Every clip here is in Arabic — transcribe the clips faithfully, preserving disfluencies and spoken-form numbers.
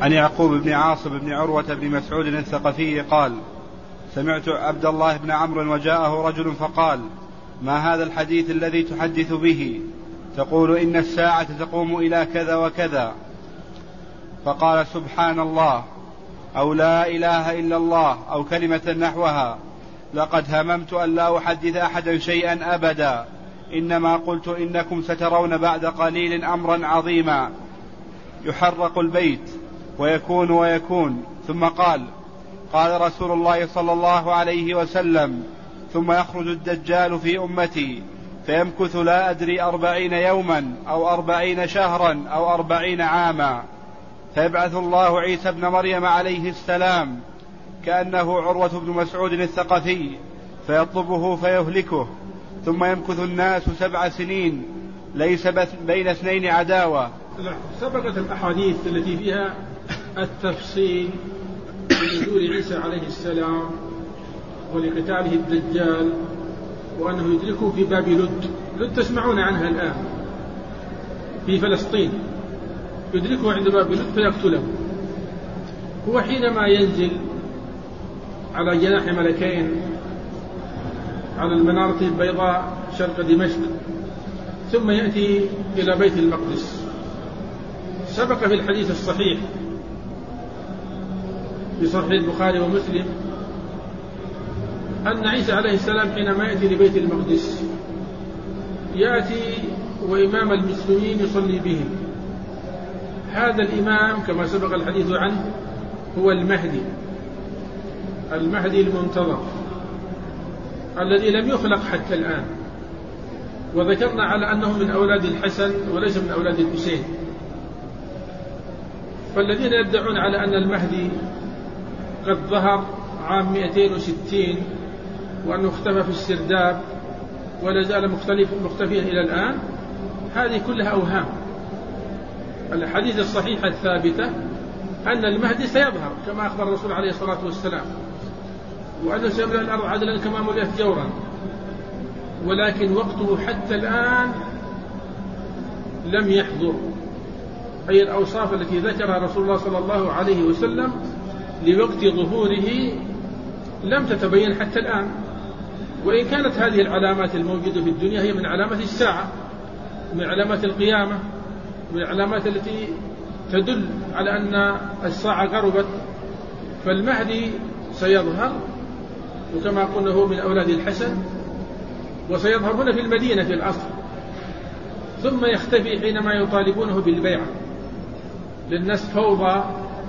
عن يعقوب بن عاصم بن عروة بن مسعود الثقفي قال: سمعت عبد الله بن عمرو وجاءه رجل فقال: ما هذا الحديث الذي تحدث به؟ تقول إن الساعة تقوم إلى كذا وكذا. فقال: سبحان الله، أو لا إله إلا الله، أو كلمة نحوها. لقد هممت أن لا أحدث أحدا شيئا أبدا، إنما قلت إنكم سترون بعد قليل أمرا عظيما، يحرق البيت ويكون ويكون. ثم قال: قال رسول الله صلى الله عليه وسلم: ثم يخرج الدجال في أمتي فيمكث لا أدري أربعين يوما أو أربعين شهرا أو أربعين عاما، فيبعث الله عيسى بن مريم عليه السلام كأنه عروة بن مسعود الثقفي فيطلبه فيهلكه، ثم يمكث الناس سبع سنين ليس بين اثنين عداوة. سبقت الأحاديث التي فيها التفصيل لنزول عيسى عليه السلام ولقتاله الدجال، وأنه يدركه في باب لد. لد تسمعون عنها الآن في فلسطين، يدركه عند باب لد فيقتله. هو حينما ينزل على جناح ملكين على المنارة البيضاء شرق دمشق، ثم يأتي إلى بيت المقدس. سبق في الحديث الصحيح في صحيح البخاري ومسلم أن عيسى عليه السلام حينما يأتي لبيت المقدس يأتي وإمام المسلمين يصلي بهم. هذا الإمام كما سبق الحديث عنه هو المهدي، المهدي المنتظر الذي لم يخلق حتى الآن، وذكرنا على أنه من أولاد الحسن وليس من أولاد الحسين. فالذين يدعون على أن المهدي قد ظهر عام مئتين وستين وأنه اختفى في السرداب ولا زال مختفيا إلى الآن، هذه كلها أوهام. الحديث الصحيحة الثابتة أن المهدي سيظهر كما أخبر الرسول عليه الصلاة والسلام، وأنه سيملأ الأرض عدلا كما ملئت جورا، ولكن وقته حتى الآن لم يحضر. أي الأوصاف التي ذكرها رسول الله صلى الله عليه وسلم لوقت ظهوره لم تتبين حتى الآن. وإن كانت هذه العلامات الموجودة في الدنيا هي من علامات الساعة، من علامات القيامة، من العلامات التي تدل على أن الساعة قربت، فالمهدي سيظهر، وكما قلنا هو من أولاد الحسن، وسيظهر هنا في المدينة في الأصل، ثم يختفي حينما يطالبونه بالبيعة. للناس فوضى،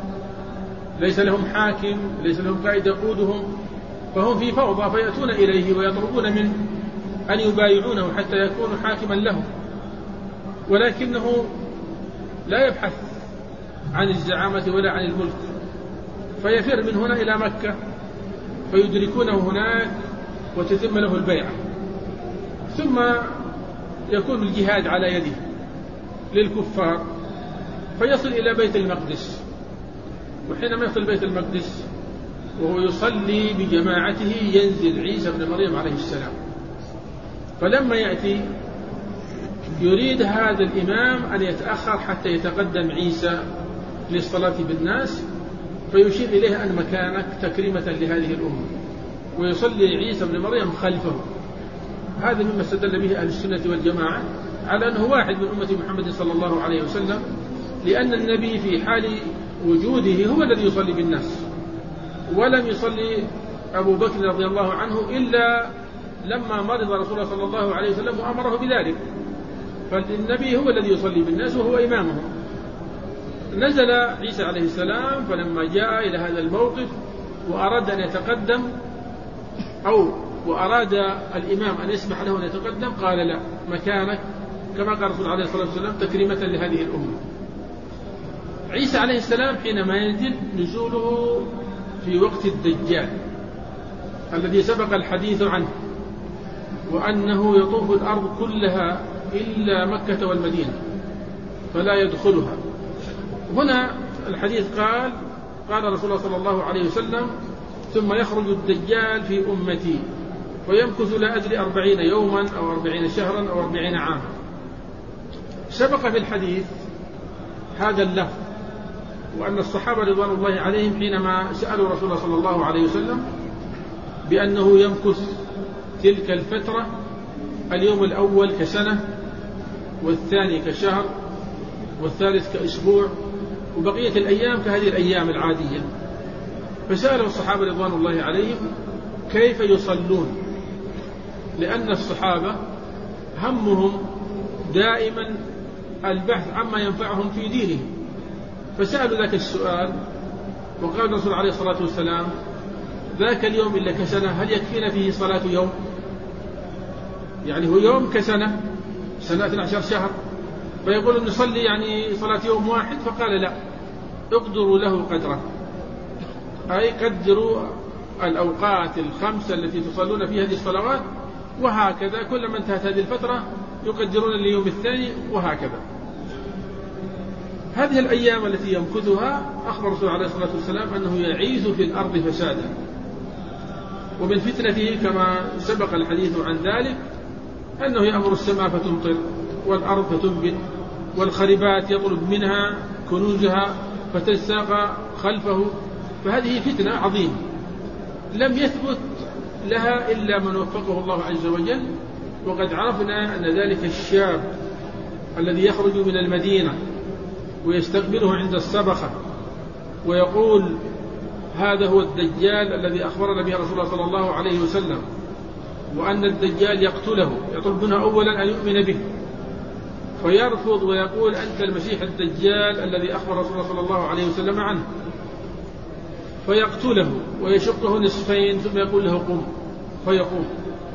ليس لهم حاكم، ليس لهم قائد يقودهم، فهم في فوضى، فيأتون إليه ويطلبون منه أن يبايعونه حتى يكونوا حاكما لهم، ولكنه لا يبحث عن الزعامة ولا عن الملك، فيفر من هنا إلى مكة فيدركونه هناك وتتم له البيعة، ثم يكون الجهاد على يده للكفار فيصل إلى بيت المقدس. وحينما يصل بيت المقدس وهو يصلي بجماعته ينزل عيسى بن مريم عليه السلام. فلما يأتي يريد هذا الإمام أن يتأخر حتى يتقدم عيسى للصلاة بالناس، فيشير إليه أن مكانك تكريمة لهذه الأمة، ويصلي عيسى بن مريم خلفه. هذا مما استدل به أهل السنة والجماعة على أنه واحد من أمة محمد صلى الله عليه وسلم، لأن النبي في حال وجوده هو الذي يصلي بالناس، ولم يصلي أبو بكر رضي الله عنه إلا لما مرض رسول الله صلى الله عليه وسلم وأمره بذلك، فالنبي هو الذي يصلي بالناس وهو إمامهم. نزل عيسى عليه السلام، فلما جاء إلى هذا الموقف وأراد أن يتقدم أو وأراد الإمام أن يسمح له أن يتقدم، قال لا، مكانك، كما قال الرسول عليه الصلاة والسلام تكريمة لهذه الأمة. عيسى عليه السلام حينما ينزل نزوله في وقت الدجال الذي سبق الحديث عنه، وأنه يطوف الأرض كلها إلا مكة والمدينة فلا يدخلها. هنا الحديث قال قال رسول الله صلى الله عليه وسلم: ثم يخرج الدجال في أمتي فيمكث لا أدري أربعين يوما أو أربعين شهرا أو أربعين عاما. سبق في الحديث هذا اللفظ وأن الصحابة رضوان الله عليهم حينما سألوا رسول الله صلى الله عليه وسلم بأنه يمكث تلك الفترة اليوم الأول كسنة والثاني كشهر والثالث كأسبوع وبقية الأيام كهذه الأيام العادية، فسألوا الصحابة رضوان الله عليهم كيف يصلون، لأن الصحابة همهم دائما البحث عما ينفعهم في دينهم، فسألوا ذاك السؤال وقال الرسول عليه الصلاة والسلام ذاك اليوم إلا كسنة، هل يكفينا فيه صلاة يوم؟ يعني هو يوم كسنة، سنة اثني عشر شهر، فيقول نصلي يعني صلاة يوم واحد، فقال لا، اقدروا له قدره، أي قدروا الأوقات الخمسة التي تصلون فيها هذه الصلوات، وهكذا كلما انتهت هذه الفترة يقدرون اليوم الثاني، وهكذا. هذه الأيام التي يمكثها أخبر الرسول عليه الصلاة والسلام أنه يعيث في الأرض فسادا، ومن فتنته كما سبق الحديث عن ذلك أنه يأمر السماء فتمطر والأرض فتنبت والخربات يطلب منها كنوزها فتساق خلفه، فهذه فتنة عظيمة لم يثبت لها إلا من وفقه الله عز وجل. وقد عرفنا أن ذلك الشاب الذي يخرج من المدينة ويستقبله عند السبخة ويقول هذا هو الدجال الذي أخبرنا به رسول الله صلى الله عليه وسلم، وأن الدجال يقتله، يطلب منه أولا أن يؤمن به، فيرفض ويقول أنت المسيح الدجال الذي أخبر رسول الله صلى الله عليه وسلم عنه، فيقتله ويشقه نصفين ثم يقول له قم، فيقوم.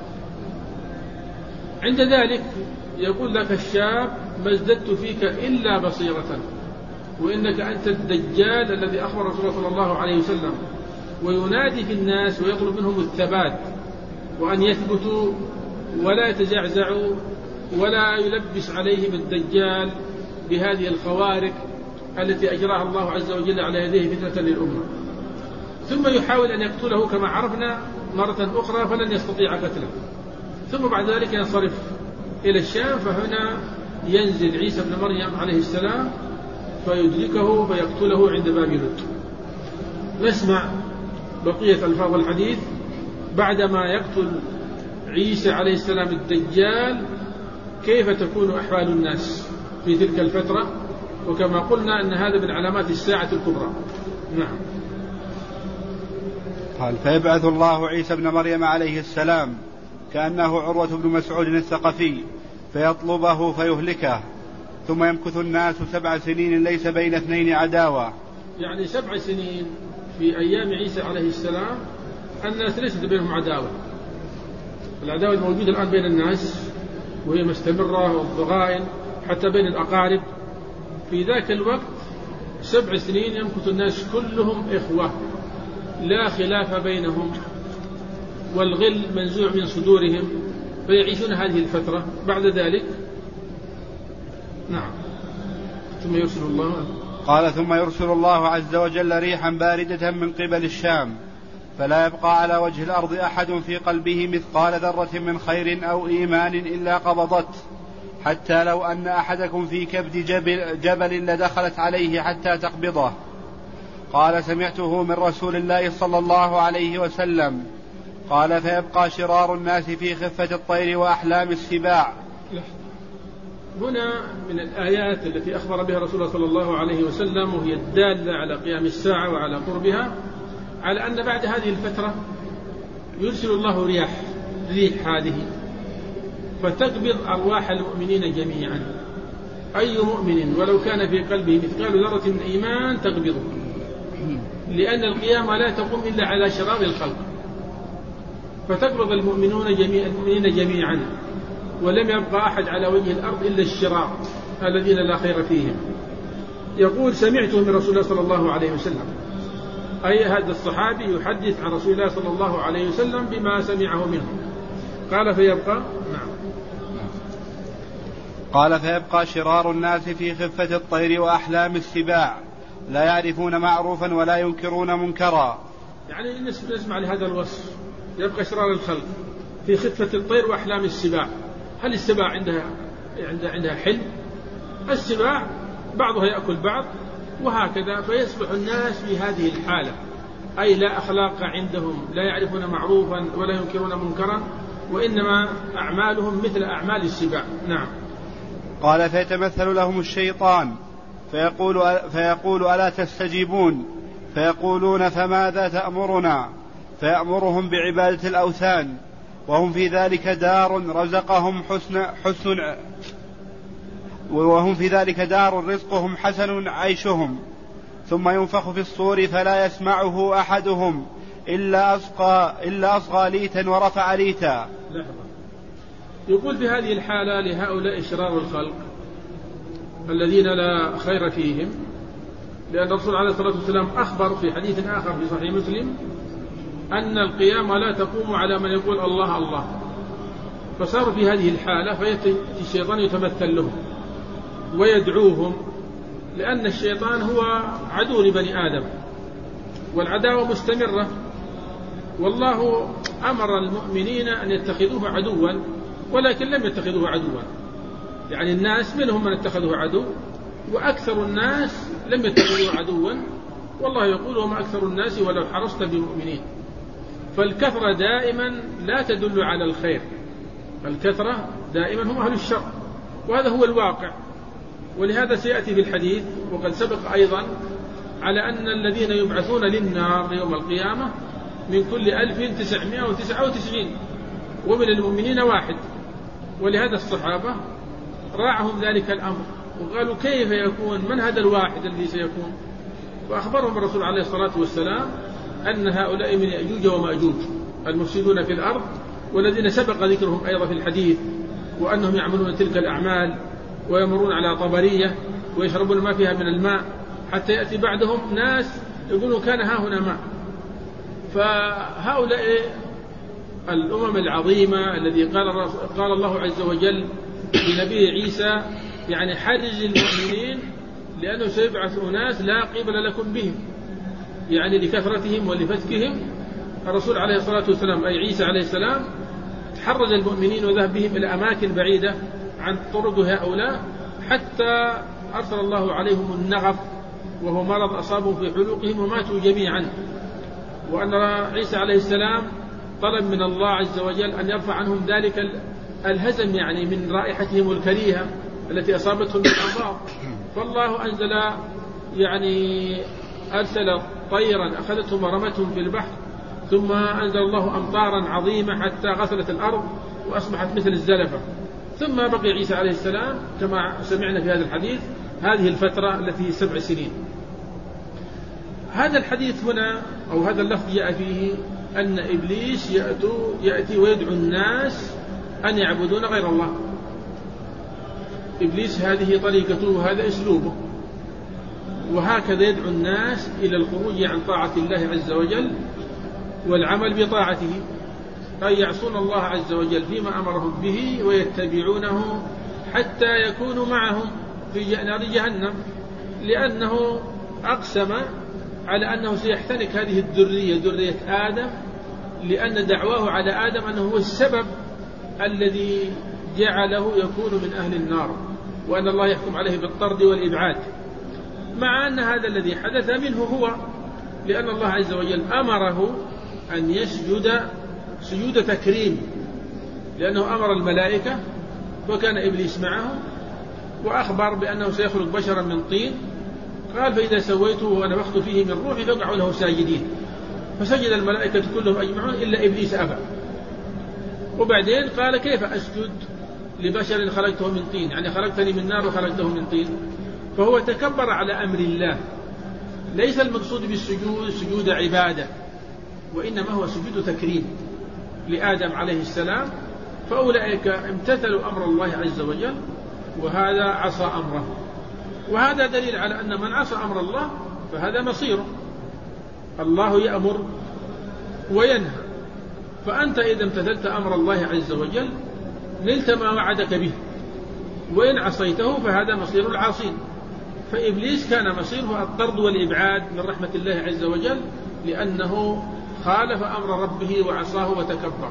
عند ذلك يقول ذاك الشاب ما ازددت فيك إلا بصيرة، وإنك أنت الدجال الذي أخبر رسول الله صلى الله عليه وسلم، وينادي في الناس ويطلب منهم الثبات وأن يثبتوا ولا يتزعزعوا ولا يلبس عليهم الدجال بهذه الخوارق التي أجراها الله عز وجل على يديه فتنة للأمة، ثم يحاول أن يقتله كما عرفنا مرة أخرى فلن يستطيع قتله، ثم بعد ذلك ينصرف إلى الشام، فهنا ينزل عيسى بن مريم عليه السلام فيدركه فيقتله عند باب لد. نسمع بقية ألفاظ الحديث بعدما يقتل عيسى عليه السلام الدجال كيف تكون أحوال الناس في تلك الفترة، وكما قلنا أن هذا من علامات الساعة الكبرى. نعم. قال فيبعث الله عيسى بن مريم عليه السلام كأنه عروة بن مسعود الثقفي فيطلبه فيهلكه، ثم يمكث الناس سبع سنين ليس بين اثنين عداوة. يعني سبع سنين في أيام عيسى عليه السلام الناس ليست بينهم عداوة، العداوة الموجودة الآن بين الناس وهي مستمرة والضغائن حتى بين الأقارب. في ذاك الوقت سبع سنين يمكث الناس كلهم إخوة لا خلاف بينهم، والغل منزوع من صدورهم، فيعيشون هذه الفترة. بعد ذلك نعم ثم يرسل الله قال ثم يرسل الله عز وجل ريحا باردة من قبل الشام، فلا يبقى على وجه الأرض أحد في قلبه مثقال ذرة من خير أو إيمان إلا قبضت، حتى لو أن أحدكم في كبد جبل, جبل لدخلت عليه حتى تقبضه. قال سمعته من رسول الله صلى الله عليه وسلم قال فيبقى شرار الناس في خفة الطير وأحلام السباع. هنا من الآيات التي أخبر بها رسول الله صلى الله عليه وسلم وهي الدالة على قيام الساعة وعلى قربها، على أن بعد هذه الفترة يرسل الله رياح ريح هذه فتقبض أرواح المؤمنين جميعا، أي مؤمن ولو كان في قلبه مثقال ذرة من إيمان تقبضه، لأن القيامة لا تقوم إلا على شرار الخلق، فتقبض المؤمنون جميع المؤمنين جميعا، ولم يبقى أحد على وجه الأرض إلا الشرار الذين لا خير فيهم. يقول سمعته من رسول الله صلى الله عليه وسلم، أي هذا الصحابي يحدث عن رسول الله صلى الله عليه وسلم بما سمعه منه. قال فيبقى نعم قال فيبقى شرار الناس في خفة الطير وأحلام السباع لا يعرفون معروفا ولا ينكرون منكرا. يعني نسمع لهذا الوصف، يبقى شرار الخلق في خفة الطير وأحلام السباع. هل السباع عندها عندها عندها حلم؟ السباع بعضها يأكل بعض وهكذا. فيصبح الناس في هذه الحالة، أي لا أخلاق عندهم، لا يعرفون معروفا ولا ينكرون منكرا، وإنما أعمالهم مثل أعمال السباع. نعم. قال: فيتمثل لهم الشيطان فيقول, فيقول ألا تستجيبون؟ فيقولون: فماذا تأمرنا؟ فيأمرهم بعبادة الأوثان، وهم في ذلك دار رزقهم حسن, حسن وهم في ذلك دار رزقهم حسن عيشهم. ثم ينفخ في الصور فلا يسمعه أحدهم إلا أصغى, إلا أصغى ليتا ورفع ليتا. لحظة. يقول في هذه الحالة لهؤلاء شرار الخلق الذين لا خير فيهم، لأن الرسول عليه الصلاة والسلام أخبر في حديث آخر في صحيح مسلم أن القيامة لا تقوم على من يقول الله الله. فصاروا في هذه الحالة، فيأتي الشيطان يتمثل لهم ويدعوهم، لأن الشيطان هو عدو لبني آدم والعداوة مستمرة، والله أمر المؤمنين أن يتخذوه عدوا ولكن لم يتخذوه عدوا. يعني الناس منهم من اتخذوه عدو، وأكثر الناس لم يتخذوه عدوا، والله يقول: وما أكثر الناس ولو حرصت بمؤمنين. فالكثرة دائما لا تدل على الخير، الكثرة دائما هم أهل الشر، وهذا هو الواقع. ولهذا سيأتي في الحديث، وقد سبق أيضا، على أن الذين يبعثون للنار يوم القيامة من كل ألف تسعمائة وتسعة وتسعين، ومن المؤمنين واحد. ولهذا الصحابة راعهم ذلك الأمر وقالوا: كيف يكون؟ من هذا الواحد الذي سيكون؟ وأخبرهم الرسول عليه الصلاة والسلام أن هؤلاء من يأجوج ومأجوج المفسدون في الأرض، والذين سبق ذكرهم أيضا في الحديث، وأنهم يعملون تلك الأعمال ويمرون على طبرية ويشربون ما فيها من الماء، حتى يأتي بعدهم ناس يقولون: كان ها هنا ماء. فهؤلاء الأمم العظيمة الذي قال, قال الله عز وجل لنبي عيسى: يعني حرج المؤمنين لأنه سيبعث أناس لا قبل لكم بهم، يعني لكثرتهم ولفتكهم. الرسول عليه الصلاة والسلام أي عيسى عليه السلام تحرج المؤمنين وذهب بهم إلى أماكن بعيدة عن طرق هؤلاء، حتى أرسل الله عليهم النغف وهو مرض أصابهم في حلوقهم وماتوا جميعا. وأن عيسى عليه السلام طلب من الله عز وجل أن يرفع عنهم ذلك الهزم، يعني من رائحتهم الكريهة التي أصابتهم من الأمراض. فالله أنزل، يعني أرسل طيرا أخذتهم ورمتهم في البحر، ثم أنزل الله أمطارا عظيمة حتى غسلت الأرض وأصبحت مثل الزلفة. ثم بقي عيسى عليه السلام كما سمعنا في هذا الحديث هذه الفترة التي هي سبع سنين. هذا الحديث هنا أو هذا اللفظ جاء فيه أن إبليس يأتي ويدعو الناس أن يعبدون غير الله. إبليس هذه طريقته وهذا أسلوبه، وهكذا يدعو الناس إلى الخروج عن طاعة الله عز وجل والعمل بطاعته، أي يعصون الله عز وجل فيما أمرهم به ويتبعونه حتى يكونوا معهم في نار جهنم، لأنه أقسم على أنه سيحتنك هذه الذرية ذرية آدم، لأن دعواه على آدم أنه هو السبب الذي جعله يكون من أهل النار، وأن الله يحكم عليه بالطرد والإبعاد، مع أن هذا الذي حدث منه هو، لأن الله عز وجل أمره أن يسجد سجود تكريم، لأنه أمر الملائكة وكان إبليس معه، وأخبر بأنه سيخلق بشرا من طين، قال: فإذا سويته ونفخت فيه من روحي فاقعوا له ساجدين. فسجد الملائكة كلهم أجمعون إلا إبليس أبى. وبعدين قال: كيف أسجد لبشر خلقته من طين؟ يعني خلقتني من نار وخلقته من طين. فهو تكبر على أمر الله. ليس المقصود بالسجود سجود عبادة، وإنما هو سجود تكريم لآدم عليه السلام. فأولئك امتثلوا أمر الله عز وجل، وهذا عصى أمره. وهذا دليل على أن من عصى أمر الله فهذا مصيره. الله يأمر وينهى، فأنت إذا امتثلت أمر الله عز وجل نلت ما وعدك به، وإن عصيته فهذا مصير العاصين. فإبليس كان مصيره الطرد والإبعاد من رحمة الله عز وجل، لأنه خالف أمر ربه وعصاه وتكبر.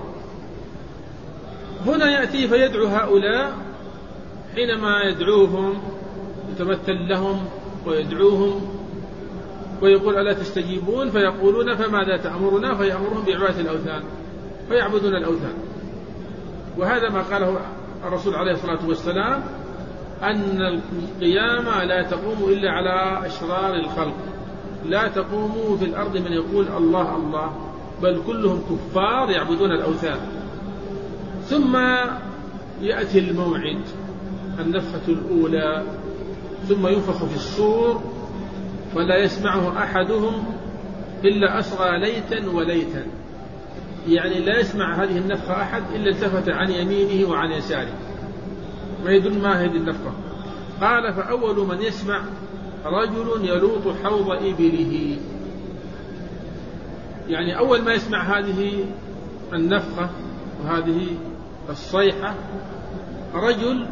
هنا يأتي فيدعو هؤلاء، حينما يدعوهم يتمثل لهم ويدعوهم ويقول ألا تستجيبون؟ فيقولون فماذا تأمرنا؟ فيأمرهم بعبادة الأوثان فيعبدون الأوثان. وهذا ما قاله الرسول عليه الصلاة والسلام أن القيامة لا تقوم إلا على أشرار الخلق، لا تقوم في الأرض من يقول الله الله، بل كلهم كفار يعبدون الأوثان. ثم يأتي الموعد النفخة الأولى، ثم ينفخ في الصور فلا يسمعه أحدهم إلا أصغى ليتا وليتا، يعني لا يسمع هذه النفخة أحد إلا التفت عن يمينه وعن يساره، ويدل ما هذه النفخة. قال فأول من يسمع رجل يلوط حوض إبله، يعني أول ما يسمع هذه النفخة وهذه الصيحة رجل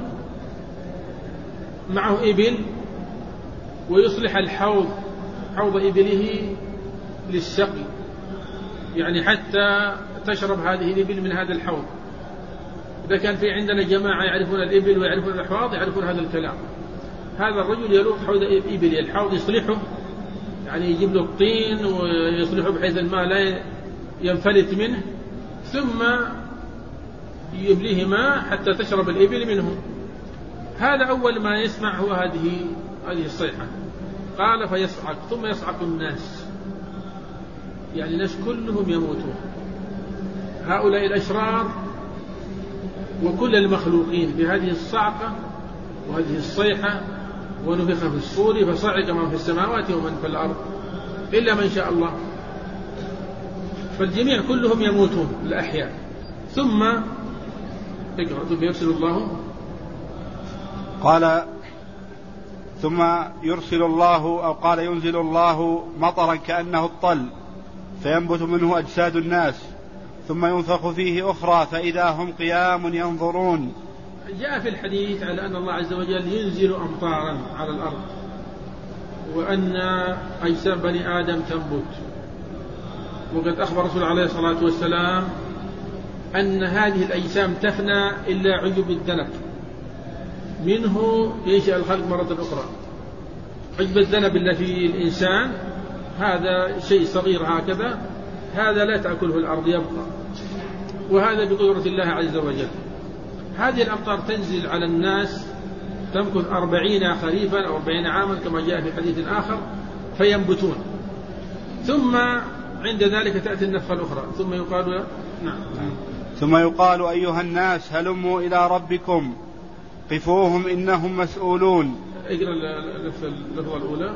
معه إبل ويصلح الحوض حوض إبله للسقي، يعني حتى تشرب هذه الإبل من هذا الحوض. إذا كان في عندنا جماعة يعرفون الإبل ويعرفون الأحواض يعرفون هذا الكلام. هذا الرجل يلوط حوض إبل، الحوض يصلحه، يعني يجيب له الطين ويصلحه بحيث الماء لا ينفلت منه، ثم يمليه ماء حتى تشرب الإبل منه. هذا أول ما يسمع هو هذه هذه الصيحة. قال فيصعق، ثم يصعق الناس، يعني الناس كلهم يموتون، هؤلاء الأشرار وكل المخلوقين بهذه الصعقة وهذه الصيحة. ونفخ في الصور فصعق من في السماوات ومن في الأرض إلا من شاء الله، فالجميع كلهم يموتون الأحياء. ثم اقرأ ثم يرسل الله قال ثم يرسل الله أو قال ينزل الله مطرا كأنه الطل فينبت منه أجساد الناس ثم ينفخ فيه أخرى فإذا هم قيام ينظرون. جاء في الحديث على أن الله عز وجل ينزل أمطارا على الأرض، وأن أجسام بني آدم تنبت. وقد أخبر الرسول عليه الصلاة والسلام أن هذه الأجسام تفنى إلا عجب الذنب، منه ينشأ الخلق مرة أخرى. عجب الذنب اللي في الإنسان هذا شيء صغير هكذا، هذا لا تأكله الأرض يبقى، وهذا بقدرة الله عز وجل. هذه الأمطار تنزل على الناس تمكث أربعين خريفا أو أربعين عاما كما جاء في حديث آخر فينبتون. ثم عند ذلك تأتي النفخة الأخرى ثم يقال نعم ثم يقال أيها الناس هلموا إلى ربكم قفوهم إنهم مسؤولون. اقرأ اللفظة الأولى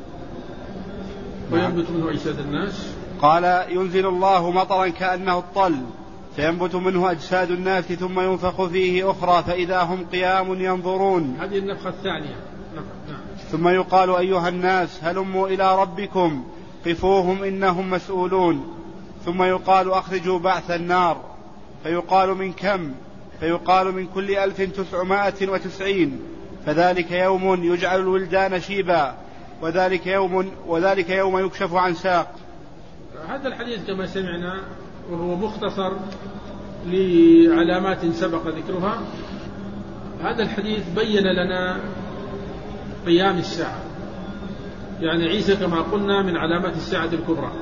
وينبت منه أجساد الناس. قال ينزل الله مطرا كأنه الطل فينبت منه أجساد الناس ثم ينفخ فيه أخرى فإذا هم قيام ينظرون. هذه النفخة الثانية. نعم. ثم يقال أيها الناس هلموا إلى ربكم قفوهم إنهم مسؤولون. ثم يقال أخرجوا بعث النار فيقال من كم؟ فيقال من كل ألف تسعمائة وتسعين، فذلك يوم يجعل الولدان شيبا وذلك يوم, وذلك يوم يكشف عن ساق. هذا الحديث كما سمعنا وهو مختصر لعلامات سبق ذكرها. هذا الحديث بين لنا قيام الساعة، يعني عيسى كما قلنا من علامات الساعة الكبرى،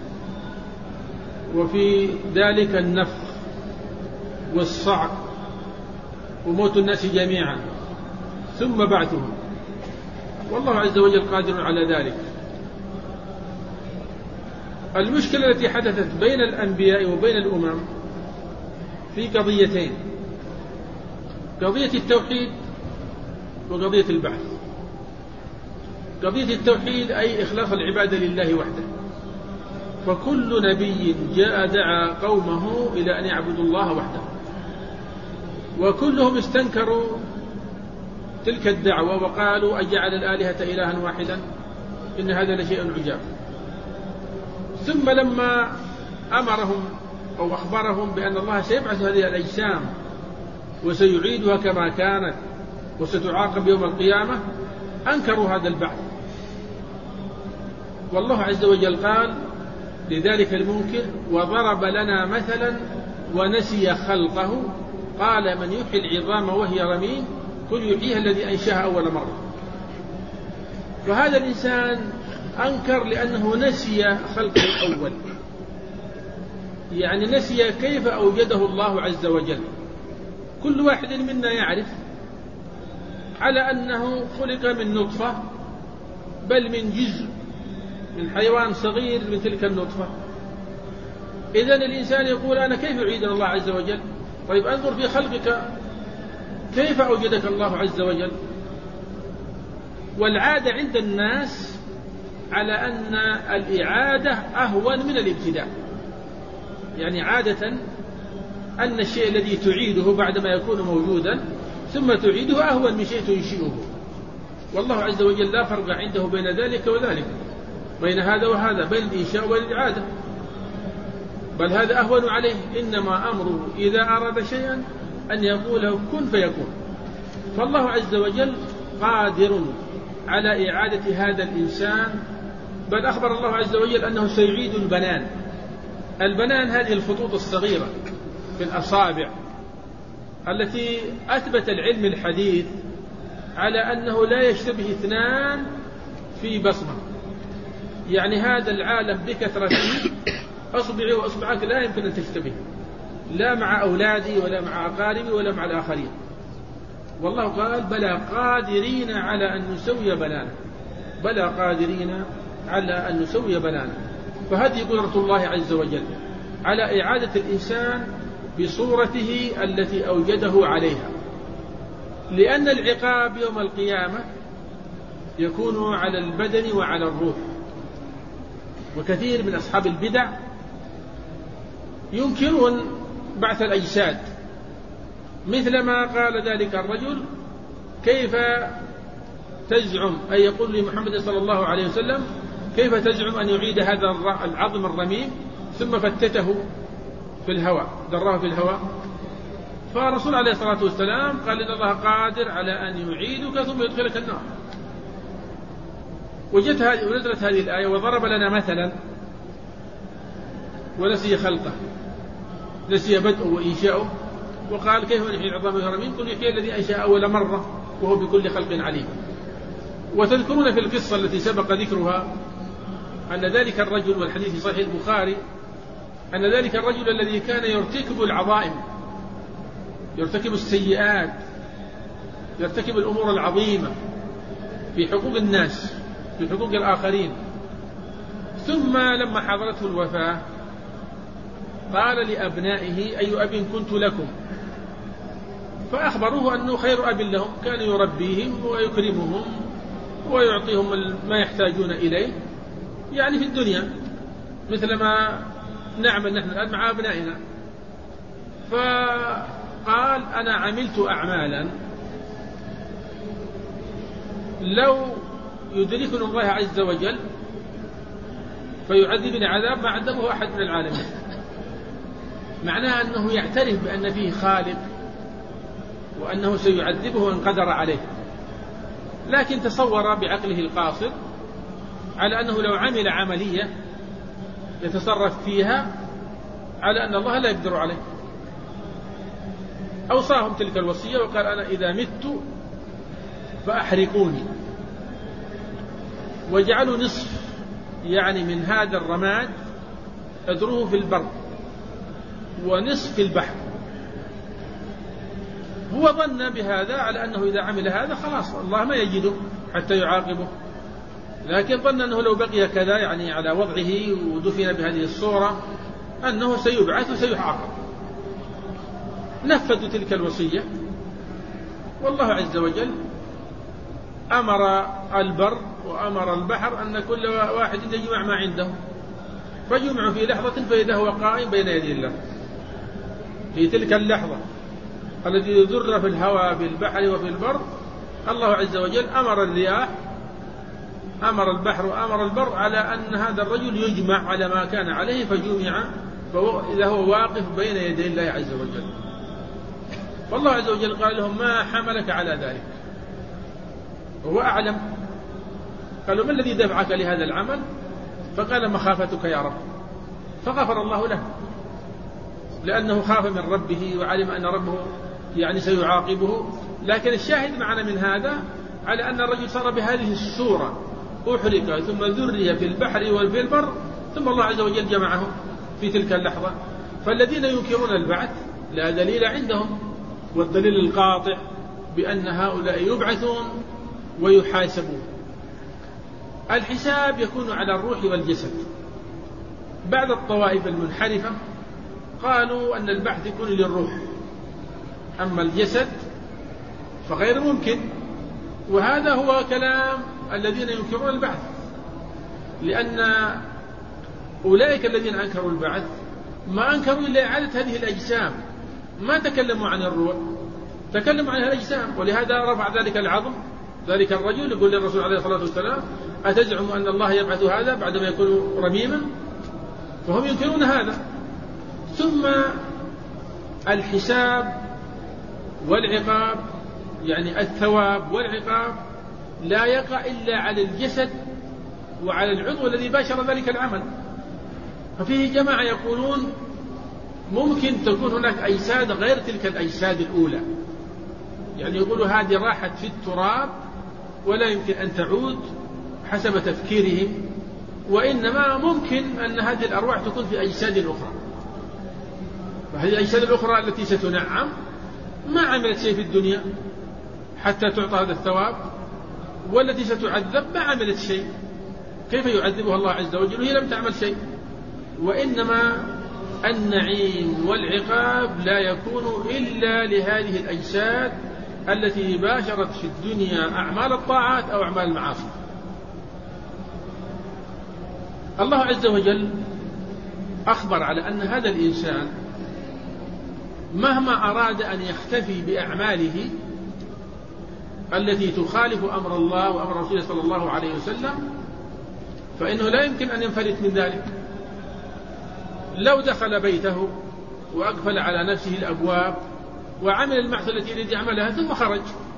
وفي ذلك النفخ والصعق وموت الناس جميعا ثم بعثهم، والله عز وجل قادر على ذلك. المشكلة التي حدثت بين الأنبياء وبين الأمم في قضيتين: قضية التوحيد وقضية البعث. قضية التوحيد أي إخلاص العبادة لله وحده، فكل نبي جاء دعا قومه إلى أن يعبدوا الله وحده، وكلهم استنكروا تلك الدعوة وقالوا أجعل الآلهة إلها واحدا إن هذا لشيء عجاب. ثم لما أمرهم أو أخبرهم بأن الله سيبعث هذه الأجسام وسيعيدها كما كانت وستعاقب يوم القيامة أنكروا هذا البعث. والله عز وجل قال لذلك المنكر: وضرب لنا مثلا ونسي خلقه قال من يحيي العظام وهي رميم قل يحييها الذي أنشاها أول مرة. فهذا الإنسان أنكر لأنه نسي خلقه الأول، يعني نسي كيف أوجده الله عز وجل. كل واحد منا يعرف على أنه خلق من نطفة، بل من جزء من حيوان صغير من تلك النطفة. إذن الإنسان يقول أنا كيف يعيدنا الله عز وجل؟ طيب انظر في خلقك كيف أوجدك الله عز وجل. والعادة عند الناس على أن الإعادة أهون من الابتداء، يعني عادة أن الشيء الذي تعيده بعدما يكون موجودا ثم تعيده أهون من شيء تنشئه. والله عز وجل لا فرق عنده بين ذلك وذلك، بين هذا وهذا، بين الإنشاء والإعادة، بل هذا أهون عليه. إنما أمره إذا أراد شيئا أن يقول له كن فيكون. فالله عز وجل قادر على إعادة هذا الإنسان، بل أخبر الله عز وجل أنه سيعيد البنان. البنان هذه الخطوط الصغيرة في الأصابع التي أثبت العلم الحديث على أنه لا يشتبه اثنان في بصمة، يعني هذا العالم بكثرته أصبعي وأصبعك لا يمكن أن تشتبه، لا مع أولادي ولا مع أقاربي ولا مع الآخرين. والله قال بلى قادرين على أن نسوي بنانا، بلى قادرين على أن نسوي بنانا. فهذه قدرة الله عز وجل على إعادة الإنسان بصورته التي أوجده عليها، لأن العقاب يوم القيامة يكون على البدن وعلى الروح. وكثير من أصحاب البدع ينكرون بعث الأجساد، مثلما قال ذلك الرجل كيف تزعم، أي يقول لمحمد صلى الله عليه وسلم كيف تزعم أن يعيد هذا العظم الرميم ثم فتته في الهواء، دراه في الهواء. فالرسول عليه الصلاة والسلام قال إن الله قادر على أن يعيدك ثم يدخلك النار. وجدت هذه ونزلت هذه الآية وضرب لنا مثلا ونسي خلقه، نسي بدءه وإنشاؤه، وقال كيف نحيي العظام والرميم؟ قل يحيي الذي أنشأ أول مرة وهو بكل خلق عليم. وتذكرون في القصة التي سبق ذكرها أن ذلك الرجل، والحديث في صحيح البخاري، أن ذلك الرجل الذي كان يرتكب العظائم، يرتكب السيئات، يرتكب الأمور العظيمة في حقوق الناس، في حقوق الآخرين، ثم لما حضرته الوفاة قال لأبنائه أي أب كنت لكم؟ فأخبروه أنه خير أب لهم، كان يربيهم ويكرمهم ويعطيهم ما يحتاجون إليه، يعني في الدنيا مثل ما نعمل نحن الآن مع أبنائنا. فقال أنا عملت أعمالا لو يدركني الله عز وجل فيعذبني عذاب ما عذبه أحد من العالمين. معناه أنه يعترف بأن فيه خالق وأنه سيعذبه إن قدر عليه، لكن تصور بعقله القاصر على أنه لو عمل عملية يتصرف فيها على أن الله لا يقدر عليه. أوصاهم تلك الوصية وقال أنا إذا مت فأحرقوني، وجعلوا نصف يعني من هذا الرماد أدروه في البر ونصف في البحر. هو ظن بهذا على أنه إذا عمل هذا خلاص الله ما يجده حتى يعاقبه، لكن ظن أنه لو بقي كذا يعني على وضعه ودفن بهذه الصورة أنه سيبعث وسيعاقب. نفذوا تلك الوصية، والله عز وجل أمر البر وأمر البحر أن كل واحد يجمع ما عنده، فجمعوا في لحظة فإذا هو قائم بين يدي الله. في تلك اللحظة التي يذر في الهواء بالبحر وفي البر، الله عز وجل أمر الرياح، أمر البحر وأمر البر على أن هذا الرجل يجمع على ما كان عليه، فجمع إذا هو واقف بين يدي الله عز وجل. فالله عز وجل قال لهم ما حملك على ذلك؟ هو أعلم. قالوا ما الذي دفعك لهذا العمل؟ فقال مخافتك يا رب، فغفر الله له لأنه خاف من ربه وعلم أن ربه يعني سيعاقبه. لكن الشاهد معنا من هذا على أن الرجل صار بهذه الصورة أحرق ثم ذري في البحر وفي البر ثم الله عز وجل جمعهم في تلك اللحظة. فالذين ينكرون البعث لا دليل عندهم، والدليل القاطع بأن هؤلاء يبعثون ويحاسبون. الحساب يكون على الروح والجسد. بعض الطوائف المنحرفة قالوا أن البعث يكون للروح، أما الجسد فغير ممكن، وهذا هو كلام الذين ينكرون البعث، لأن أولئك الذين أنكروا البعث ما أنكروا إلا إعادة هذه الأجسام، ما تكلموا عن الروح، تكلموا عن الأجسام. ولهذا رفع ذلك العظم ذلك الرجل يقول للرسول عليه الصلاة والسلام: أتزعم أن الله يبعث هذا بعدما يكون رميما؟ فهم ينكرون هذا. ثم الحساب والعقاب، يعني الثواب والعقاب، لا يقع إلا على الجسد وعلى العضو الذي باشر ذلك العمل. ففيه جماعة يقولون ممكن تكون هناك أجساد غير تلك الأجساد الأولى، يعني يقولوا هذه راحت في التراب ولا يمكن أن تعود حسب تفكيرهم، وإنما ممكن أن هذه الأرواح تكون في أجساد أخرى. فهذه الأجساد الأخرى التي ستنعم ما عملت شيء في الدنيا حتى تعطى هذا الثواب، والتي ستعذب ما عملت شيء، كيف يعذبها الله عز وجل وهي لم تعمل شيء؟ وإنما النعيم والعقاب لا يكون إلا لهذه الأجساد التي باشرت في الدنيا أعمال الطاعات أو أعمال المعاصي. الله عز وجل أخبر على أن هذا الإنسان مهما أراد أن يختفي بأعماله التي تخالف أمر الله وأمر رسوله صلى الله عليه وسلم فإنه لا يمكن أن ينفلت من ذلك. لو دخل بيته وأقفل على نفسه الأبواب وعمل المعصية التي يريد يعملها ثم خرج،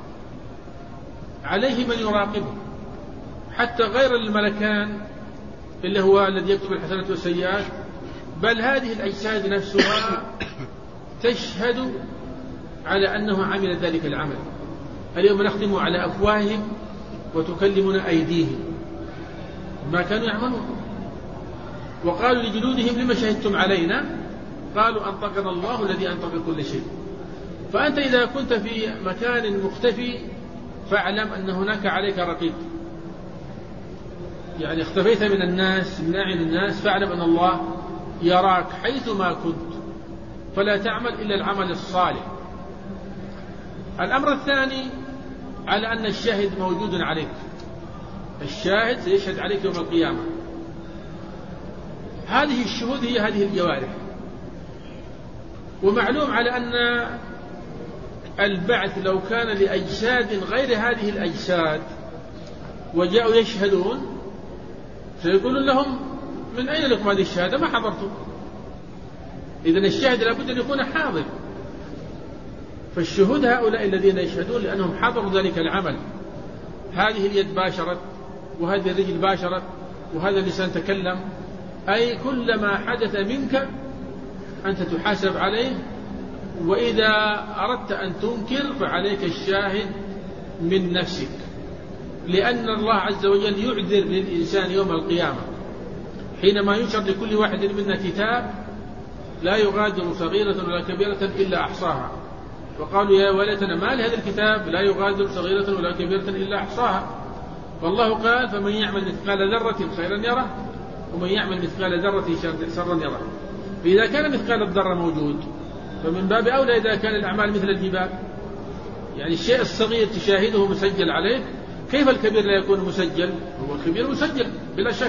عليه من يراقبه، حتى غير الملكان اللي هو الذي يكتب الحسنات والسيئات، بل هذه الأجساد نفسها تشهد على أنه عمل ذلك العمل. اليوم نختم على أفواههم وتكلمنا أيديهم ما كانوا يعملون. وقالوا لجلودهم: لما شهدتم علينا؟ قالوا: أنطقنا الله الذي أنطق كل شيء. فأنت إذا كنت في مكان مختفي فاعلم أن هناك عليك رقيب، يعني اختفيت من الناس من أعين الناس فاعلم أن الله يراك حيث ما كنت، فلا تعمل إلا العمل الصالح. الأمر الثاني على أن الشاهد موجود عليك، الشاهد سيشهد عليك يوم القيامة. هذه الشهود هي هذه الجوارح. ومعلوم على أن البعث لو كان لأجساد غير هذه الأجساد وجاءوا يشهدون سيقولون لهم: من أين لكم هذه الشهادة؟ ما حضرتم. إذن الشاهد لابد أن يكون حاضر. فالشهود هؤلاء الذين يشهدون لأنهم حضروا ذلك العمل. هذه اليد باشرت، وهذه الرجل باشرت، وهذا اللسان تكلم، أي كل ما حدث منك أنت تحاسب عليه. وإذا أردت أن تنكر فعليك الشاهد من نفسك، لأن الله عز وجل يعذر للإنسان يوم القيامة حينما ينشر لكل واحد منا كتاب لا يغادر صغيرة ولا كبيرة إلا أحصاها. وقالوا: يا ويلتنا ما لهذا الكتاب لا يغادر صغيرة ولا كبيرة إلا أحصاها. والله قال: فمن يعمل مثقال ذرة خيرا يره ومن يعمل مثقال ذرة شرا يره. فإذا كان مثقال الذرة موجود فمن باب أولى إذا كان الأعمال مثل الجبال، يعني الشيء الصغير تشاهده مسجل عليه، كيف الكبير لا يكون مسجل؟ هو الكبير مسجل بلا شك.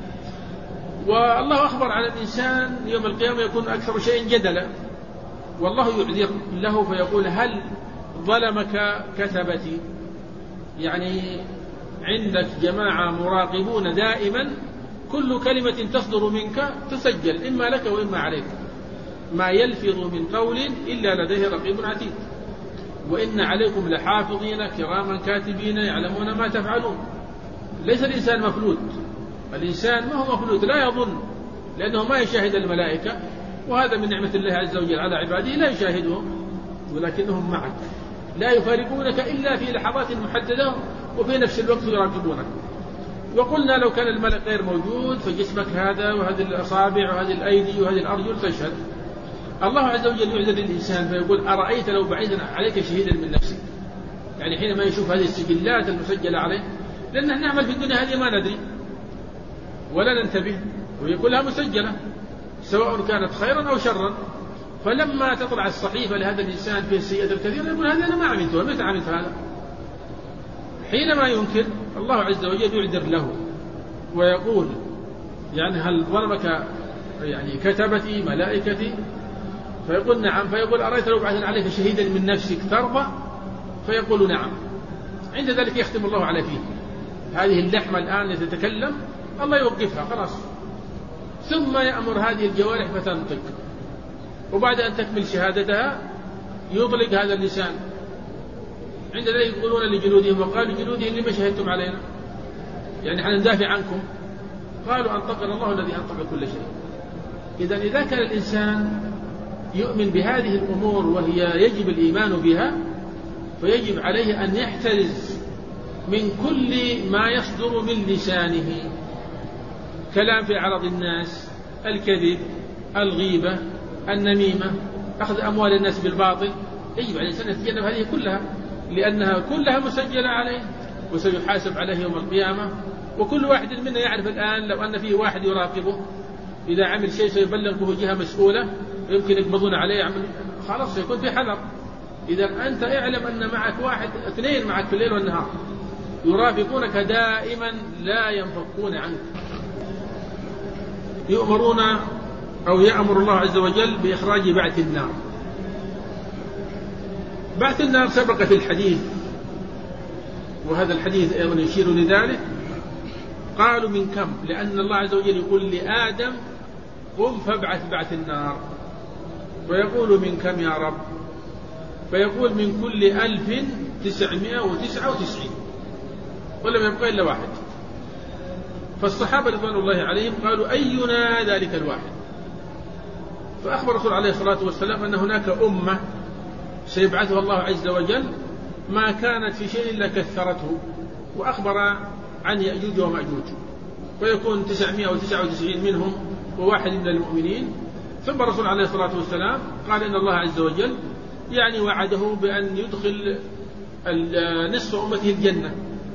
والله أخبر على الإنسان يوم القيامة يكون أكثر شيء جدلا، والله يعذر له فيقول: هل ظلمك كتبتي؟ يعني عندك جماعة مراقبون دائما، كل كلمة تصدر منك تسجل إما لك وإما عليك، ما يلفظ من قول إلا لديه رقيب عتيد. وإن عليكم لحافظين كراما كاتبين يعلمون ما تفعلون. ليس الإنسان مفلوت، الإنسان ما هو مفلوت، لا يظن، لأنه ما يشاهد الملائكة، وهذا من نعمة الله عز وجل على عباده، لا يشاهدهم ولكنهم معك، لا يفارقونك إلا في لحظات محددة وفي نفس الوقت يراقبونك. وقلنا لو كان الملك غير موجود فجسمك هذا وهذه الأصابع وهذه الأيدي وهذه الأرجل تشهد. الله عز وجل يعذر الإنسان فيقول أرأيت لو بعثنا عليك شهيدا من نفسك، يعني حينما يشوف هذه السجلات المسجلة عليه، لأننا نعمل في الدنيا هذه ما ندري ولا ننتبه وهي كلها مسجلة سواء كانت خيرا أو شرا، فلما تطلع الصحيفة لهذا الإنسان فيه السيئة الكثيرة يقول هذا أنا ما عملته، متى عملت هذا؟ حينما ينكر الله عز وجل يعذر له ويقول يعني هل ظلمك يعني كتبتي ملائكتي؟ فيقول نعم، فيقول أرأيت لو بعثنا عليك شهيدا من نفسك ترضى؟ فيقول نعم. عند ذلك يختم الله على فيه، هذه اللحمة الآن تتكلم الله يوقفها خلاص، ثم يأمر هذه الجوارح فتنطق، وبعد أن تكمل شهادتها يطلق هذا اللسان. عند ذلك يقولون لجلودهم وقالوا جلودهم لما شهدتم علينا، يعني احنا ندافع عنكم، قالوا أنطقنا الله الذي أنطق كل شيء. إذا إذا كان الإنسان يؤمن بهذه الأمور وهي يجب الإيمان بها، فيجب عليه أن يحترز من كل ما يصدر من لسانه، كلام في عرض الناس، الكذب، الغيبة، النميمة، أخذ أموال الناس بالباطل. يجب على الإنسان أن يتجنب هذه كلها، لأنها كلها مسجلة عليه وسيحاسب عليه يوم القيامة. وكل واحد منا يعرف الآن لو أن فيه واحد يراقبه إذا عمل شيء سيبلغ به جهة مسؤولة يمكن يقبضون عليه، يعمل خلاص سيكون في حذر. إذا أنت اعلم أن معك واحد اثنين معك في الليل والنهار يرافقونك دائما لا ينفكون عنك. يؤمرون أو يأمر الله عز وجل بإخراج بعث النار. بعث النار سبق في الحديث، وهذا الحديث أيضا يشير لذلك. قالوا من كم؟ لأن الله عز وجل يقول لآدم قم فابعث بعث النار، ويقول من كم يا رب؟ فيقول من كل ألف تسعمائة وتسعة وتسعين، ولم يبقى إلا واحد. فالصحابة رضوان الله عليهم قالوا أينا ذلك الواحد؟ فأخبر الرسول عليه الصلاة والسلام أن هناك أمة سيبعثها الله عز وجل ما كانت في شيء إلا كثرته، وأخبر عن يأجوج ومأجوج، ويكون تسعمائة وتسعة وتسعين منهم وواحد من المؤمنين. ثم الرسول عليه الصلاة والسلام قال إن الله عز وجل يعني وعده بأن يدخل نصف أمته الجنة،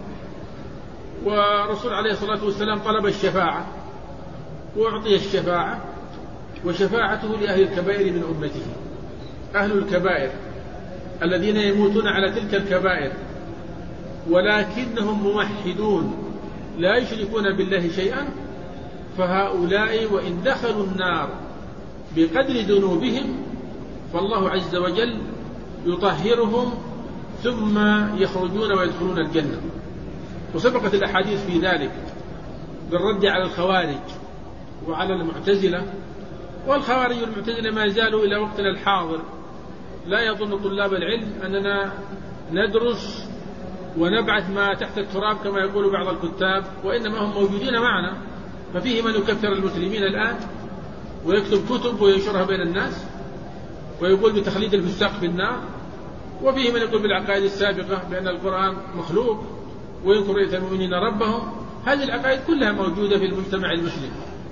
ورسول عليه الصلاة والسلام طلب الشفاعة وأعطي الشفاعة، وشفاعته لأهل الكبائر من أمته. أهل الكبائر الذين يموتون على تلك الكبائر ولكنهم موحدون لا يشركون بالله شيئا، فهؤلاء وإن دخلوا النار بقدر ذنوبهم فالله عز وجل يطهرهم ثم يخرجون ويدخلون الجنة. وسبقت الأحاديث في ذلك بالرد على الخوارج وعلى المعتزلة. والخوارج والمعتزلة ما زالوا إلى وقتنا الحاضر. لا يظن طلاب العلم أننا ندرس ونبعث ما تحت التراب كما يقول بعض الكتاب، وإنما هم موجودين معنا. ففيه من يكفر المسلمين الآن ويكتب كتب وينشرها بين الناس ويقول بتخليد الفساق في النار، وفيه من يقول بالعقائد السابقة بأن القرآن مخلوق وينكر رؤية المؤمنين ربهم. هذه العقائد كلها موجودة في المجتمع المسلم.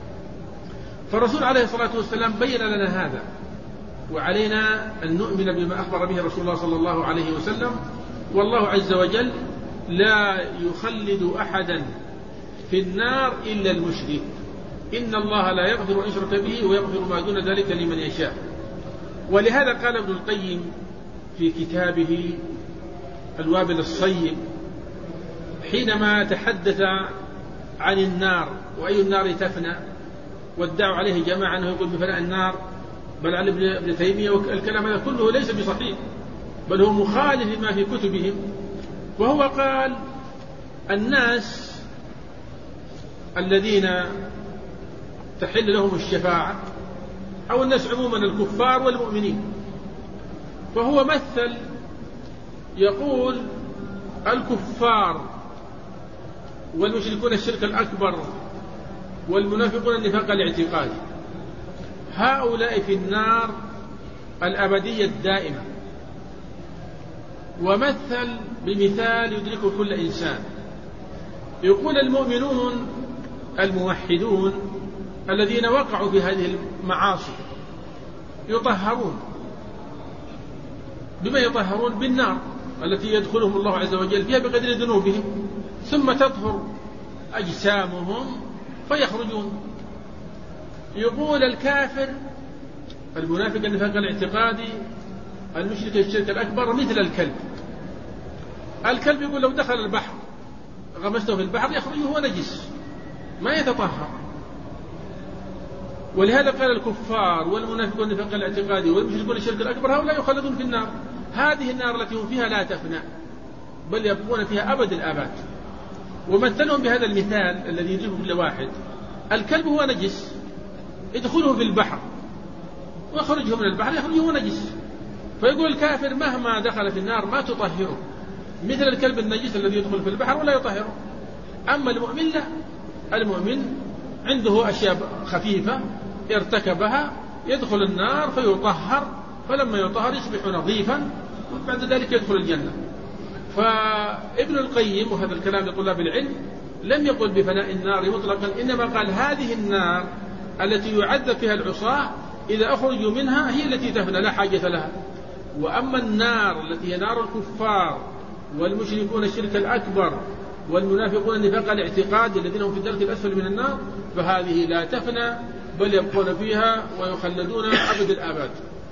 فالرسول عليه الصلاة والسلام بين لنا هذا، وعلينا أن نؤمن بما أخبر به رسول الله صلى الله عليه وسلم. والله عز وجل لا يخلد أحدا في النار إلا المشرك، إن الله لا يغفر أن يشرك به ويغفر ما دون ذلك لمن يشاء. ولهذا قال ابن القيم في كتابه الوابل الصيب حينما تحدث عن النار وأي النار تفنى، وادعوا عليه جماعة أنه يقول بفناء النار، بل على ابن تيمية، والكلام هذا كله ليس بصحيح بل هو مخالف لما في كتبهم. وهو قال الناس الذين تحل لهم الشفاعة أو الناس عموما الكفار والمؤمنين، فهو مثل يقول الكفار والمشركون الشرك الأكبر والمنافقون النفاق الاعتقادي، هؤلاء في النار الأبدية الدائمة. ومثل بمثال يدركه كل إنسان، يقول المؤمنون الموحدون الذين وقعوا في هذه المعاصي يطهرون. بما يطهرون؟ بالنار التي يدخلهم الله عز وجل فيها بقدر ذنوبهم، ثم تطهر أجسامهم فيخرجون. يقول الكافر المنافق النفاق الاعتقادي المشرك الشرك الأكبر مثل الكلب. الكلب يقول لو دخل البحر غمسته في البحر يخرج وهو نجس ما يتطهر. ولهذا قال الكفار والمنافقون النفاق الاعتقادي والمشركون الشرك الأكبر هؤلاء يخلدون في النار. هذه النار التي هم فيها لا تفنى بل يبقون فيها أبد الآباد. ومثلهم بهذا المثال الذي يجيبه كل واحد. الكلب هو نجس يدخله في البحر ويخرجه من البحر يخرجه هو نجس، فيقول الكافر مهما دخل في النار ما تطهره، مثل الكلب النجس الذي يدخل في البحر ولا يطهره. أما المؤمن لا، المؤمن عنده أشياء خفيفة ارتكبها يدخل النار فيطهر، فلما يطهر يصبح نظيفا وبعد ذلك يدخل الجنة. فابن القيم وهذا الكلام لطلاب العلم لم يقل بفناء النار مطلقا، إنما قال هذه النار التي يعذب فيها العصاة إذا أخرجوا منها هي التي تفنى لا حاجة لها. وأما النار التي هي نار الكفار والمشركون الشرك الأكبر والمنافقون النفاق الاعتقادي الذين هم في الدرك الأسفل من النار فهذه لا تفنى بل يبقون فيها ويخلدون أبد الآباد.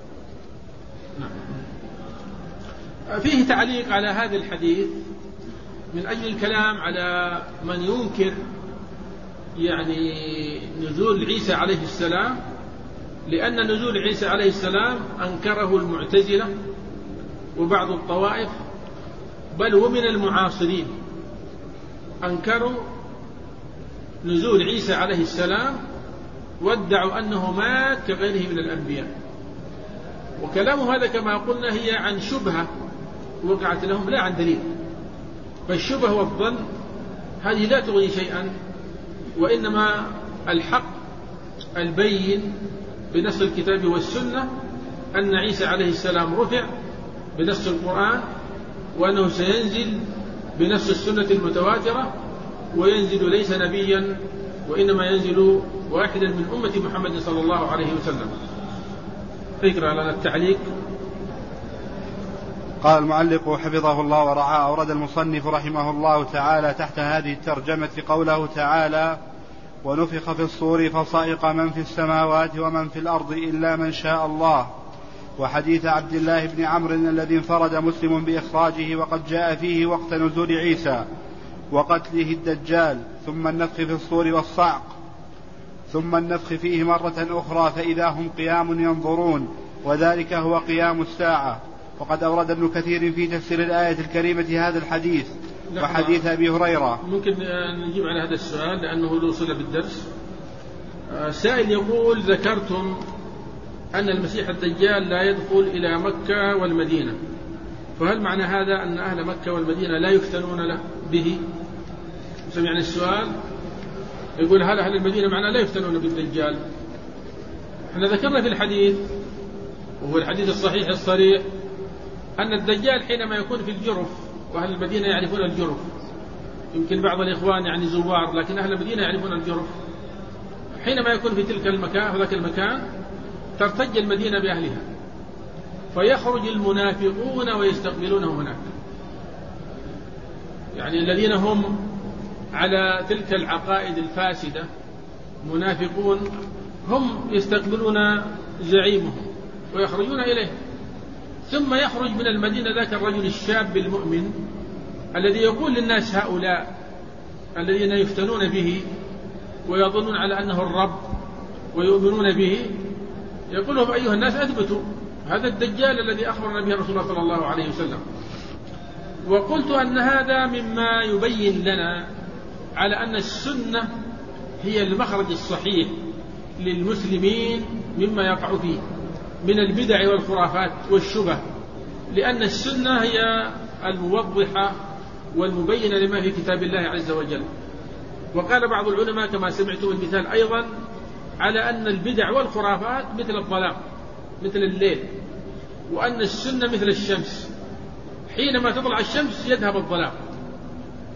فيه تعليق على هذا الحديث من أجل الكلام على من ينكر يعني نزول عيسى عليه السلام، لأن نزول عيسى عليه السلام أنكره المعتزلة وبعض الطوائف بل ومن المعاصرين أنكروا نزول عيسى عليه السلام وادعوا أنه مات كغيره من الأنبياء. وكلامه هذا كما قلنا هي عن شبهة وقعت لهم لا عن دليل، فالشبهة والظن هذه لا تغني شيئا، وإنما الحق البين بنص الكتاب والسنة أن عيسى عليه السلام رفع بنص القرآن، وأنه سينزل بنص السنة المتواترة، وينزل ليس نبيا وإنما ينزل واحدا من أمة محمد صلى الله عليه وسلم. اقرأ لنا التعليق. قال المعلق حفظه الله ورعاه: أورد المصنف رحمه الله تعالى تحت هذه الترجمة قوله تعالى: ونفخ في الصور فصعق من في السماوات ومن في الأرض إلا من شاء الله، وحديث عبد الله بن عمرو الذي انفرد مسلم بإخراجه وقد جاء فيه وقت نزول عيسى وقتله الدجال، ثم النفخ في الصور والصعق، ثم النفخ فيه مرة أخرى فإذا هم قيام ينظرون، وذلك هو قيام الساعة. وقد أورد ابن كثير في تفسير الآية الكريمة هذا الحديث وحديث أبي هريرة. ممكن نجيب على هذا السؤال لأنه له صلة بالدرس. سائل يقول: ذكرتم أن المسيح الدجال لا يدخل إلى مكة والمدينة، فهل معنى هذا أن أهل مكة والمدينة لا يفتنون له به؟ سمعنا السؤال يقول: هل أهل المدينة معنا لا يفتنون بالدجال؟ احنا ذكرنا في الحديث وهو الحديث الصحيح الصريح أن الدجال حينما يكون في الجرف، وأهل المدينة يعرفون الجرف، يمكن بعض الإخوان يعني زوار لكن أهل المدينة يعرفون الجرف، حينما يكون في تلك المكان وذاك المكان ترتج المدينة بأهلها فيخرج المنافقون ويستقبلونه هناك، يعني الذين هم على تلك العقائد الفاسدة منافقون هم يستقبلون زعيمهم ويخرجون إليه، ثم يخرج من المدينة ذاك الرجل الشاب المؤمن الذي يقول للناس هؤلاء الذين يفتنون به ويظنون على أنه الرب ويؤمنون به، يقول لهم: أيها الناس أثبتوا هذا الدجال الذي أخبرنا به رسول الله صلى الله عليه وسلم. وقلت أن هذا مما يبين لنا على أن السنة هي المخرج الصحيح للمسلمين مما يقع فيه من البدع والخرافات والشبه، لأن السنة هي الموضحة والمبينة لما في كتاب الله عز وجل. وقال بعض العلماء كما سمعتم المثال أيضا على أن البدع والخرافات مثل الظلام مثل الليل، وأن السنة مثل الشمس، حينما تطلع الشمس يذهب الظلام،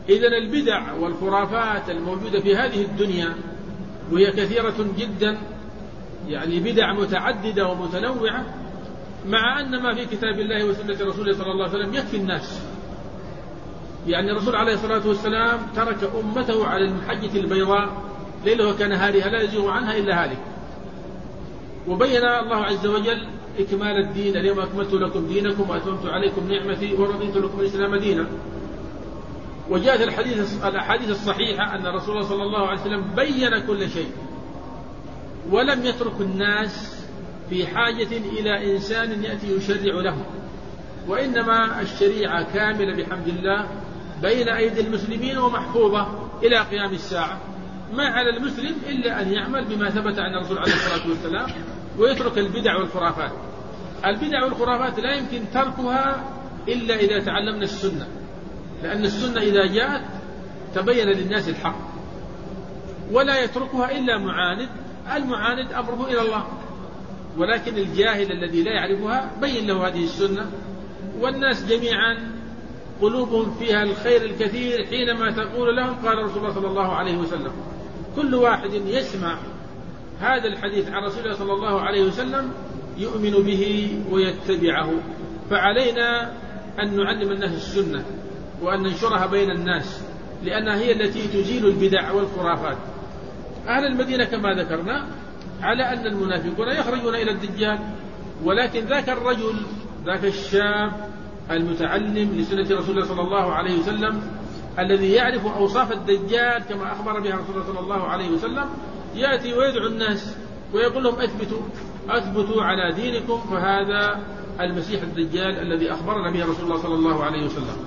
إذن البدع والخرافات الموجودة في هذه الدنيا وهي كثيرة جدا، يعني بدع متعددة ومتنوعة، مع أن ما في كتاب الله وسنة رسوله صلى الله عليه وسلم يكفي الناس. يعني الرسول عليه الصلاة والسلام ترك أمته على المحجة البيضاء ليلها كنهارها لا يزيغ عنها إلا هالك، وبين الله عز وجل إكمال الدين: اليوم أكملت لكم دينكم وأتممت عليكم نعمتي ورضيت لكم الإسلام دينا. وجاءت الحديث الأحاديث الصحيحة أن الرسول الله صلى الله عليه وسلم بين كل شيء، ولم يترك الناس في حاجة إلى إنسان يأتي يشرع لهم، وإنما الشريعة كاملة بحمد الله بين أيدي المسلمين ومحفوظة إلى قيام الساعة. ما على المسلم إلا أن يعمل بما ثبت عن الرسول عليه الصلاة والسلام ويترك البدع والخرافات. البدع والخرافات لا يمكن تركها إلا إذا تعلمنا السنة، لأن السنة إذا جاءت تبين للناس الحق، ولا يتركها إلا معاند. المعاند أمره إلى الله، ولكن الجاهل الذي لا يعرفها بين له هذه السنة. والناس جميعا قلوبهم فيها الخير الكثير حينما تقول لهم قال رسول الله صلى الله عليه وسلم. كل واحد يسمع هذا الحديث عن رسول الله صلى الله عليه وسلم يؤمن به ويتبعه. فعلينا أن نعلم الناس السنة وأن ننشرها بين الناس، لأنها هي التي تزيل البدع والخرافات. أهل المدينة كما ذكرنا على أن المنافقون يخرجون إلى الدجال، ولكن ذاك الرجل ذاك الشاب المتعلم لسنة رسول الله صلى الله عليه وسلم الذي يعرف أوصاف الدجال كما أخبر بها رسول الله صلى الله عليه وسلم يأتي ويدعو الناس ويقول لهم أثبتوا أثبتوا على دينكم، فهذا المسيح الدجال الذي أخبرنا به رسول الله صلى الله عليه وسلم.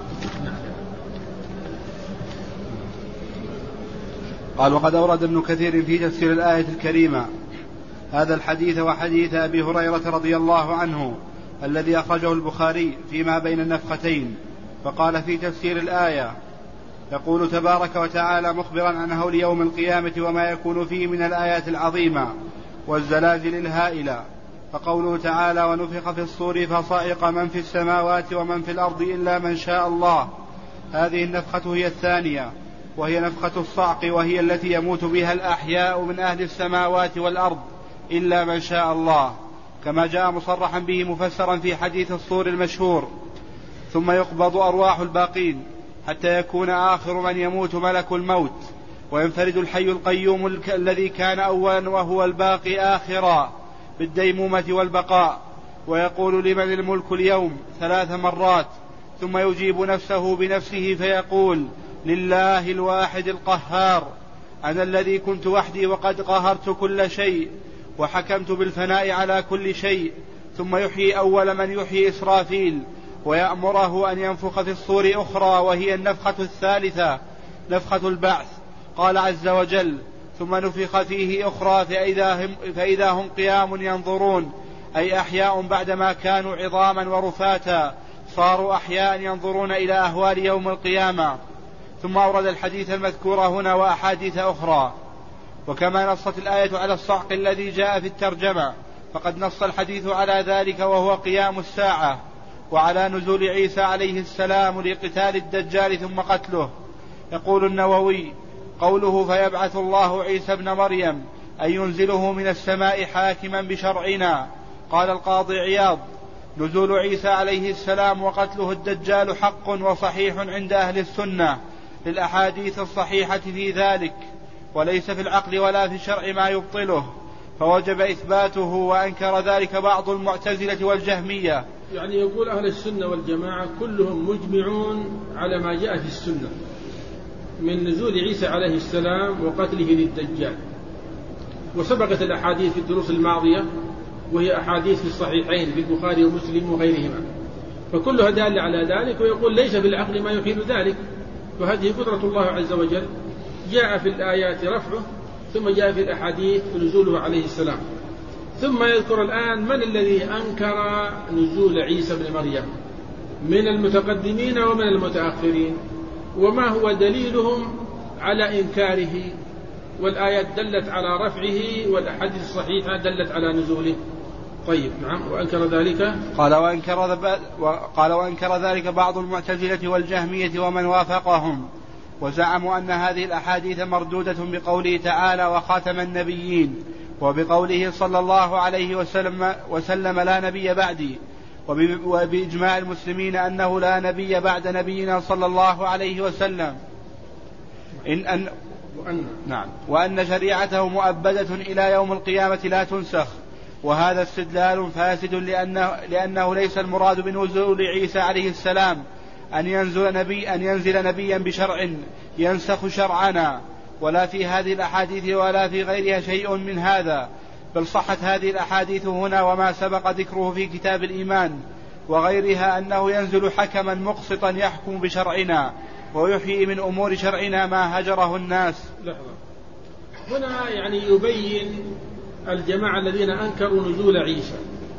قال: وقد أورد ابن كثير في تفسير الآية الكريمة هذا الحديث وحديث أبي هريرة رضي الله عنه الذي أخرجه البخاري فيما بين النفختين، فقال في تفسير الآية: يقول تبارك وتعالى مخبرا عن هول يوم القيامة وما يكون فيه من الآيات العظيمة والزلازل الهائلة، فقوله تعالى: ونفخ في الصور فصعق من في السماوات ومن في الأرض إلا من شاء الله. هذه النفخة هي الثانية، وهي نفخة الصعق، وهي التي يموت بها الأحياء من أهل السماوات والأرض إلا من شاء الله، كما جاء مصرحا به مفسرا في حديث الصور المشهور. ثم يقبض أرواح الباقين حتى يكون آخر من يموت ملك الموت، وينفرد الحي القيوم الذي كان أولا وهو الباقي آخرا بالديمومة والبقاء، ويقول: لمن الملك اليوم ثلاث مرات، ثم يجيب نفسه بنفسه فيقول: لله الواحد القهار، أنا الذي كنت وحدي وقد قهرت كل شيء وحكمت بالفناء على كل شيء. ثم يحيي أول من يحيي إسرافيل، ويأمره أن ينفخ في الصور أخرى، وهي النفخة الثالثة نفخة البعث. قال عز وجل: ثم نفخ فيه أخرى فإذا هم, فإذا هم قيام ينظرون، أي أحياء بعدما كانوا عظاما ورفاتا صاروا أحياء ينظرون إلى أهوال يوم القيامة. ثم أورد الحديث المذكور هنا وأحاديث أخرى. وكما نصت الآية على الصعق الذي جاء في الترجمة، فقد نص الحديث على ذلك وهو قيام الساعة، وعلى نزول عيسى عليه السلام لقتال الدجال ثم قتله. يقول النووي: قوله فيبعث الله عيسى ابن مريم أن ينزله من السماء حاكما بشرعنا. قال القاضي عياض: نزول عيسى عليه السلام وقتله الدجال حق وصحيح عند أهل السنة للأحاديث الصحيحة في ذلك، وليس في العقل ولا في الشرع ما يبطله، فوجب إثباته، وأنكر ذلك بعض المعتزلة والجهمية. يعني يقول أهل السنة والجماعة كلهم مجمعون على ما جاء في السنة من نزول عيسى عليه السلام وقتله للدجال، وسبقت الأحاديث في الدروس الماضية، وهي أحاديث في الصحيحين في البخاري ومسلم وغيرها، فكلها دال على ذلك. ويقول ليس في العقل ما يحيل ذلك، وهذه قدرة الله عز وجل، جاء في الآيات رفعه، ثم جاء في الأحاديث نزوله عليه السلام. ثم يذكر الآن من الذي أنكر نزول عيسى بن مريم من المتقدمين ومن المتأخرين، وما هو دليلهم على إنكاره. والآيات دلت على رفعه، والأحاديث الصحيحة دلت على نزوله. طيب نعم. وأنكر ذلك قال وأنكر, قال وأنكر ذلك بعض المعتزلة والجهمية ومن وافقهم، وزعموا أن هذه الأحاديث مردودة بقوله تعالى وخاتم النبيين، وبقوله صلى الله عليه وسلم, وسلم لا نبي بعدي، وبإجماع المسلمين أنه لا نبي بعد نبينا صلى الله عليه وسلم، إن أن وأن, نعم وأن شريعته مؤبدة إلى يوم القيامة لا تنسخ. وهذا استدلال فاسد لأنه, لأنه ليس المراد بنزول عيسى عليه السلام أن ينزل, نبي أن ينزل نبيا بشرع ينسخ شرعنا، ولا في هذه الأحاديث ولا في غيرها شيء من هذا، بل صحت هذه الأحاديث هنا وما سبق ذكره في كتاب الإيمان وغيرها أنه ينزل حكما مقسطا يحكم بشرعنا ويحيي من أمور شرعنا ما هجره الناس. لحظة. هنا يعني يبين الجماعة الذين أنكروا نزول عيسى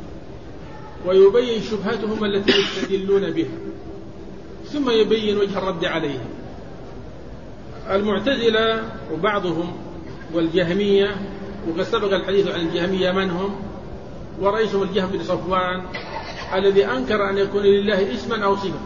ويبين شبهتهم التي يستدلون بها، ثم يبين وجه الرد عليهم. المعتزلة وبعضهم والجهمية، وقد سبق الحديث عن الجهمية من هم، ورئيسهم الجهم بن صفوان الذي أنكر أن يكون لله اسما أو صفة،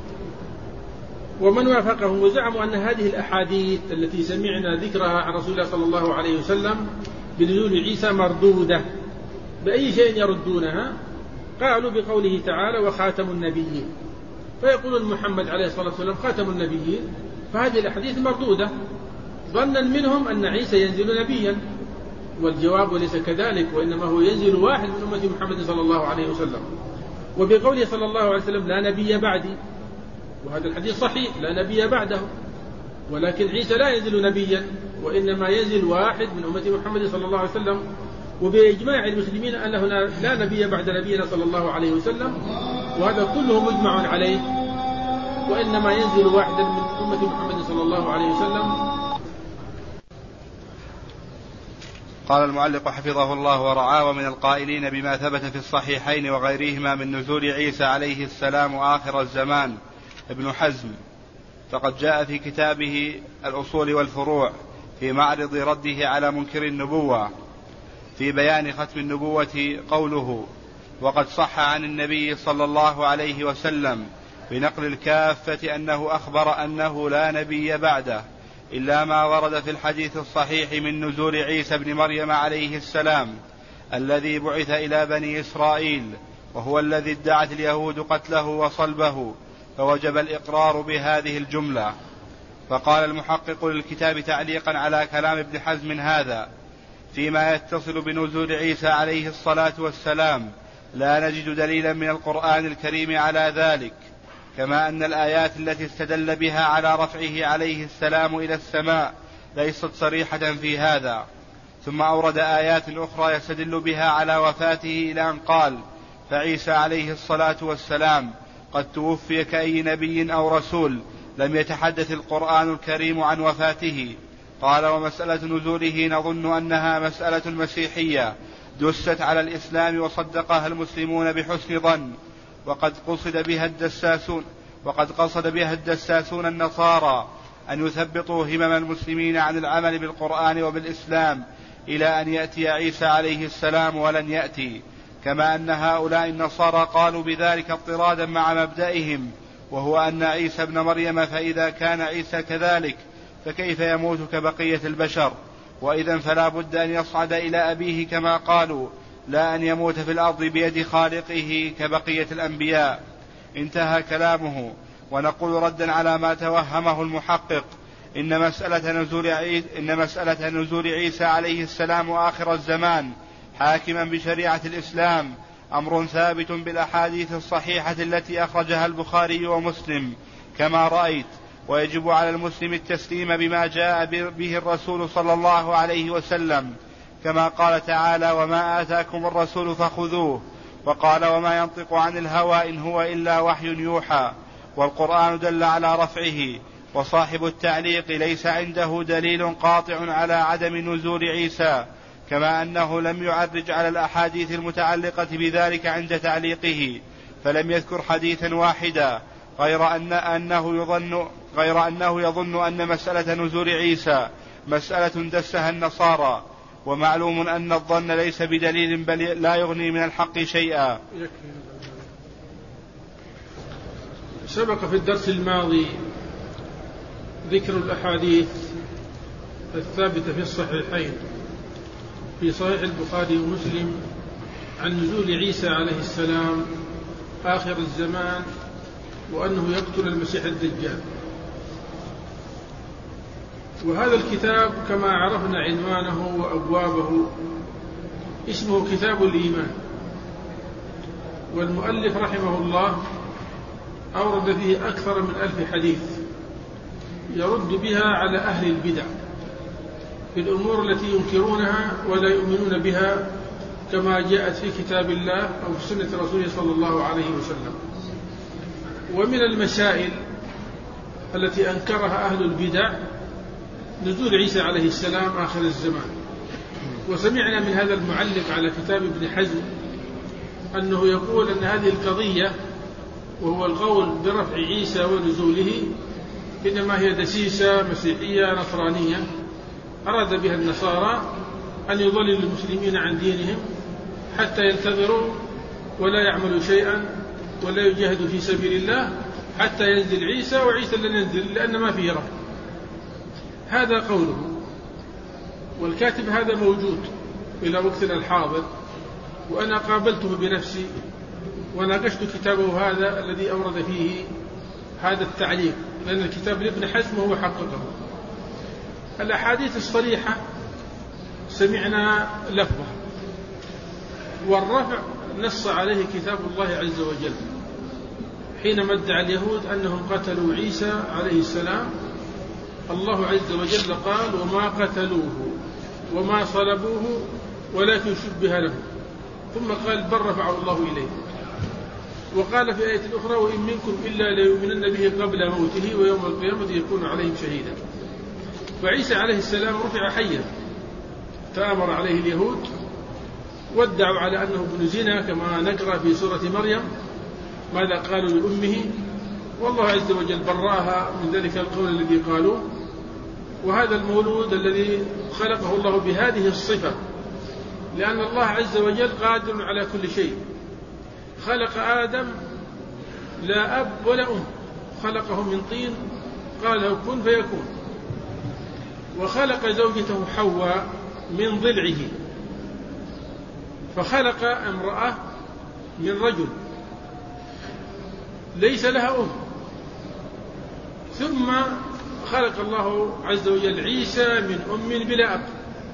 ومن وافقهم، وزعموا أن هذه الأحاديث التي سمعنا ذكرها عن رسول الله صلى الله عليه وسلم بنزول عيسى مردودة. بأي شيء يردونها؟ قالوا بقوله تعالى وخاتم النبيين، فيقولون محمد عليه الصلاة والسلام خاتم النبيين، فهذه الأحاديث مردودة ظنا منهم أن عيسى ينزل نبيا، والجواب ليس كذلك، وإنما هو ينزل واحد من أمة محمد صلى الله عليه وسلم. وبقوله صلى الله عليه وسلم لا نبي بعدي، وهذا الحديث صحيح لا نبي بعده، ولكن عيسى لا ينزل نبيا، وإنما ينزل واحد من أمة محمد صلى الله عليه وسلم. وبإجماع المسلمين أنه لا نبي بعد نبينا صلى الله عليه وسلم، وهذا كله مجمع عليه، وإنما ينزل واحدا من أمة محمد صلى الله عليه وسلم. قال المؤلف حفظه الله ورعاه: ومن القائلين بما ثبت في الصحيحين وغيرهما من نزول عيسى عليه السلام آخر الزمان ابن حزم، فقد جاء في كتابه الأصول والفروع في معرض رده على منكر النبوة في بيان ختم النبوة قوله: وقد صح عن النبي صلى الله عليه وسلم بنقل الكافة أنه أخبر أنه لا نبي بعده إلا ما ورد في الحديث الصحيح من نزول عيسى بن مريم عليه السلام الذي بعث إلى بني إسرائيل، وهو الذي ادعت اليهود قتله وصلبه، فوجب الإقرار بهذه الجملة. فقال المحقق للكتاب تعليقا على كلام ابن حزم هذا: فيما يتصل بنزول عيسى عليه الصلاة والسلام لا نجد دليلا من القرآن الكريم على ذلك، كما أن الآيات التي استدل بها على رفعه عليه السلام إلى السماء ليست صريحة في هذا. ثم أورد آيات أخرى يستدل بها على وفاته إلى أن قال: فعيسى عليه الصلاة والسلام قد توفي كأي نبي أو رسول لم يتحدث القرآن الكريم عن وفاته. قال: ومسألة نزوله نظن أنها مسألة مسيحية دست على الإسلام وصدقها المسلمون بحسن ظن، وقد قصد بها الدساسون وقد قصد بها الدساسون النصارى أن يثبطوا همم المسلمين عن العمل بالقرآن وبالإسلام إلى أن يأتي عيسى عليه السلام، ولن يأتي، كما أن هؤلاء النصارى قالوا بذلك اضطرادا مع مبدئهم، وهو أن عيسى ابن مريم، فإذا كان عيسى كذلك فكيف يموت كبقية البشر؟ وإذا فلا بد أن يصعد إلى أبيه كما قالوا، لا أن يموت في الأرض بيد خالقه كبقية الأنبياء. انتهى كلامه. ونقول ردا على ما توهمه المحقق: إن مسألة نزول عيسى, إن مسألة نزول عيسى عليه السلام آخر الزمان حاكما بشريعة الإسلام أمر ثابت بالأحاديث الصحيحة التي أخرجها البخاري ومسلم كما رأيت، ويجب على المسلم التسليم بما جاء به الرسول صلى الله عليه وسلم، كما قال تعالى: وما آتاكم الرسول فخذوه، وقال: وما ينطق عن الهوى إن هو إلا وحي يوحى. والقرآن دل على رفعه، وصاحب التعليق ليس عنده دليل قاطع على عدم نزول عيسى، كما أنه لم يعرج على الأحاديث المتعلقة بذلك عند تعليقه، فلم يذكر حديثا واحدا، غير أن أنه يظن غير أنه يظن أن مسألة نزول عيسى مسألة دسها النصارى، ومعلوم أن الظن ليس بدليل بل لا يغني من الحق شيئا. سبق في الدرس الماضي ذكر الأحاديث الثابتة في الصحيحين في صحيح البخاري ومسلم عن نزول عيسى عليه السلام آخر الزمان وأنه يقتل المسيح الدجال. وهذا الكتاب كما عرفنا عنوانه وأبوابه اسمه كتاب الإيمان، والمؤلف رحمه الله أورد فيه أكثر من ألف حديث يرد بها على أهل البدع في الأمور التي ينكرونها ولا يؤمنون بها كما جاءت في كتاب الله أو في سنة رسوله صلى الله عليه وسلم. ومن المسائل التي أنكرها أهل البدع نزول عيسى عليه السلام آخر الزمان. وسمعنا من هذا المعلق على كتاب ابن حزم أنه يقول أن هذه القضية وهو القول برفع عيسى ونزوله إنما هي دسيسة مسيحية نصرانية أراد بها النصارى أن يضللوا المسلمين عن دينهم حتى ينتظروا ولا يعملوا شيئا ولا يجاهدوا في سبيل الله حتى ينزل عيسى، وعيسى لن ينزل لأن ما فيه رفع. هذا قوله، والكاتب هذا موجود إلى وقتنا الحاضر، وأنا قابلته بنفسي وناقشت كتابه هذا الذي أورد فيه هذا التعليق، لأن الكتاب لابن حزم هو حققه. الأحاديث الصريحة سمعنا لفظه، والرفع نص عليه كتاب الله عز وجل حينما ادعى اليهود أنهم قتلوا عيسى عليه السلام. الله عز وجل قال: وما قتلوه وما صلبوه ولكن شبه له، ثم قال: بل رفعه الله إليه. وقال في آية أخرى: وإن منكم إلا ليؤمنن به قبل موته ويوم القيامة يكون عليهم شهيدا. فعيسى عليه السلام رفع حيا، تآمر عليه اليهود وادعوا على أنه ابن زنا كما نقرأ في سورة مريم ماذا قالوا لأمه، والله عز وجل برأها من ذلك القول الذي قالوا. وهذا المولود الذي خلقه الله بهذه الصفة، لأن الله عز وجل قادر على كل شيء. خلق آدم لا أب ولا أم، خلقه من طين قال له كن فيكون. وخلق زوجته حواء من ضلعه، فخلق امرأة من رجل ليس لها أم. ثم خلق الله عز وجل عيسى من أم بلا أب.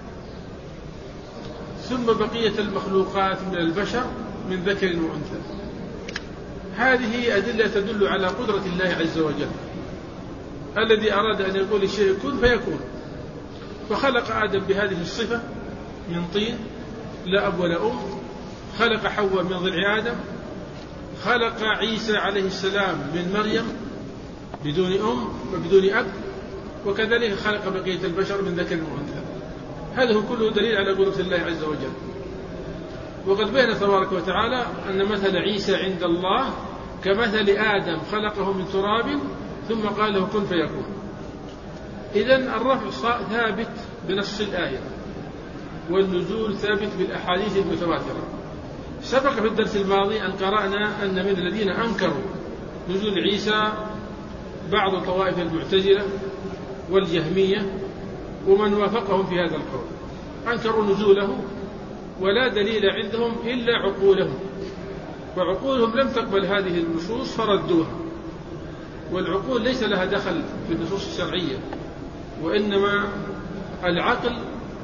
ثم بقية المخلوقات من البشر من ذكر وأنثى. هذه أدلة تدل على قدرة الله عز وجل الذي أراد أن يقول الشيء كن فيكون. فخلق آدم بهذه الصفة من طين لا أب ولا أم، خلق حواء من ضلع آدم، خلق عيسى عليه السلام من مريم بدون أم وبدون أب، وكذلك خلق بقية البشر من ذكر وأنثى. هذا كله دليل على قدرة الله عز وجل. وقد بين تبارك وتعالى أن مثل عيسى عند الله كمثل آدم خلقه من تراب ثم قال له كن فيكون. إذن الرفع ثابت بنص الآية، والنزول ثابت بالأحاديث المتواترة. سبق في الدرس الماضي أن قرأنا أن من الذين أنكروا نزول عيسى بعض طوائف المعتزلة والجهمية ومن وافقهم في هذا القول، أنكروا نزوله ولا دليل عندهم إلا عقولهم، وعقولهم لم تقبل هذه النصوص فردوها. والعقول ليس لها دخل في النصوص الشرعية، وإنما العقل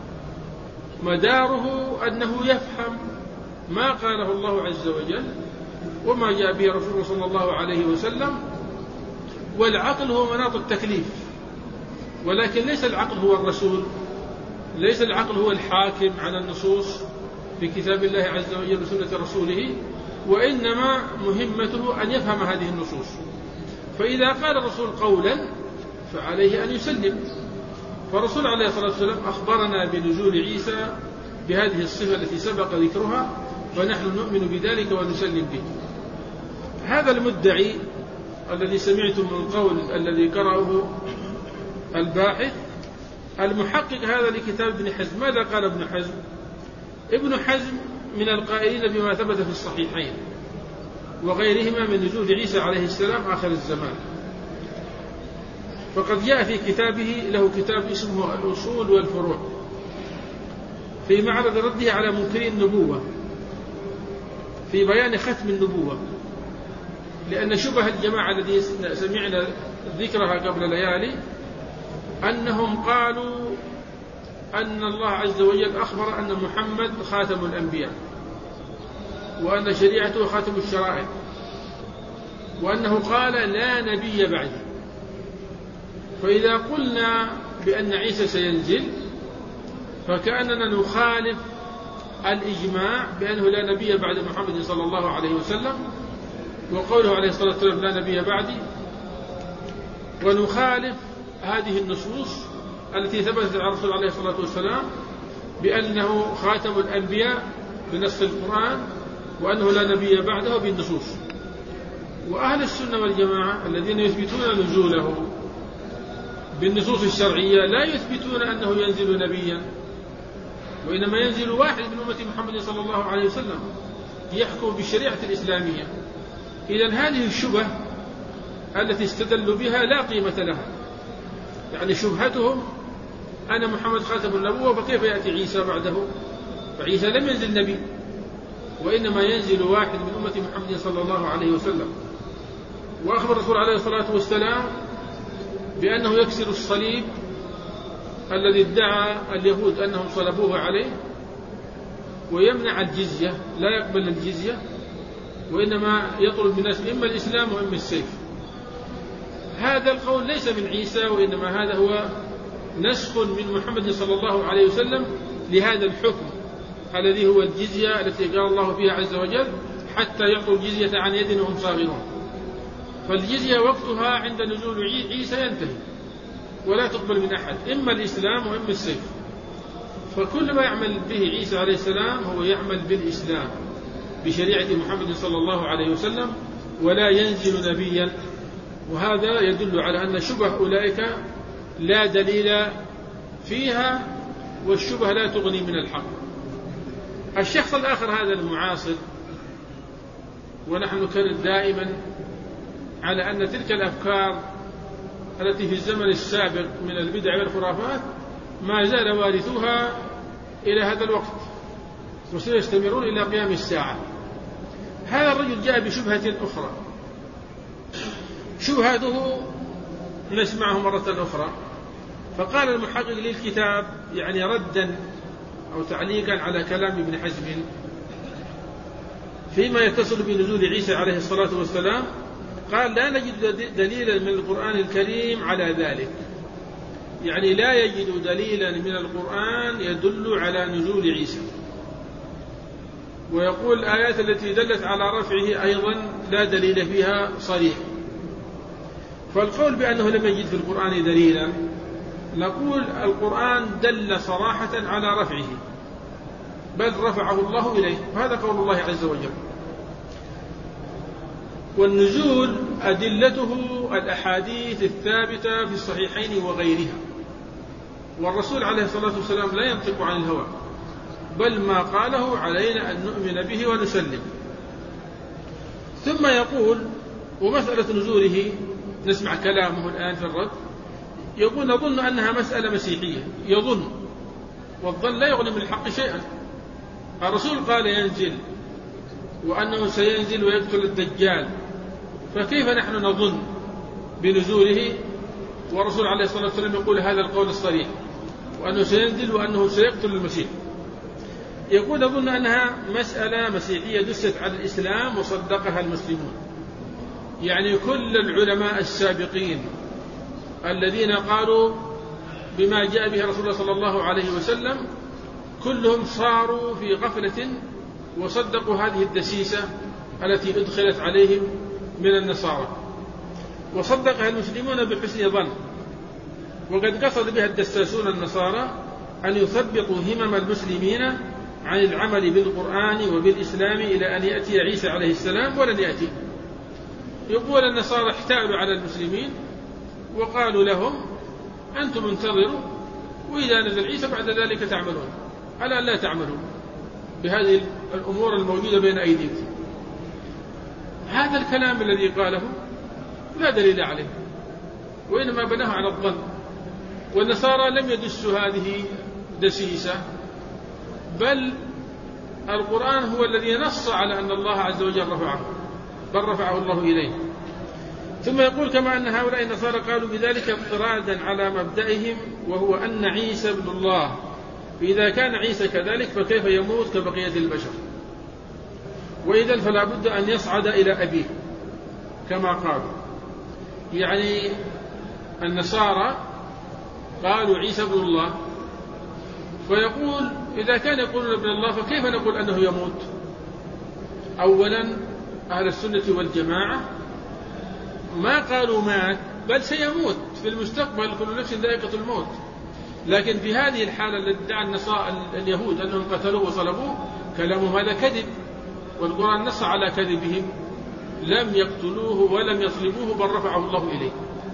مداره أنه يفهم ما قاله الله عز وجل وما جاء به رسوله صلى الله عليه وسلم. والعقل هو مناط التكليف، ولكن ليس العقل هو الرسول، ليس العقل هو الحاكم على النصوص في كتاب الله عز وجل وسنة رسوله، وإنما مهمته أن يفهم هذه النصوص. فإذا قال الرسول قولا فعليه أن يسلم. فالرسول عليه الصلاة والسلام أخبرنا بنزول عيسى بهذه الصفة التي سبق ذكرها، فنحن نؤمن بذلك ونسلم به. هذا المدعي الذي سمعتم من القول الذي قرأه الباحث المحقق هذا لكتاب ابن حزم، ماذا قال ابن حزم؟ ابن حزم من القائلين بما ثبت في الصحيحين وغيرهما من نزول عيسى عليه السلام آخر الزمان. فقد جاء في كتابه له كتاب اسمه الأصول والفروع في معرض رده على منكري النبوة في بيان ختم النبوة، لأن شبه الجماعة الذي سمعنا ذكرها قبل ليالي أنهم قالوا أن الله عز وجل أخبر أن محمد خاتم الأنبياء، وأن شريعته خاتم الشرائع، وأنه قال لا نبي بعدي. فإذا قلنا بأن عيسى سينزل فكأننا نخالف الإجماع بأنه لا نبي بعد محمد صلى الله عليه وسلم، وقوله عليه الصلاة والسلام لا نبي بعدي، ونخالف هذه النصوص التي ثبتت عن الرسول عليه الصلاة والسلام بأنه خاتم الأنبياء بنص القرآن، وأنه لا نبي بعده بالنصوص. وأهل السنة والجماعة الذين يثبتون نزوله بالنصوص الشرعية لا يثبتون أنه ينزل نبيا، وإنما ينزل واحد من أمة محمد صلى الله عليه وسلم يحكم بالشريعة الإسلامية. إذن هذه الشبه التي استدلوا بها لا قيمة لها، يعني شبهتهم أن محمد خاتم النبوة فكيف يأتي عيسى بعده؟ فعيسى لم ينزل نبي، وإنما ينزل واحد من أمة محمد صلى الله عليه وسلم. وأخبر الرسول عليه الصلاة والسلام بأنه يكسر الصليب الذي ادعى اليهود أنهم صلبوه عليه، ويمنع الجزية، لا يقبل الجزية، وإنما يطلب من الناس إما الإسلام وإما السيف. هذا القول ليس من عيسى، وإنما هذا هو نسخ من محمد صلى الله عليه وسلم لهذا الحكم الذي هو الجزية التي قال الله فيها عز وجل حتى يعطوا الجزية عن يد وهم صاغرون. فالجزية وقتها عند نزول عيسى ينتهي ولا تقبل من أحد، إما الإسلام وإما السيف. فكل ما يعمل به عيسى عليه السلام هو يعمل بالإسلام بشريعة محمد صلى الله عليه وسلم، ولا ينزل نبيا. وهذا يدل على أن شبه أولئك لا دليل فيها، والشبه لا تغني من الحق. الشخص الآخر هذا المعاصر، ونحن نكرر دائما على أن تلك الأفكار التي في الزمن السابق من البدع والخرافات ما زال وارثوها إلى هذا الوقت، وسيستمرون إلى قيام الساعة. هذا الرجل جاء بشبهة أخرى، شبهته نسمعه مرة أخرى. فقال المحقق للكتاب يعني ردا أو تعليقا على كلام ابن حزم فيما يتصل بنزول عيسى عليه الصلاة والسلام، قال لا نجد دليلا من القرآن الكريم على ذلك، يعني لا يجد دليلا من القرآن يدل على نزول عيسى. ويقول الآيات التي دلت على رفعه أيضا لا دليل فيها صريح. فالقول بأنه لم يجد في القرآن دليلا، نقول القرآن دل صراحة على رفعه، بل رفعه الله إليه، وهذا قول الله عز وجل. والنزول أدلته الأحاديث الثابتة في الصحيحين وغيرها، والرسول عليه الصلاة والسلام لا ينطق عن الهوى، بل ما قاله علينا أن نؤمن به ونسلم. ثم يقول ومسألة نزوله نسمع كلامه الآن في الرد، يقول نظن أنها مسألة مسيحية، يظن، والظن لا يغني من الحق شيئا. الرسول قال ينزل وأنه سينزل ويقتل الدجال، فكيف نحن نظن بنزوله والرسول عليه الصلاة والسلام يقول هذا القول الصريح وأنه سينزل وأنه سيقتل المسيح؟ يقول نظن أنها مسألة مسيحية دست على الإسلام وصدقها المسلمون. يعني كل العلماء السابقين الذين قالوا بما جاء به رسول الله صلى الله عليه وسلم كلهم صاروا في غفلة وصدقوا هذه الدسيسة التي أدخلت عليهم من النصارى، وصدقها المسلمون بحسن ظن. وقد قصد بها الدساسون النصارى أن يثبطوا همم المسلمين عن العمل بالقرآن وبالإسلام إلى أن يأتي عيسى عليه السلام، ولن يأتي. يقول النصارى احتالوا على المسلمين وقالوا لهم أنتم انتظروا، وإذا نزل عيسى بعد ذلك تعملون، ألا لا تعملوا بهذه الأمور الموجودة بين أيديكم. هذا الكلام الذي قاله لا دليل عليه، وإنما بناه على الظن. والنصارى لم يدسوا هذه دسيسة، بل القرآن هو الذي نص على أن الله عز وجل رفعه، بل رفعه الله إليه. ثم يقول كما أن هؤلاء النصارى قالوا بذلك اضطرادا على مبدئهم، وهو أن عيسى ابن الله، فإذا كان عيسى كذلك فكيف يموت كبقية البشر؟ وإذا فلا بد أن يصعد إلى أبيه كما قالوا. يعني النصارى قالوا عيسى ابن الله، فيقول إذا كان يقولون ابن الله فكيف نقول أنه يموت؟ أولا أهل السنة والجماعة ما قالوا مات، بل سيموت في المستقبل، كل نفس ذائقة الموت. لكن في هذه الحالة التي ادعى النصارى اليهود أنهم قتلوه وصلبوه، كلامهم هذا كذب، والقرآن نص على كذبهم، لم يقتلوه ولم يصلبوه بل رفعه الله إليه،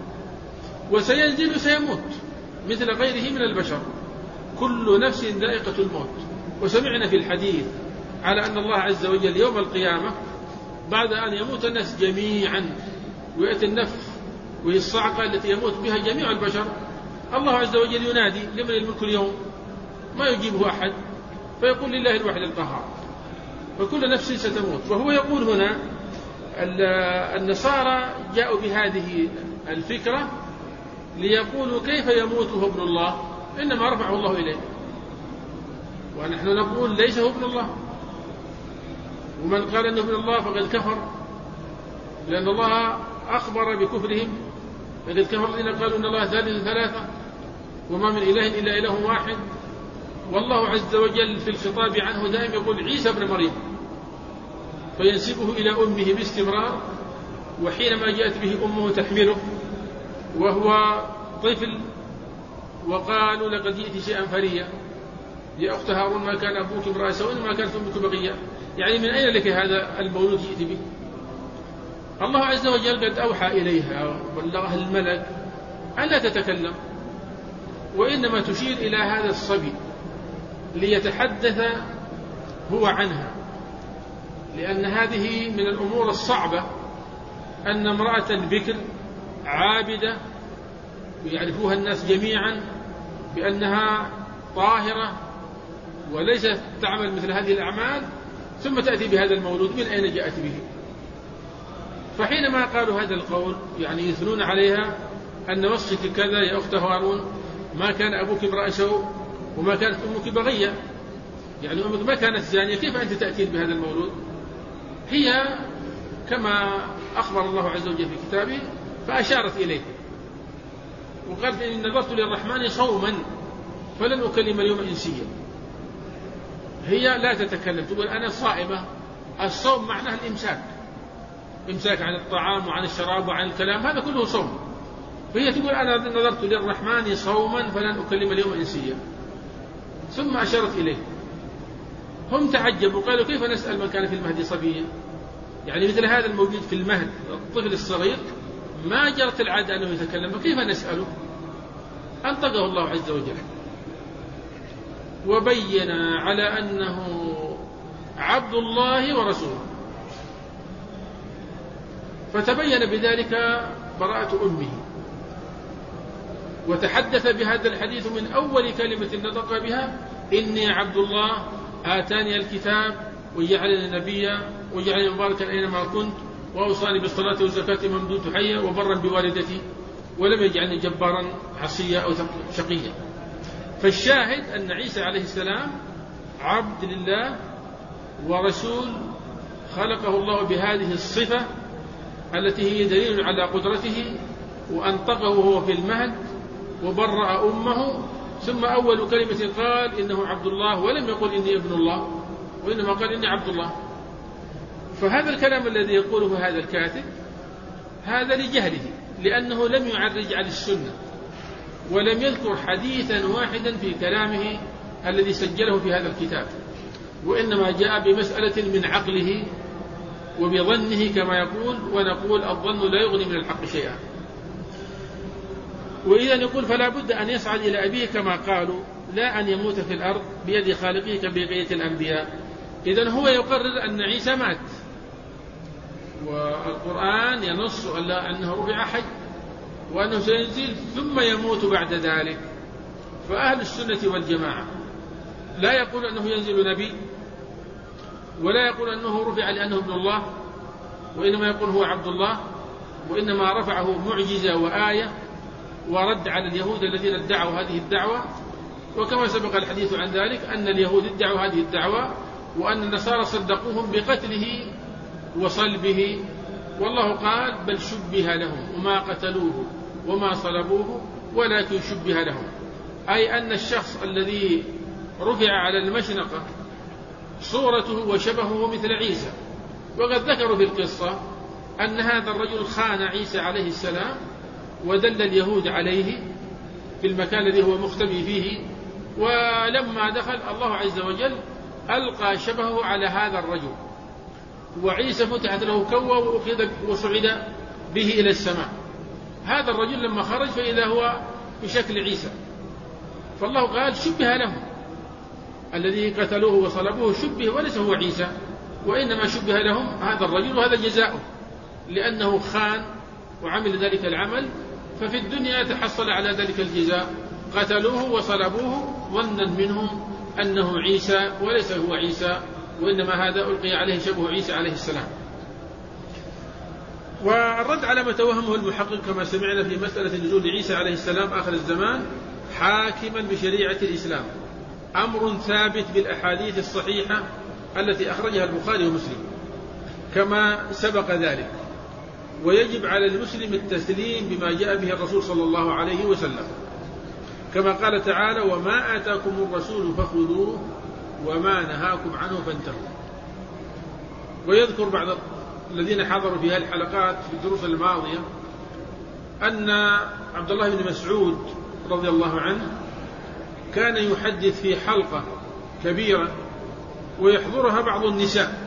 وسينزل سيموت مثل غيره من البشر، كل نفس ذائقة الموت. وسمعنا في الحديث على أن الله عز وجل يوم القيامة بعد أن يموت الناس جميعا ويأتي النفخ وهي الصعقة التي يموت بها جميع البشر، الله عز وجل ينادي لمن الملك اليوم؟ ما يجيبه أحد، فيقول لله الواحد القهار، فكل نفس ستموت. وهو يقول هنا النصارى جاءوا بهذه الفكرة ليقولوا كيف يموت هو ابن الله، إنما رفعه الله إليه، ونحن نقول ليس هو ابن الله. ومن قال أنه ابن الله فقد كفر، لأن الله أخبر بكفرهم، فقد كفر الذين قالوا أن الله ثالث ثلاثة وما من إله إلا إله واحد. والله عز وجل في الخطاب عنه دائما يقول عيسى ابن مريم، فينسبه إلى أمه باستمرار، وحينما جاءت به أمه تحمله وهو طفل وقالوا لقد جئت شيئا فريا يا أخت هارون ما كان أبوك امرأ سوء ما كانت أمك بغيا، يعني من أين لك هذا المولود جئت به؟ الله عز وجل قد أوحى إليها وبلغها الملك أن لا تتكلم، وإنما تشير إلى هذا الصبي ليتحدث هو عنها، لأن هذه من الأمور الصعبة أن امرأة بكر عابدة ويعرفوها الناس جميعا بأنها طاهرة وليست تعمل مثل هذه الأعمال، ثم تأتي بهذا المولود، من أين جاءت به؟ فحينما قالوا هذا القول يعني يثنون عليها أن وصفك كذا يا أخت هارون، ما كان أبوك امرأ سوء وما كانت أمك بغية، يعني أمك ما كانت زانية، كيف أنت تأتين بهذا المولود؟ هي كما أخبر الله عز وجل في كتابه فأشارت إليه وقالت إن نظرت للرحمن صوما فلن أكلم اليوم إنسيا. هي لا تتكلم، تقول أنا صائمة. الصوم معناه الإمساك، إمساك عن الطعام وعن الشراب وعن الكلام، هذا كله صوم. فهي تقول أنا نظرت للرحمن صوما فلن أكلم اليوم إنسيا، ثم أشارت إليه. هم تعجبوا قالوا كيف نسأل من كان في المهد صبيا؟ يعني مثل هذا الموجود في المهد الطفل الصغير ما جرت العادة أنه يتكلم، فكيف نسأله؟ أنطقه الله عز وجل وبين على أنه عبد الله ورسوله، فتبين بذلك براءة أمه، وتحدث بهذا الحديث من أول كلمة نطق بها إني عبد الله آتاني الكتاب وجعلني نبيا وجعلني مباركا أينما كنت وأوصاني بالصلاة والزكاة ما دمت حيا وبرا بوالدتي ولم يجعلني جبارا عصيا أو شقيا. فالشاهد أن عيسى عليه السلام عبد لله ورسول، خلقه الله بهذه الصفة التي هي دليل على قدرته، وأنطقه وهو في المهد وبرأ أمه، ثم أول كلمة قال إنه عبد الله، ولم يقل إني ابن الله، وإنما قال إني عبد الله. فهذا الكلام الذي يقوله هذا الكاتب هذا لجهله، لأنه لم يعرج على السنة ولم يذكر حديثا واحدا في كلامه الذي سجله في هذا الكتاب، وإنما جاء بمسألة من عقله وبظنه كما يقول، ونقول الظن لا يغني من الحق شيئا. وإذا نقول فلا بد أن يصعد إلى أبيه كما قالوا، لا أن يموت في الأرض بيد خالقه كبقية الأنبياء. إذن هو يقرر أن عيسى مات، والقرآن ينص على أنه رفع حي، وأنه سينزل ثم يموت بعد ذلك. فأهل السنة والجماعة لا يقول أنه ينزل نبي، ولا يقول أنه رفع لأنه ابن الله، وإنما يقول هو عبد الله، وإنما رفعه معجزة وآية ورد على اليهود الذين ادعوا هذه الدعوة. وكما سبق الحديث عن ذلك أن اليهود ادعوا هذه الدعوة، وأن النصارى صدقوهم بقتله وصلبه، والله قال بل شبه لهم وما قتلوه وما صلبوه ولكن شبه لهم، أي أن الشخص الذي رفع على المشنقة صورته وشبهه مثل عيسى. وقد ذكروا في القصة أن هذا الرجل خان عيسى عليه السلام ودل اليهود عليه في المكان الذي هو مختبئ فيه، ولما دخل الله عز وجل ألقى شبهه على هذا الرجل، وعيسى فتحت له كوة وأخذ وصعد به إلى السماء. هذا الرجل لما خرج فإذا هو بشكل عيسى، فالله قال شبه لهم، الذي قتلوه وصلبوه شبه وليس هو عيسى، وإنما شبه لهم هذا الرجل، وهذا جزاؤه لأنه خان وعمل ذلك العمل، ففي الدنيا تحصل على ذلك الجزاء، قتلوه وصلبوه ظنا منهم أنه عيسى وليس هو عيسى، وإنما هذا ألقي عليه شبه عيسى عليه السلام. والرد على ما توهمه المحقق كما سمعنا في مسألة نزول عيسى عليه السلام آخر الزمان حاكما بشريعة الإسلام، أمر ثابت بالأحاديث الصحيحة التي أخرجها البخاري ومسلم كما سبق ذلك، ويجب على المسلم التسليم بما جاء به الرسول صلى الله عليه وسلم، كما قال تعالى وما آتاكم الرسول فخذوه وما نهاكم عنه فانتهوا. ويذكر بعض الذين حضروا في هذه الحلقات في الدروس الماضية أن عبد الله بن مسعود رضي الله عنه كان يحدث في حلقة كبيرة ويحضرها بعض النساء،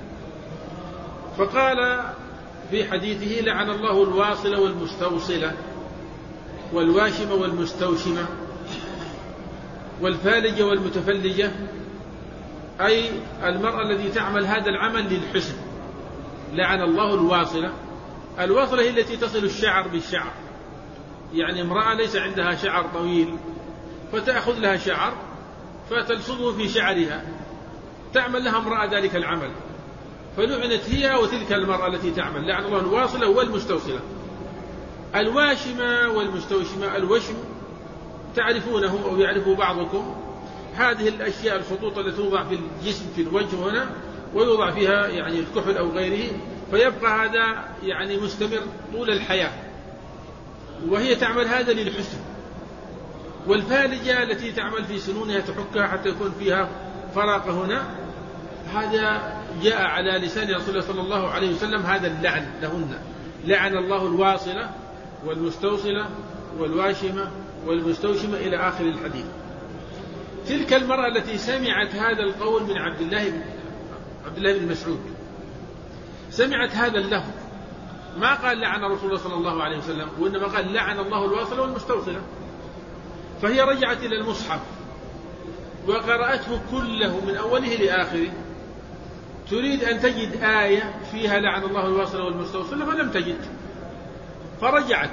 فقال في حديثه لعن الله الواصلة والمستوصلة والواشمة والمستوشمة والفالجة والمتفلجة، أي المرأة التي تعمل هذا العمل للحسن. لعن الله الواصلة، الواصلة هي التي تصل الشعر بالشعر، يعني امرأة ليس عندها شعر طويل فتأخذ لها شعر فتلصقه في شعرها، تعمل لها امرأة ذلك العمل، فلعنت هي وتلك المرأة التي تعمل. لعن الله الواصلة والمستوصلة. الواشمة والمستوشمة، الوشم تعرفونه أو يعرفه بعضكم، هذه الأشياء الخطوط التي توضع في الجسم في الوجه هنا ويوضع فيها يعني الكحل أو غيره، فيبقى هذا يعني مستمر طول الحياة، وهي تعمل هذا للحسن. والفالجة التي تعمل في سنونها تحكها حتى يكون فيها فراغ هنا، هذا جاء على لسان رسول الله صلى الله عليه وسلم هذا اللعن لهن. لعن الله الواصلة والمستوصلة والواشمة والمستوشمة إلى آخر الحديث. تلك المرأة التي سمعت هذا القول من عبد الله بن عبد الله بن مسعود، سمعت هذا اللفظ، ما قال لعن رسول الله صلى الله عليه وسلم، وإنما قال لعن الله الواصلة والمستوصلة. فهي رجعت إلى المصحف وقرأته كله من أوله لآخره، تريد أن تجد آية فيها لعن الله الواصلة والمستوصلة فلم تجد، فرجعت.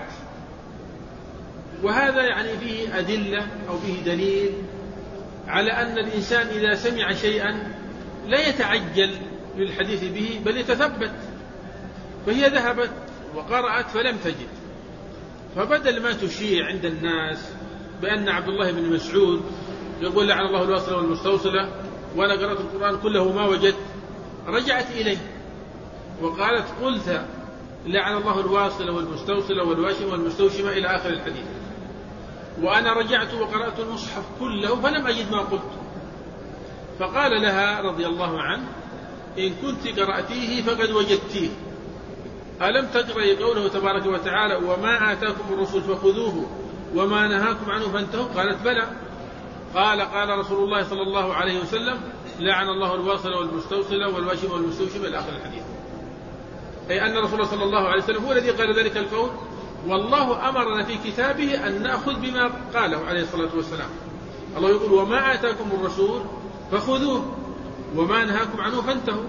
وهذا يعني فيه أدلة أو فيه دليل على أن الإنسان إذا سمع شيئا لا يتعجل للحديث به بل يتثبت. فهي ذهبت وقرأت فلم تجد، فبدل ما تشيع عند الناس بأن عبد الله بن مسعود يقول لعن الله الواصلة والمستوصلة وأنا قرأت القرآن كله ما وجدت، رجعت إليه وقالت قلت لعن الله الواصلة والمستوصلة والواشمة والمستوشمة إلى آخر الحديث، وأنا رجعت وقرأت المصحف كله فلم أجد ما قلت. فقال لها رضي الله عنه إن كنت قرأتيه فقد وجدتيه، ألم تقرأي قوله تبارك وتعالى وما آتاكم الرسول فخذوه وما نهاكم عنه فانتهوا؟ قالت بلى. قال قال رسول الله صلى الله عليه وسلم لعن الله الواصلة والمستوصلة والواشمة والمستوشمة إلى آخر الحديث، أي أن رسول الله صلى الله عليه وسلم هو الذي قال ذلك القول، والله أمرنا في كتابه أن نأخذ بما قاله عليه الصلاة والسلام. الله يقول وما آتاكم الرسول فخذوه وما نهاكم عنه فانتهوا.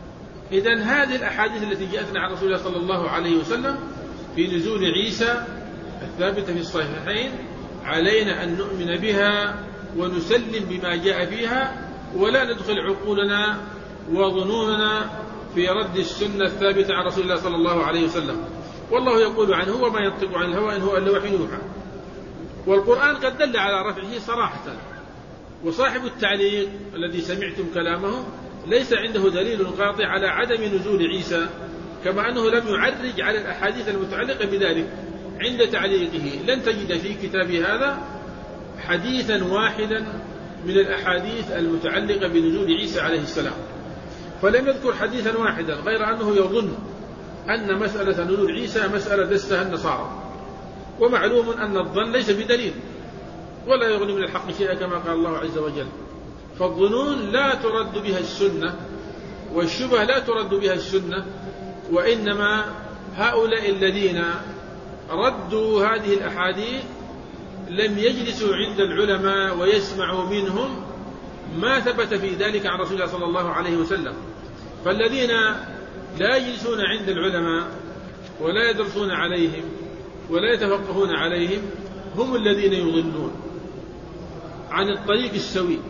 إذن هذه الأحاديث التي جاءتنا عن رسول الله صلى الله عليه وسلم في نزول عيسى الثابتة في الصحيحين علينا أن نؤمن بها ونسلم بما جاء فيها، ولا ندخل عقولنا وظنوننا في رد السنة الثابتة عن رسول الله صلى الله عليه وسلم. والله يقول عنه وما ينطق عن الهوى إن هو إلا وحي يوحى. والقرآن قد دل على رفعه صراحة، وصاحب التعليق الذي سمعتم كلامه ليس عنده دليل قاطع على عدم نزول عيسى، كما أنه لم يعرج على الأحاديث المتعلقة بذلك. عند تعليقه لن تجد في كتابه هذا حديثا واحدا من الأحاديث المتعلقة بنزول عيسى عليه السلام، فلم يذكر حديثا واحدا، غير أنه يظن أن مسألة نزول عيسى مسألة دسها النصارى، ومعلوم أن الظن ليس بدليل ولا يغني من الحق شيئا كما قال الله عز وجل. فالظنون لا ترد بها السنة، والشبه لا ترد بها السنة، وإنما هؤلاء الذين ردوا هذه الأحاديث لم يجلسوا عند العلماء ويسمعوا منهم ما ثبت في ذلك عن رسول الله صلى الله عليه وسلم. فالذين لا يجلسون عند العلماء ولا يدرسون عليهم ولا يتفقهون عليهم هم الذين يضلون عن الطريق السوي.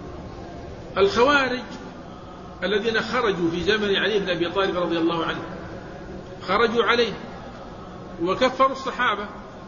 الخوارج الذين خرجوا في زمن علي بن أبي طالب رضي الله عنه خرجوا عليه وكفروا الصحابة،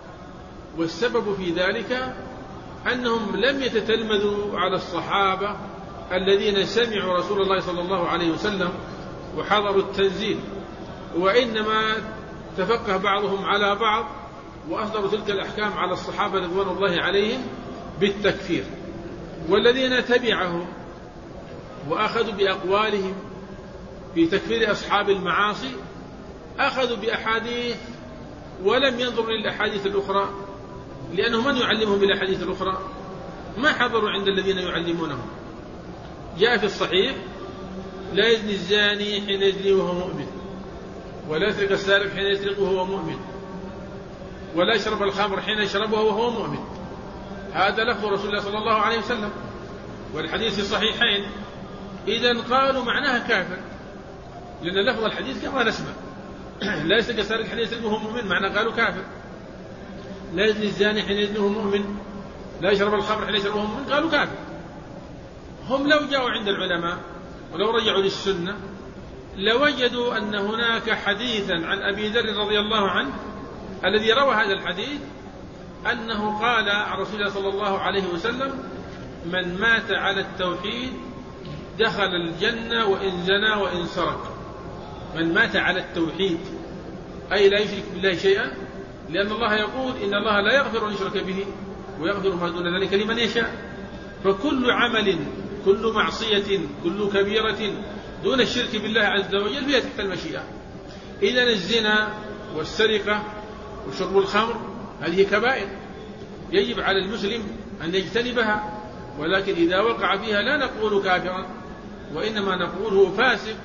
والسبب في ذلك أنهم لم يتتلمذوا على الصحابة الذين سمعوا رسول الله صلى الله عليه وسلم وحضروا التنزيل، وإنما تفقه بعضهم على بعض وأصدروا تلك الأحكام على الصحابة رضوان الله عليهم بالتكفير. والذين تبعهم وأخذوا بأقوالهم في تكفير أصحاب المعاصي أخذوا بأحاديث ولم ينظروا للأحاديث الأخرى، لأنه من يعلمهم بالأحاديث الأخرى؟ ما حضروا عند الذين يعلمونهم. جاء في الصحيح: لا يزني الزاني حين يزني وهو مؤمن، ولا يسرق السارق حين يسرق وهو مؤمن، ولا يشرب الخمر حين يشربها وهو مؤمن. هذا لفظ رسول الله صلى الله عليه وسلم، والحديث في الصحيحين. إذن قالوا معناها كافر، لأن لفظ الحديث كما نسمع: لا يسرق السارق حين يسرق وهو مؤمن، معنى قالوا كافر. لا يزني الزاني حين يزني وهو مؤمن، لا يشرب الخمر حين يشرب وهو مؤمن، قالوا كافر. هم لو جاءوا عند العلماء ولو رجعوا للسنة لوجدوا أن هناك حديثا عن أبي ذر رضي الله عنه الذي روى هذا الحديث أنه قال عن رسول الله صلى الله عليه وسلم: من مات على التوحيد دخل الجنة وإن زنى وإن سرق. من مات على التوحيد أي لا يشرك بالله شيئا، لأن الله يقول: إن الله لا يغفر أن يشرك به ويغفر ما دون ذلك لمن يشاء. فكل عمل، كل معصية، كل كبيرة دون الشرك بالله عز وجل فيها تحت المشيئة. إذن الزنا والسرقة وشرب الخمر هذه كبائر يجب على المسلم أن يجتنبها، ولكن إذا وقع فيها لا نقول كافرا، وإنما نقول هو فاسق،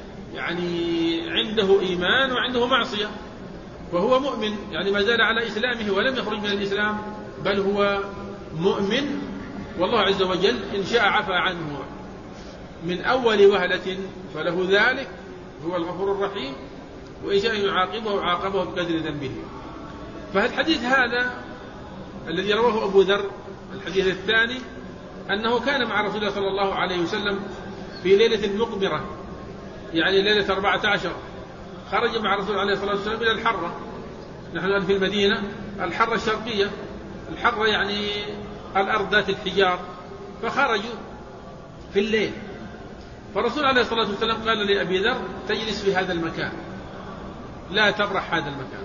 يعني عنده إيمان وعنده معصية، وهو مؤمن، يعني ما زال على إسلامه ولم يخرج من الإسلام، بل هو مؤمن. والله عز وجل إن شاء عفى عنه من أول وهلة فله ذلك، هو الغفور الرحيم، وإن شاء يعاقبه عاقبه بقدر ذنبه. فالحديث هذا الذي رواه أبو ذر، الحديث الثاني، أنه كان مع رسول الله صلى الله عليه وسلم في ليلة مقبرة، يعني ليلة أربعة عشر، خرج مع رسول الله عليه الصلاة والسلام إلى الحرة. نحن الآن في المدينة، الحرة الشرقية، الحرة يعني الأرض ذات الحجار، فخرجوا في الليل. فالرسول عليه الصلاة والسلام قال لأبي ذر: تجلس في هذا المكان، لا تبرح هذا المكان.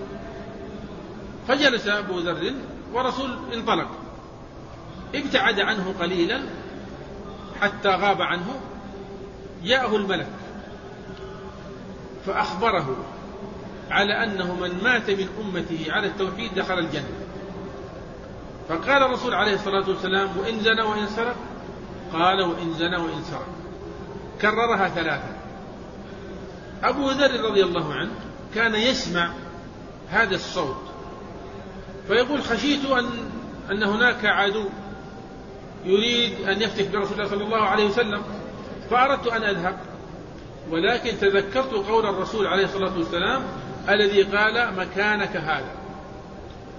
فجلس أبو ذر، ورسول انطلق، ابتعد عنه قليلا حتى غاب عنه. جاءه الملك فأخبره على أنه من مات من أمته على التوحيد دخل الجنة. فقال الرسول عليه الصلاة والسلام: وإن زنى وإن سرق؟ قال: وإن زنى وإن سرق. كررها ثلاثة. أبو ذر رضي الله عنه كان يسمع هذا الصوت، فيقول: خشيت أن, أن هناك عدو يريد أن يفتك برسول الله صلى الله عليه وسلم، فأردت أن أذهب، ولكن تذكرت قول الرسول عليه الصلاة والسلام الذي قال: مكانك هذا.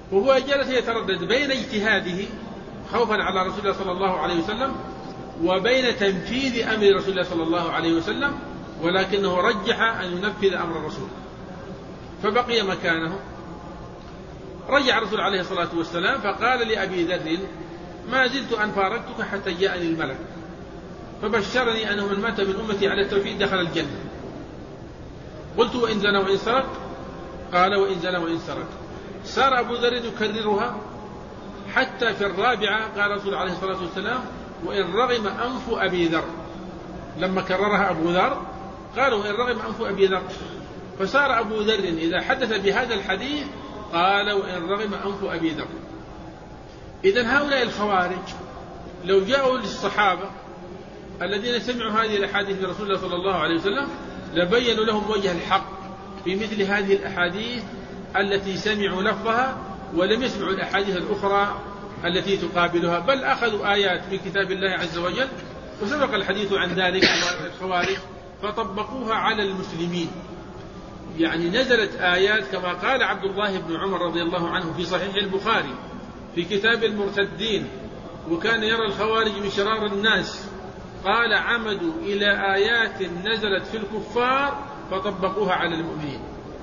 وهو جالس يتردد بين اجتهاده خوفا على رسول الله صلى الله عليه وسلم وبين تنفيذ أمر رسول الله صلى الله عليه وسلم، ولكنه رجح أن ينفذ أمر الرسول فبقي مكانه. رجع الرسول عليه الصلاة والسلام فقال لأبي ذر: ما زلت أن فارقتك حتى جاءني الملك فبشرني أنه من مات من أمتي على التوحيد دخل الجنة. قلت: وإن زنى وإن سرق؟ قال: وإن زنى وإن سرق. صار أبو ذر يكررها حتى في الرابعة قال الرسول عليه الصلاة والسلام: وإن رغم أنف أبي ذر. لما كررها أبو ذر قالوا: وإن رغم أنف أبي ذر. فصار أبو ذر إذا حدث بهذا الحديث قال: وإن رغم أنف أبي ذر. إذن هؤلاء الخوارج لو جاءوا للصحابة الذين سمعوا هذه الأحاديث من رسول الله صلى الله عليه وسلم لبينوا لهم وجه الحق في مثل هذه الأحاديث التي سمعوا لفظها ولم يسمعوا الأحاديث الأخرى التي تقابلها، بل أخذوا آيات من كتاب الله عز وجل وسبق الحديث عن ذلك الخوارج فطبقوها على المسلمين. يعني نزلت آيات كما قال عبد الله بن عمر رضي الله عنه في صحيح البخاري في كتاب المرتدين: وكان يرى الخوارج من شرار الناس، قال: عمدوا إلى آيات نزلت في الكفار فطبقوها على المؤمنين.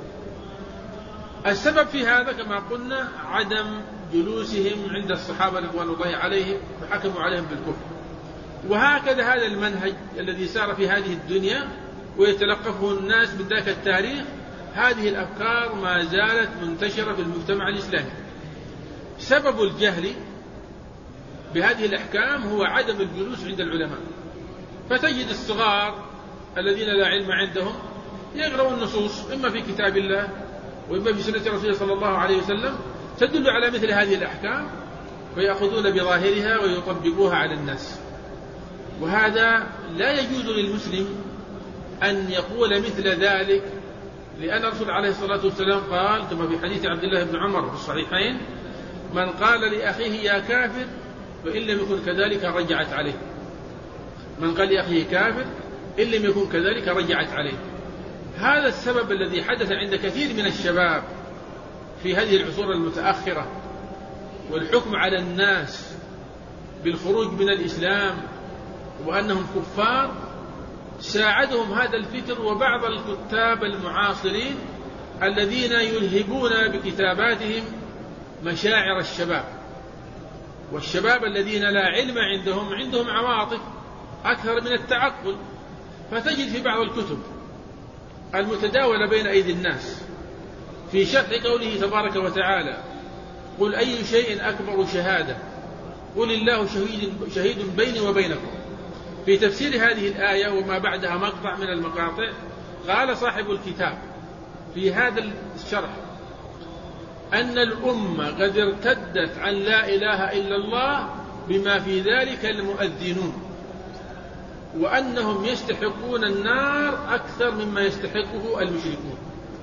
السبب في هذا كما قلنا عدم جلوسهم عند الصحابة رضوان الله عليهم فحكموا عليهم بالكفر. وهكذا هذا المنهج الذي سار في هذه الدنيا ويتلقفه الناس من ذاك التاريخ، هذه الأفكار ما زالت منتشرة في المجتمع الإسلامي. سبب الجهل بهذه الأحكام هو عدم الجلوس عند العلماء، فتجد الصغار الذين لا علم عندهم يقرأوا النصوص إما في كتاب الله وإما في سنة رسول الله صلى الله عليه وسلم تدل على مثل هذه الأحكام ويأخذون بظاهرها ويطبقوها على الناس. وهذا لا يجوز للمسلم أن يقول مثل ذلك، لأن الرسول عليه الصلاة والسلام قال كما في حديث عبد الله بن عمر في الصحيحين: من قال لأخيه يا كافر فإن لم يكن كذلك رجعت عليه. من قال لأخيه كافر إن لم يكن كذلك رجعت عليه. هذا السبب الذي حدث عند كثير من الشباب في هذه العصور المتأخرة، والحكم على الناس بالخروج من الإسلام وأنهم كفار، ساعدهم هذا الفكر وبعض الكتاب المعاصرين الذين يلهبون بكتاباتهم مشاعر الشباب. والشباب الذين لا علم عندهم عندهم عواطف أكثر من التعقل، فتجد في بعض الكتب المتداولة بين أيدي الناس في شرح قوله تبارك وتعالى: قل أي شيء أكبر شهادة قل الله شهيد, شهيد بيني وبينكم. في تفسير هذه الآية وما بعدها مقطع من المقاطع قال صاحب الكتاب في هذا الشرح أن الأمة قد ارتدت عن لا إله إلا الله بما في ذلك المؤذنون، وأنهم يستحقون النار أكثر مما يستحقه المشركون.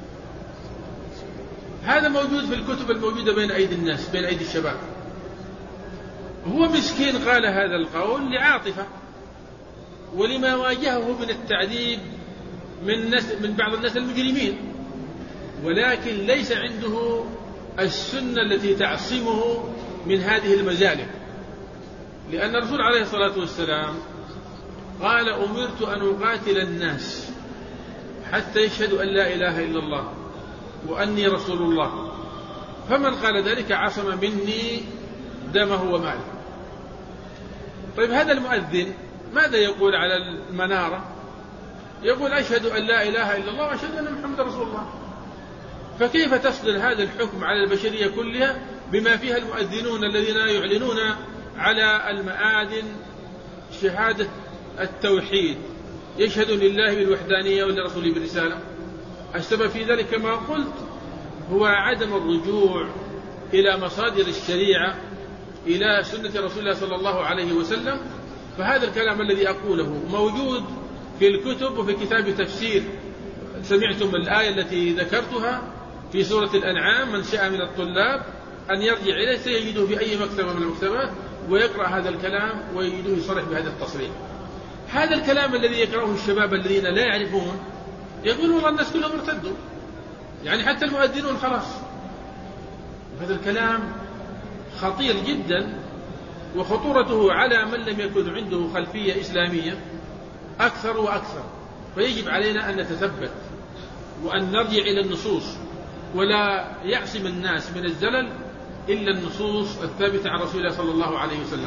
هذا موجود في الكتب الموجودة بين أيدي الناس بين أيدي الشباب. هو مسكين قال هذا القول لعاطفة ولما واجهه من التعذيب من, نس من بعض الناس المجرمين، ولكن ليس عنده السنة التي تعصمه من هذه المزالق. لأن الرسول عليه الصلاة والسلام قال: أمرت أن أقاتل الناس حتى يشهدوا أن لا إله إلا الله وأني رسول الله، فمن قال ذلك عصم مني دمه وماله. طيب هذا المؤذن ماذا يقول على المنارة؟ يقول: أشهد أن لا إله إلا الله وأشهد أن محمد رسول الله. فكيف تصدر هذا الحكم على البشرية كلها بما فيها المؤذنون الذين يعلنون على المآذن شهادة التوحيد، يشهد لله بالوحدانية ولرسوله بالرسالة؟ السبب في ذلك كما قلت هو عدم الرجوع إلى مصادر الشريعة، إلى سنة رسول الله صلى الله عليه وسلم. فهذا الكلام الذي أقوله موجود في الكتب وفي كتاب تفسير. سمعتم الآية التي ذكرتها في سورة الأنعام: من شاء من الطلاب أن يرجع إليه سيجده في أي مكتبة من المكتبات ويقرأ هذا الكلام ويجده يصرح بهذا التصريح. هذا الكلام الذي يقرأه الشباب الذين لا يعرفون يقول: والله الناس كلهم ارتدوا، يعني حتى المؤذنون خلاص. هذا الكلام خطير جدا، وخطورته على من لم يكن عنده خلفية إسلامية أكثر وأكثر. فيجب علينا أن نتثبت وأن نرجع إلى النصوص، ولا يعصم الناس من الزلل إلا النصوص الثابتة عن رسول الله صلى الله عليه وسلم.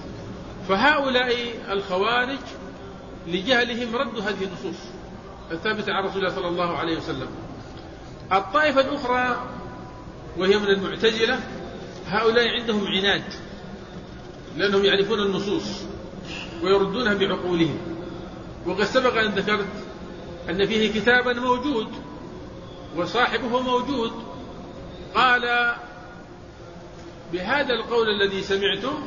فهؤلاء الخوارج لجهلهم ردوا هذه النصوص الثابتة عن رسول الله صلى الله عليه وسلم. الطائفة الأخرى وهي من المعتزلة، هؤلاء عندهم عناد، لأنهم يعرفون النصوص ويردونها بعقولهم. وقد سبق أن ذكرت أن فيه كتابا موجود وصاحبه موجود قال بهذا القول الذي سمعتم،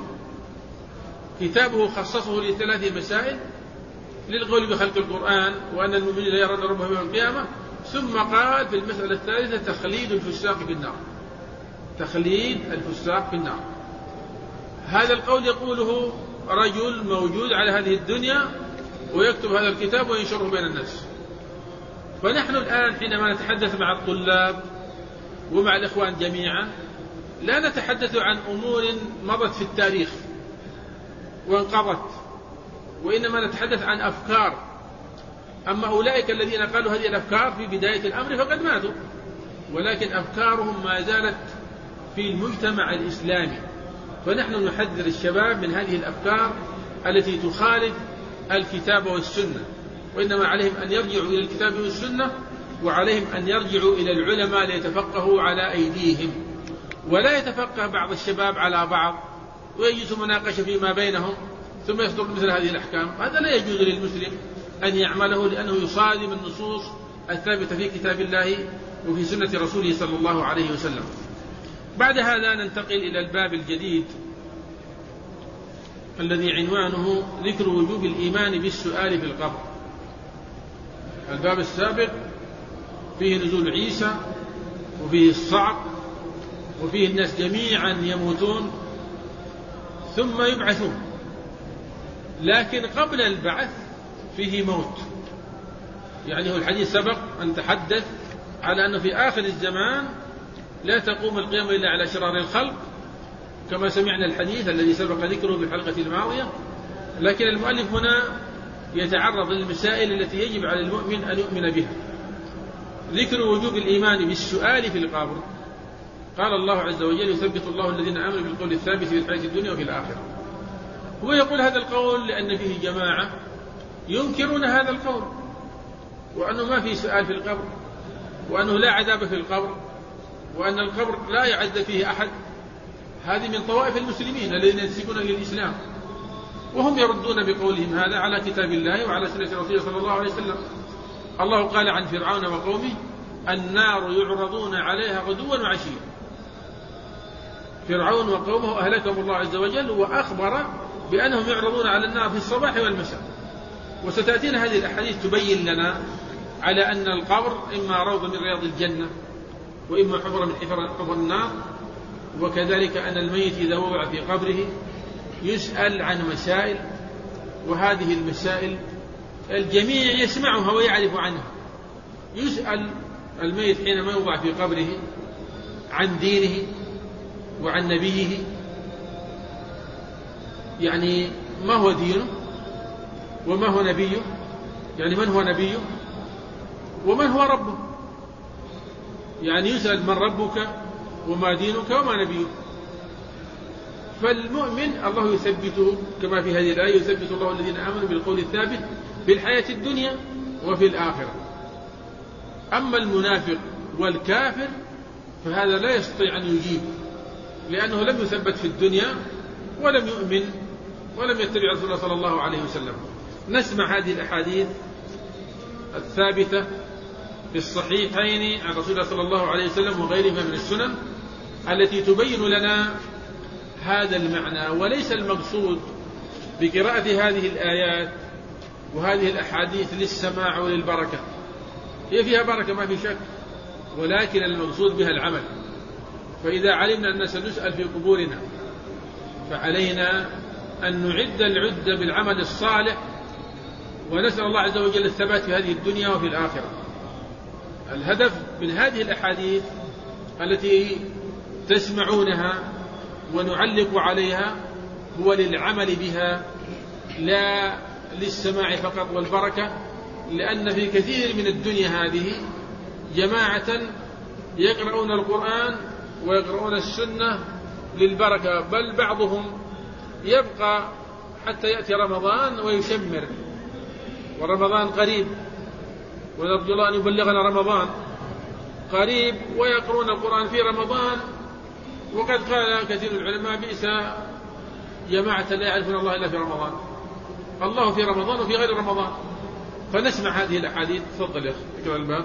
كتابه خصصه لثلاث مسائل: للقول بخلق القرآن، وأن المؤمنين لا يرون ربهم يوم القيامة، ثم قال في المسألة الثالثة تخليد الفساق في النار، تخليد الفساق في النار. هذا القول يقوله رجل موجود على هذه الدنيا ويكتب هذا الكتاب وينشره بين الناس. فنحن الآن حينما نتحدث مع الطلاب ومع الإخوان جميعا لا نتحدث عن أمور مضت في التاريخ وانقضت، وإنما نتحدث عن أفكار. أما أولئك الذين قالوا هذه الأفكار في بداية الأمر فقد ماتوا، ولكن أفكارهم ما زالت في المجتمع الإسلامي. فنحن نحذر الشباب من هذه الأفكار التي تخالف الكتاب والسنة، وإنما عليهم أن يرجعوا إلى الكتاب والسنة، وعليهم أن يرجعوا إلى العلماء ليتفقهوا على أيديهم، ولا يتفقه بعض الشباب على بعض ويجلس مناقشة فيما بينهم ثم يصدر مثل هذه الأحكام. هذا لا يجوز للمسلم أن يعمله، لأنه يصادم النصوص الثابتة في كتاب الله وفي سنة رسوله صلى الله عليه وسلم. بعد هذا ننتقل إلى الباب الجديد الذي عنوانه ذكر وجوب الإيمان بالسؤال في القبر. الباب السابق فيه نزول عيسى، وفيه الصعق، وفيه الناس جميعا يموتون ثم يبعثون، لكن قبل البعث فيه موت. يعني هو الحديث سبق أن تحدث على أنه في آخر الزمان لا تقوم القيامة إلا على شرار الخلق، كما سمعنا الحديث الذي سبق ذكره في الحلقة الماضية. لكن المؤلف هنا يتعرض للمسائل التي يجب على المؤمن أن يؤمن بها. ذكر وجوب الإيمان بالسؤال في القبر. قال الله عز وجل: يثبت الله الذين آمنوا بالقول الثابت في الحياة الدنيا وفي الآخرة. هو يقول هذا القول لأن فيه جماعة ينكرون هذا القول، وأنه ما فيه سؤال في القبر، وأنه لا عذاب في القبر، وأن القبر لا يعذب فيه أحد. هذه من طوائف المسلمين الذين ينسبون للإسلام، وهم يردون بقولهم هذا على كتاب الله وعلى سنة رسوله صلى الله عليه وسلم. الله قال عن فرعون وقومه: النار يعرضون عليها غدوا وعشيا. فرعون وقومه أهلكهم الله عز وجل، وأخبر بأنهم يعرضون على النار في الصباح والمساء. وستأتينا هذه الأحاديث تبين لنا على أن القبر إما روض من رياض الجنة، وإما حفرة من حفر النار. وكذلك أن الميت إذا وضع في قبره يسأل عن مسائل، وهذه المسائل الجميع يسمعها ويعرف عنها. يسأل الميت حينما يوضع في قبره عن دينه وعن نبيه، يعني ما هو دينه وما هو نبيه، يعني من هو نبيه ومن هو ربه. يعني يسأل من ربك وما دينك وما نبيك. فالمؤمن الله يثبته كما في هذه الآية: يثبت الله الذين آمنوا بالقول الثابت في الحياة الدنيا وفي الآخرة. أما المنافق والكافر فهذا لا يستطيع أن يجيب، لأنه لم يثبت في الدنيا ولم يؤمن ولم يتبع رسول الله صلى الله عليه وسلم. نسمع هذه الأحاديث الثابتة في الصحيحين عن رسول الله صلى الله عليه وسلم وغيرها من السنن التي تبين لنا هذا المعنى. وليس المقصود بقراءة هذه الآيات وهذه الأحاديث للسماع وللبركة، هي فيها بركة ما في شك، ولكن المقصود بها العمل. فإذا علمنا أن سنسأل في قبورنا فعلينا أن نعد العدة بالعمل الصالح، ونسأل الله عز وجل الثبات في هذه الدنيا وفي الآخرة. الهدف من هذه الأحاديث التي تسمعونها ونعلق عليها هو للعمل بها لا للسماع فقط والبركة، لأن في كثير من الدنيا هذه جماعة يقرؤون القرآن ويقرؤون السنة للبركة، بل بعضهم يبقى حتى يأتي رمضان ويشمر، ورمضان قريب ونرجو الله أن يبلغنا رمضان قريب، ويقرؤون القرآن في رمضان. وقد قال كثير من العلماء بئس جماعة لا يعرفون الله إلا في رمضان، الله في رمضان وفي غير رمضان. فنسمع هذه الأحاديث. تفضل يا أخي اقرأ الباب.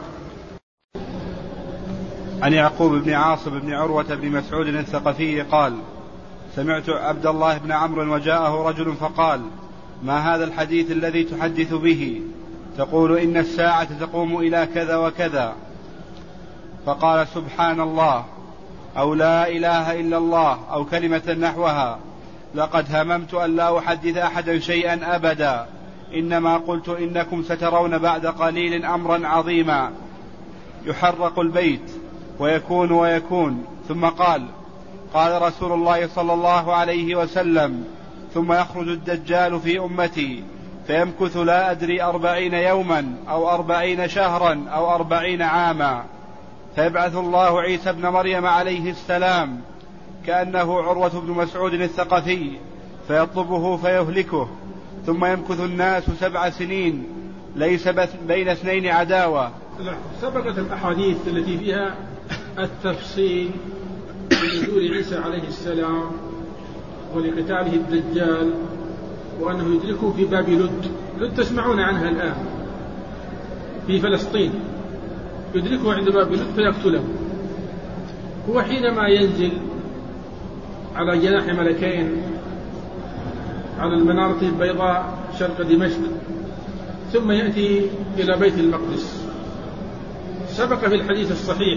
عن يعقوب بن عاصم بن عروة بن مسعود الثقفي قال: سمعت عبد الله بن عمرو وجاءه رجل فقال: ما هذا الحديث الذي تحدث به؟ تقول إن الساعة تقوم إلى كذا وكذا. فقال: سبحان الله، أو لا إله إلا الله، أو كلمة نحوها. لقد هممت أن لا أحدث أحدا شيئا أبدا، إنما قلت إنكم سترون بعد قليل أمرا عظيما يحرق البيت ويكون ويكون. ثم قال: قال رسول الله صلى الله عليه وسلم: ثم يخرج الدجال في أمتي فيمكث لا أدري أربعين يوما أو أربعين شهرا أو أربعين عاما، فيبعث الله عيسى بن مريم عليه السلام كأنه عروة بن مسعود الثقفي فيطلبه فيهلكه، ثم يمكث الناس سبع سنين ليس بين اثنين عداوة. سبقت الأحاديث التي فيها التفصيل بنزول عيسى عليه السلام ولقتاله الدجال، وأنه يدركه في باب لد. لد تسمعون عنها الآن في فلسطين، يدركه عند باب لد فيقتله. هو حينما ينزل على جناح ملكين على المنارة البيضاء شرق دمشق، ثم يأتي إلى بيت المقدس. سبق في الحديث الصحيح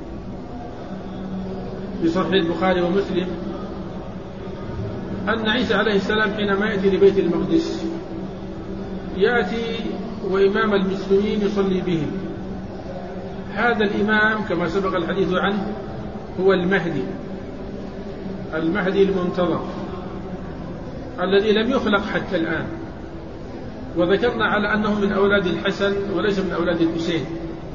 في صحيح البخاري ومسلم أن عيسى عليه السلام حينما يأتي لبيت المقدس يأتي وإمام المسلمين يصلي بهم. هذا الإمام كما سبق الحديث عنه هو المهدي، المهدي المنتظر الذي لم يخلق حتى الآن، وذكرنا على أنه من أولاد الحسن وليس من أولاد الحسين.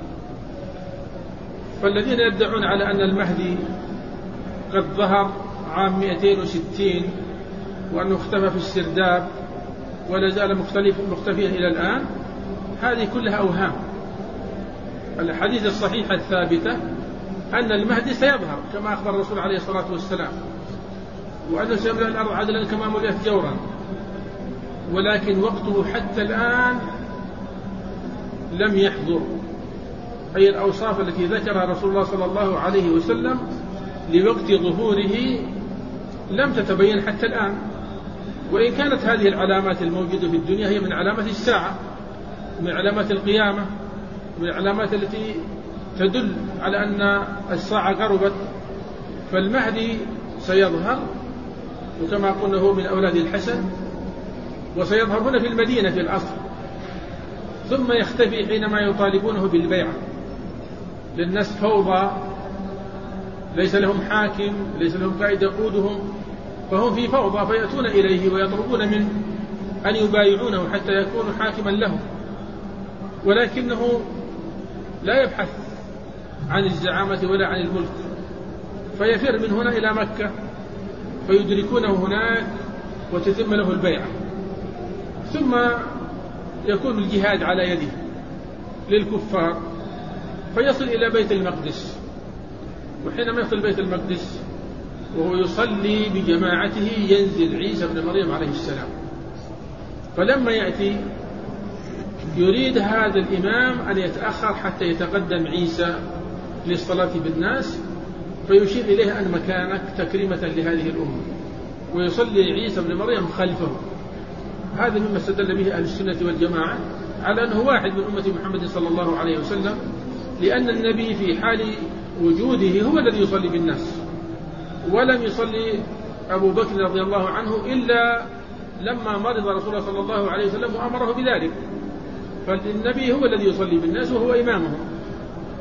فالذين يدعون على أن المهدي قد ظهر عام مئتين وستين وأنه اختفى في السرداب ولا زال مختلف مختفيا إلى الآن، هذه كلها أوهام. الحديث الصحيحة الثابتة أن المهدي سيظهر كما أخبر الرسول عليه الصلاة والسلام، وأنه سيملأ الأرض عدلا كما ملئت جورا، ولكن وقته حتى الآن لم يحضر. أي الأوصاف التي ذكرها رسول الله صلى الله عليه وسلم لوقت ظهوره لم تتبين حتى الآن. وإن كانت هذه العلامات الموجودة في الدنيا هي من علامات الساعة، من علامات القيامة، من العلامات التي تدل على أن الساعة قربت، فالمهدي سيظهر، وكما قلنا هو من أولاد الحسن، وسيظهر هنا في المدينة في الأصل، ثم يختفي حينما يطالبونه بالبيعة. للناس فوضى، ليس لهم حاكم، ليس لهم قائد يقودهم، فهم في فوضى، فيأتون إليه ويطلبون منه أن يبايعونه حتى يكونوا حاكما لهم، ولكنه لا يبحث عن الزعامة ولا عن الملك، فيفر من هنا إلى مكة فيدركونه هناك وتتم له البيعة، ثم يكون الجهاد على يده للكفار فيصل إلى بيت المقدس. وحينما يصل بيت المقدس وهو يصلي بجماعته ينزل عيسى بن مريم عليه السلام. فلما يأتي يريد هذا الإمام أن يتأخر حتى يتقدم عيسى للصلاة بالناس، فيشير إليه أن مكانك تكريمة لهذه الأمة، ويصلي عيسى بن مريم خلفه. هذا مما استدل به أهل السنة والجماعة على أنه واحد من أمة محمد صلى الله عليه وسلم، لأن النبي في حال وجوده هو الذي يصلي بالناس، ولم يصلي أبو بكر رضي الله عنه إلا لما مرض رسول الله صلى الله عليه وسلم وأمره بذلك، فالنبي هو الذي يصلي بالناس وهو إمامهم.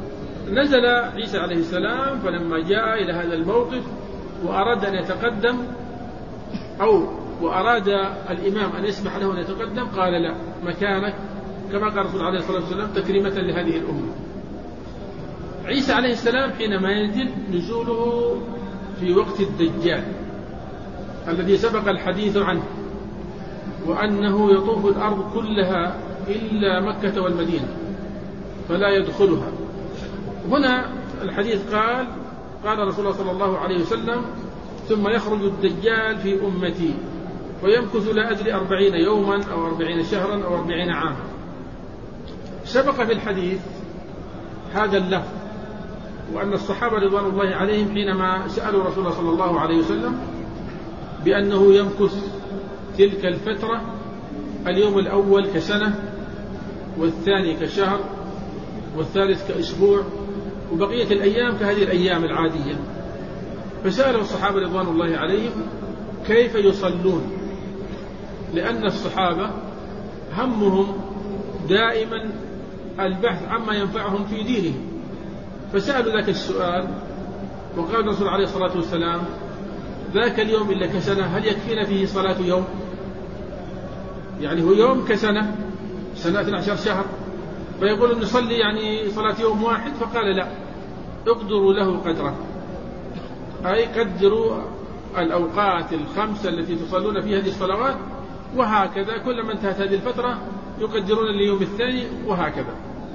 نزل عيسى عليه السلام، فلما جاء إلى هذا الموقف وأراد أن يتقدم أو وأراد الإمام أن يسمح له أن يتقدم، قال لا، مكانك، كما قال الرسول عليه الصلاة والسلام تكريمة لهذه الأمة. عيسى عليه السلام حينما ينزل نزوله في وقت الدجال الذي سبق الحديث عنه، وأنه يطوف الأرض كلها إلا مكة والمدينة فلا يدخلها. هنا الحديث قال قال رسول الله صلى الله عليه وسلم: ثم يخرج الدجال في أمتي ويمكث لا أدري أربعين يوما أو أربعين شهرا أو أربعين عاما. سبق في الحديث هذا اللفظ، وأن الصحابة رضوان الله عليهم حينما سألوا رسول الله صلى الله عليه وسلم بأنه يمكث تلك الفترة، اليوم الأول كسنة، والثاني كشهر، والثالث كأسبوع، وبقية الأيام كهذه الأيام العادية. فسألوا الصحابة رضوان الله عليهم كيف يصلون، لأن الصحابة همهم دائما البحث عما ينفعهم في دينهم، فسألوا ذاك السؤال، وقال الرسول عليه الصلاة والسلام: ذاك اليوم إلا كسنة، هل يكفينا فيه صلاة يوم؟ يعني هو يوم كسنة، سنة اثني عشر شهر، فيقول نصلي يعني صلاة يوم واحد. فقال لا، اقدروا له قدره، أي قدروا الأوقات الخمسة التي تصلون فيها هذه الصلوات، وهكذا كلما انتهت هذه الفترة يقدرون اليوم الثاني، وهكذا.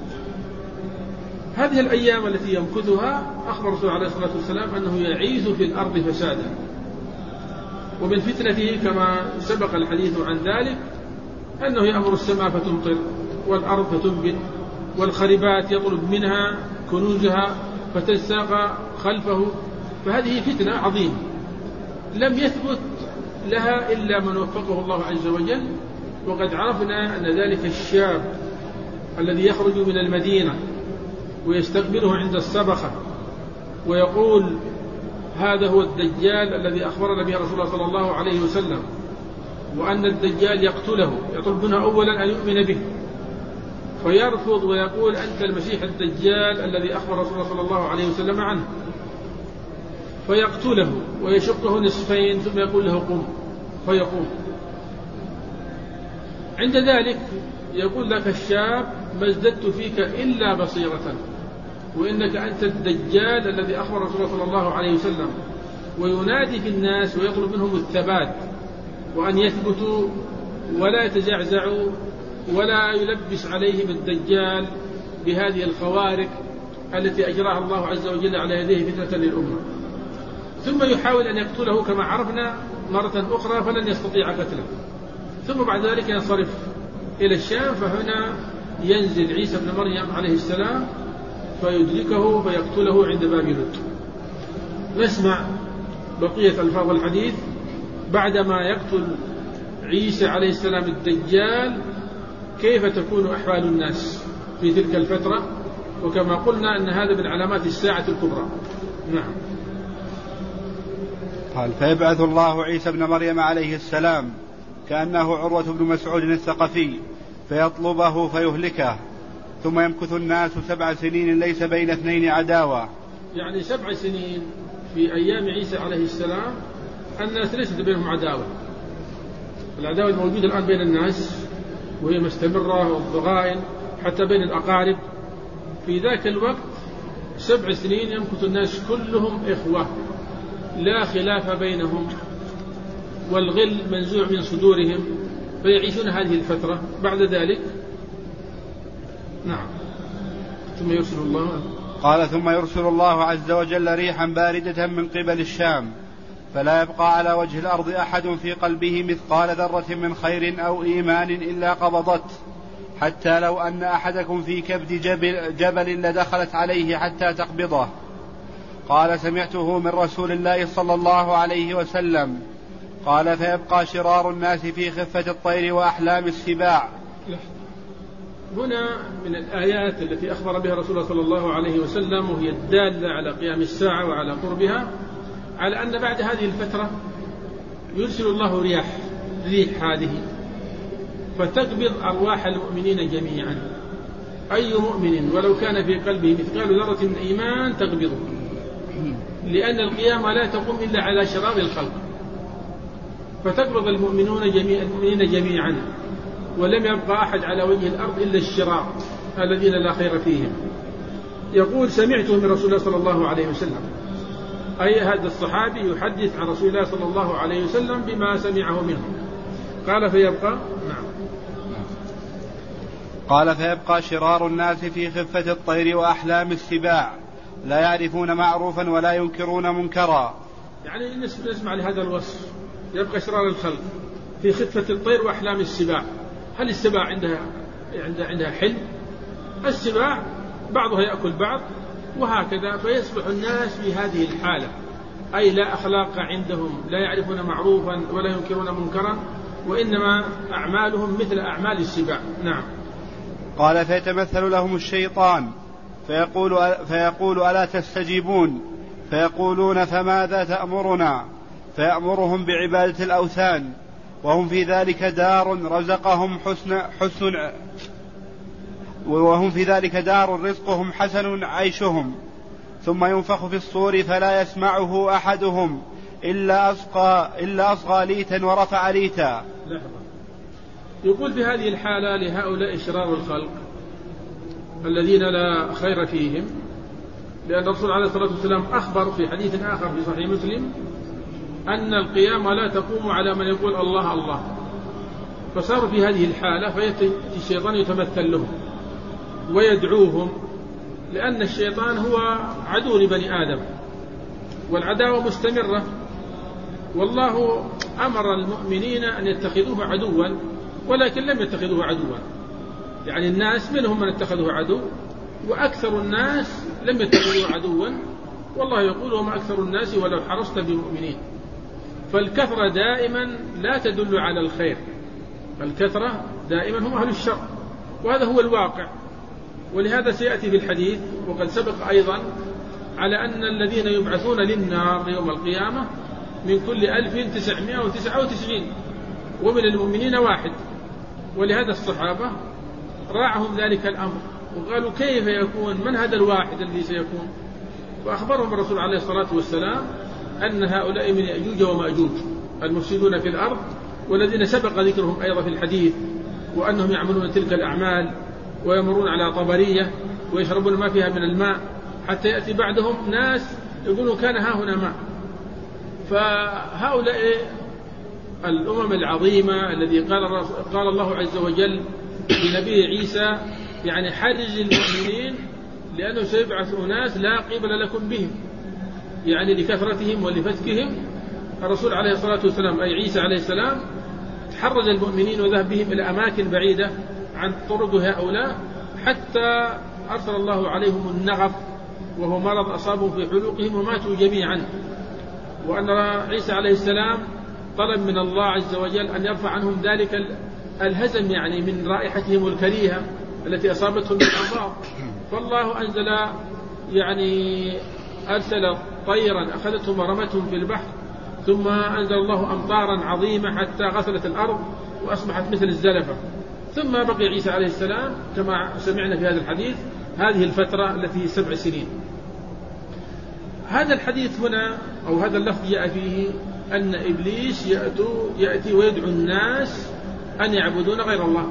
هذه الأيام التي يمكثها أخبر الرسول عليه الصلاة والسلام أنه يعيث في الأرض فسادا، ومن فتنته كما سبق الحديث عن ذلك أنه يأمر السماء فتمطر والأرض فتنبت والخربات يطلب منها كنوزها فتساق خلفه. فهذه فتنة عظيمة لم يثبت لها إلا من وفقه الله عز وجل. وقد عرفنا أن ذلك الشاب الذي يخرج من المدينة ويستقبله عند السبخة ويقول: هذا هو الدجال الذي أخبرنا به رسول الله صلى الله عليه وسلم، وأن الدجال يقتله، يطلب منه أولا أن يؤمن به، فيرفض ويقول: أنت المسيح الدجال الذي أخبر رسول الله صلى الله عليه وسلم عنه، فيقتله ويشقه نصفين ثم يقول له: قم، فيقوم. عند ذلك يقول ذاك الشاب: ما ازددت فيك إلا بصيرة، وإنك أنت الدجال الذي أخبر رسول الله صلى الله عليه وسلم، وينادي في الناس ويطلب منهم الثبات وأن يثبتوا ولا يتزعزعوا ولا يلبس عليهم الدجال بهذه الخوارق التي أجراها الله عز وجل على يديه فتنة للأمة. ثم يحاول أن يقتله كما عرفنا مرة أخرى فلن يستطيع قتله، ثم بعد ذلك ينصرف إلى الشام، فهنا ينزل عيسى بن مريم عليه السلام فيدركه فيقتله عند باب لد. نسمع بقية ألفاظ الحديث بعدما يقتل عيسى عليه السلام الدجال، كيف تكون أحوال الناس في تلك الفترة، وكما قلنا أن هذا من علامات الساعة الكبرى. نعم. قال: فيبعث الله عيسى بن مريم عليه السلام كأنه عروة بن مسعود الثقفي فيطلبه فيهلكه، ثم يمكث الناس سبع سنين ليس بين اثنين عداوة. يعني سبع سنين في أيام عيسى عليه السلام الناس ليست بينهم عداوة. العداوة الموجودة الآن بين الناس وهي مستمرة، والضغائن حتى بين الأقارب. في ذاك الوقت سبع سنين يمكث الناس كلهم إخوة، لا خلاف بينهم، والغل منزوع من صدورهم، فيعيشون هذه الفترة. بعد ذلك نعم ثم يرسل الله قال ثم يرسل الله عز وجل ريحا باردة من قبل الشام، فلا يبقى على وجه الأرض أحد في قلبه مثقال ذرة من خير أو إيمان إلا قبضته، حتى لو أن أحدكم في كبد جبل, جبل لدخلت عليه حتى تقبضه. قال: سمعته من رسول الله صلى الله عليه وسلم. قال: فيبقى شرار الناس في خفة الطير وأحلام السباع. هنا من الآيات التي أخبر بها رسول الله صلى الله عليه وسلم، وهي الدالة على قيام الساعة وعلى قربها، على أن بعد هذه الفترة يرسل الله رياح ريح هذه فتقبض أرواح المؤمنين جميعا. أي مؤمن ولو كان في قلبه مثقال ذرة من إيمان تقبضه، لأن القيامة لا تقوم إلا على شرار الخلق، فتقبض المؤمنون جميع المؤمنين جميعا، ولم يبقى أحد على وجه الأرض إلا الشرار الذين لا خير فيهم. يقول سمعته من رسول الله صلى الله عليه وسلم، أي هذا الصحابي يحدث عن رسول الله صلى الله عليه وسلم بما سمعه منه. قال فيبقى نعم قال فيبقى شرار الناس في خفة الطير وأحلام السباع، لا يعرفون معروفا ولا ينكرون منكرا. يعني نسمع لهذا الوصف، يبقى شرار الخلق في خفة الطير وأحلام السباع. هل السباع عندها عندها عندها حلم؟ السباع بعضها يأكل بعض وهكذا، فيصبح الناس في هذه الحالة، أي لا أخلاق عندهم، لا يعرفون معروفا ولا ينكرون منكرا، وإنما أعمالهم مثل أعمال السباع. نعم. قال فيتمثل لهم الشيطان فيقول, فيقول ألا تستجيبون؟ فيقولون فماذا تأمرنا؟ فيأمرهم بعبادة الأوثان، وهم في ذلك دار رزقهم حسن, حسن وهم في ذلك دار رزقهم حسن عيشهم، ثم ينفخ في الصور فلا يسمعه أحدهم إلا أصغى, إلا أصغى ليتا ورفع ليتا. لحظة. يقول في هذه الحالة لهؤلاء شرار الخلق الذين لا خير فيهم، لأن الرسول عليه الصلاة والسلام أخبر في حديث آخر في صحيح مسلم أن القيامة لا تقوم على من يقول الله الله، فصاروا في هذه الحالة فيأتي الشيطان يتمثل لهم ويدعوهم، لأن الشيطان هو عدو لبني آدم والعداوة مستمرة، والله أمر المؤمنين أن يتخذوه عدوا ولكن لم يتخذوه عدوا. يعني الناس منهم من اتخذوه عدو، وأكثر الناس لم يتخذوه عدوا، والله يقول وما أكثر الناس ولو حرصت بمؤمنين. فالكثرة دائما لا تدل على الخير، الكثرة دائما هم أهل الشر، وهذا هو الواقع. ولهذا سيأتي في الحديث وقد سبق أيضا على أن الذين يبعثون للنار يوم القيامة من كل ألف تسعمائة وتسعة وتسعين ومن المؤمنين واحد. ولهذا الصحابة راعهم ذلك الأمر وقالوا كيف يكون، من هذا الواحد الذي سيكون؟ وأخبرهم الرسول عليه الصلاة والسلام أن هؤلاء من يأجوج ومأجوج المفسدون في الأرض، والذين سبق ذكرهم أيضا في الحديث، وأنهم يعملون تلك الأعمال ويمرون على طبرية ويشربون ما فيها من الماء، حتى يأتي بعدهم ناس يقولون كان ها هنا ماء. فهؤلاء الأمم العظيمة الذي قال, قال الله عز وجل لنبي عيسى يعني حرج المؤمنين لأنه سيبعث أناس لا قبل لكم بهم، يعني لكثرتهم ولفتكهم. الرسول عليه الصلاة والسلام أي عيسى عليه السلام تحرج المؤمنين وذهب بهم إلى أماكن بعيدة عن طرق هؤلاء، حتى أرسل الله عليهم النغف وهو مرض أصابهم في حلوقهم وماتوا جميعا. وأن عيسى عليه السلام طلب من الله عز وجل أن يرفع عنهم ذلك الهزم، يعني من رائحتهم الكريهة التي أصابتهم بالأمراض. فالله أنزل يعني أرسل طيرا أخذتهم ورمتهم في البحر، ثم أنزل الله أمطارا عظيمة حتى غسلت الأرض وأصبحت مثل الزلفة. ثم بقي عيسى عليه السلام كما سمعنا في هذا الحديث هذه الفترة التي هي سبع سنين. هذا الحديث هنا أو هذا اللفظ جاء فيه أن إبليس يأتي ويدعو الناس أن يعبدون غير الله.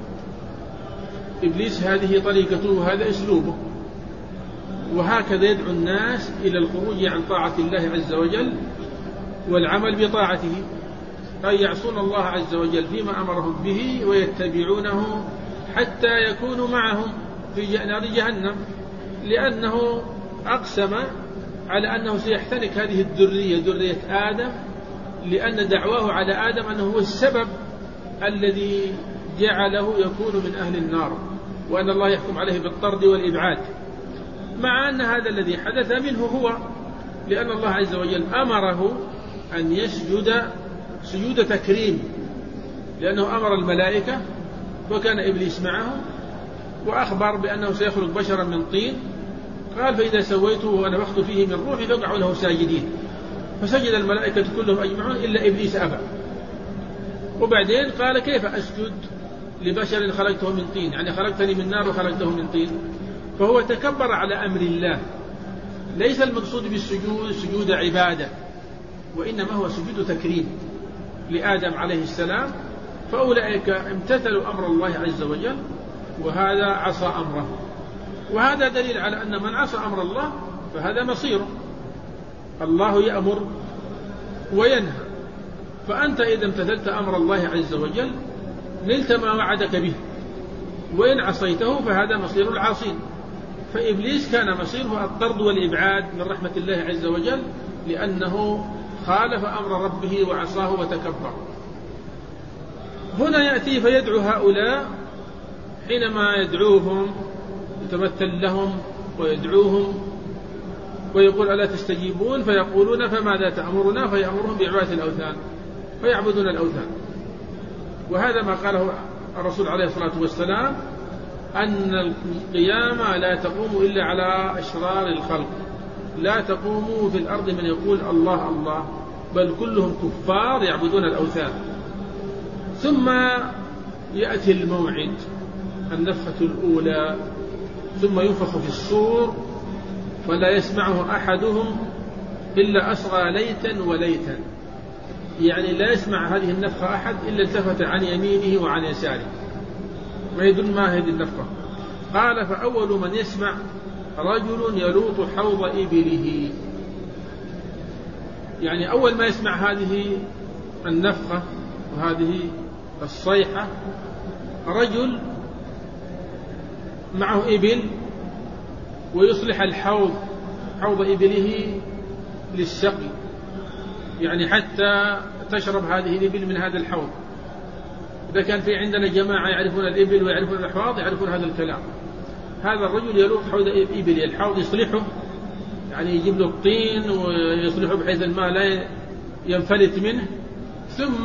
إبليس هذه طريقته وهذا أسلوبه، وهكذا يدعو الناس إلى الخروج عن طاعة الله عز وجل والعمل بطاعته، أي يعصون الله عز وجل فيما أمرهم به ويتبعونه حتى يكونوا معهم في نار جهنم، لأنه أقسم على أنه سيحتنك هذه الذرية ذرية آدم، لأن دعواه على آدم أنه هو السبب الذي جعله يكون من أهل النار، وأن الله يحكم عليه بالطرد والإبعاد، مع أن هذا الذي حدث منه هو، لأن الله عز وجل أمره أن يسجد سجود تكريم، لأنه أمر الملائكة وكان إبليس معهم، وأخبر بأنه سيخلق بشرا من طين، قال فإذا سويته ونفخت فيه من روحي فاقعوا له ساجدين، فسجد الملائكة كلهم أجمعون إلا إبليس أبى. وبعدين قال كيف أسجد لبشر خلقته من طين، يعني خلقتني من نار وخلقته من طين، فهو تكبر على أمر الله. ليس المقصود بالسجود سجود عبادة، وإنما هو سجود تكريم لآدم عليه السلام، فأولئك امتثلوا أمر الله عز وجل، وهذا عصى أمره. وهذا دليل على أن من عصى أمر الله فهذا مصيره. الله يأمر وينهى، فأنت إذا امتثلت أمر الله عز وجل نلت ما وعدك به، وإن عصيته فهذا مصير العاصين. فإبليس كان مصيره الطرد والإبعاد من رحمة الله عز وجل، لأنه خالف أمر ربه وعصاه وتكبر. هنا يأتي فيدعو هؤلاء، حينما يدعوهم يتمثل لهم ويدعوهم ويقول ألا تستجيبون، فيقولون فماذا تأمرنا؟ فيأمرهم بعبادة الأوثان، فيعبدون الأوثان. وهذا ما قاله الرسول عليه الصلاة والسلام، أن القيامة لا تقوم إلا على أشرار الخلق، لا تقوم في الأرض من يقول الله الله، بل كلهم كفار يعبدون الأوثان. ثم يأتي الموعد، النفخة الأولى، ثم ينفخ في الصور فلا يسمعه أحدهم إلا أصغى ليتا وليتا، يعني لا يسمع هذه النفخة أحد إلا التفت عن يمينه وعن يساره، ما يدل ما هذه النفخة. قال فأول من يسمع رجل يلوط حوض إبله، يعني أول ما يسمع هذه النفخة وهذه الصيحة رجل معه إبل ويصلح الحوض حوض إبله للسقي، يعني حتى تشرب هذه الإبل من هذا الحوض. إذا كان في عندنا جماعة يعرفون الإبل ويعرفون الأحواض يعرفون هذا الكلام. هذا الرجل يلوط حوض إبل، الحوض يصلحه، يعني يجيب له الطين ويصلحه بحيث الماء لا ينفلت منه، ثم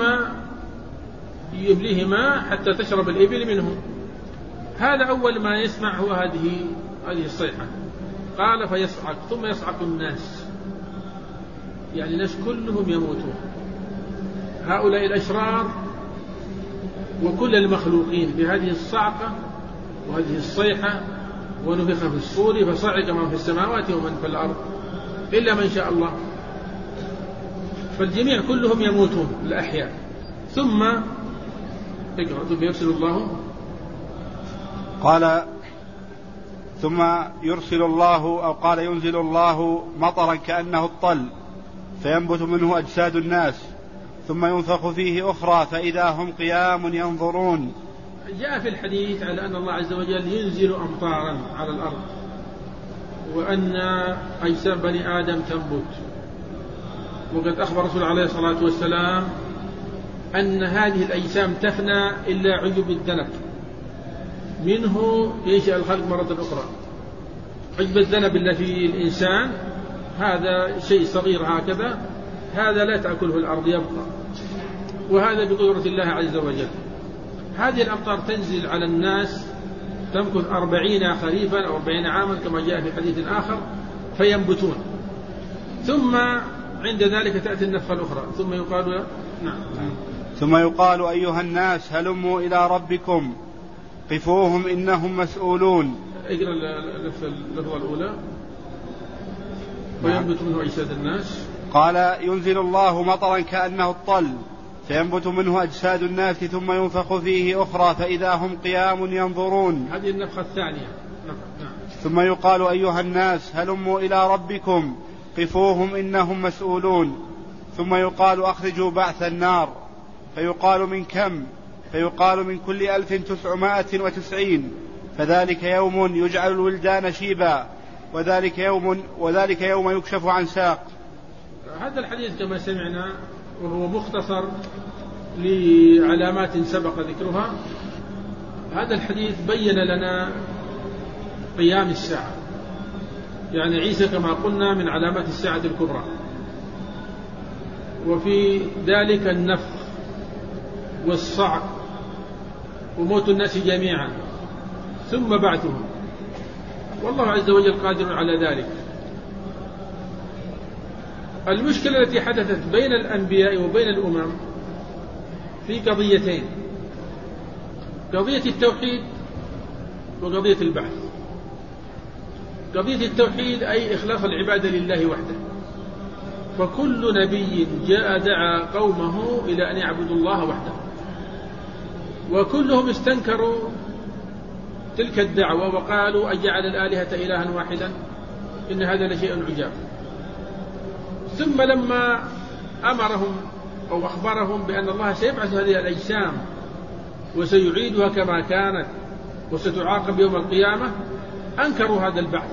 يبليه ماء حتى تشرب الإبل منه. هذا أول ما يسمع هو هذه هذه الصيحة. قال فيصعق، ثم يصعق الناس، يعني الناس كلهم يموتون، هؤلاء الأشرار وكل المخلوقين بهذه الصعقة وهذه الصيحة. ونفخ في الصور فصعق من في السماوات ومن في الأرض إلا من شاء الله، فالجميع كلهم يموتون الأحياء. ثم ثم يرسل الله، قال ثم يرسل الله أو قال ينزل الله مطرا كأنه الطل فينبت منه أجساد الناس، ثم ينفخ فيه أخرى فإذا هم قيام ينظرون. جاء في الحديث على أن الله عز وجل ينزل أمطارا على الأرض، وأن أجسام بني آدم تنبت. وقد أخبر الرسول عليه الصلاة والسلام أن هذه الأجسام تفنى إلا عجب الذنب، منه ينشأ الخلق مرة أخرى. عجب الذنب اللي في الإنسان هذا شيء صغير هكذا، هذا لا تأكله الأرض يبقى، وهذا بقدرة الله عز وجل. هذه الأمطار تنزل على الناس تمكث أربعين خريفا أو أربعين عاما كما جاء في حديث آخر، فينبتون. ثم عند ذلك تأتي النفخة الأخرى، ثم يقال نعم ثم يقال أيها الناس هلموا إلى ربكم قفوهم إنهم مسؤولون. اقرأ اللفظة الأولى. وينبت منه أجساد الناس. قال ينزل الله مطرا كأنه الطل فينبت منه أجساد الناس ثم ينفخ فيه أخرى فإذا هم قيام ينظرون. هذه النفخة الثانية. نعم. ثم يقال أيها الناس هلموا إلى ربكم قفوهم إنهم مسؤولون. ثم يقال أخرجوا بعث النار، فيقال من كم؟ فيقال من كل ألف تسعمائة وتسعين، فذلك يوم يجعل الولدان شيبا، وذلك يوم, وذلك يوم يكشف عن ساق. هذا الحديث كما سمعنا وهو مختصر لعلامات سبق ذكرها. هذا الحديث بين لنا قيام الساعة، يعني عيسى كما قلنا من علامات الساعة الكبرى، وفي ذلك النفخ والصعق وموت الناس جميعا ثم بعثهم، والله عز وجل قادر على ذلك. المشكلة التي حدثت بين الأنبياء وبين الأمم في قضيتين. قضية التوحيد وقضية البعث. قضية التوحيد أي إخلاص العبادة لله وحده، فكل نبي جاء دعا قومه إلى أن يعبدوا الله وحده، وكلهم استنكروا تلك الدعوة وقالوا أجعل الآلهة إلها واحدا إن هذا لشيء عجاب. ثم لما أمرهم أو أخبرهم بأن الله سيبعث هذه الأجسام وسيعيدها كما كانت وستعاقب يوم القيامة، أنكروا هذا البعث.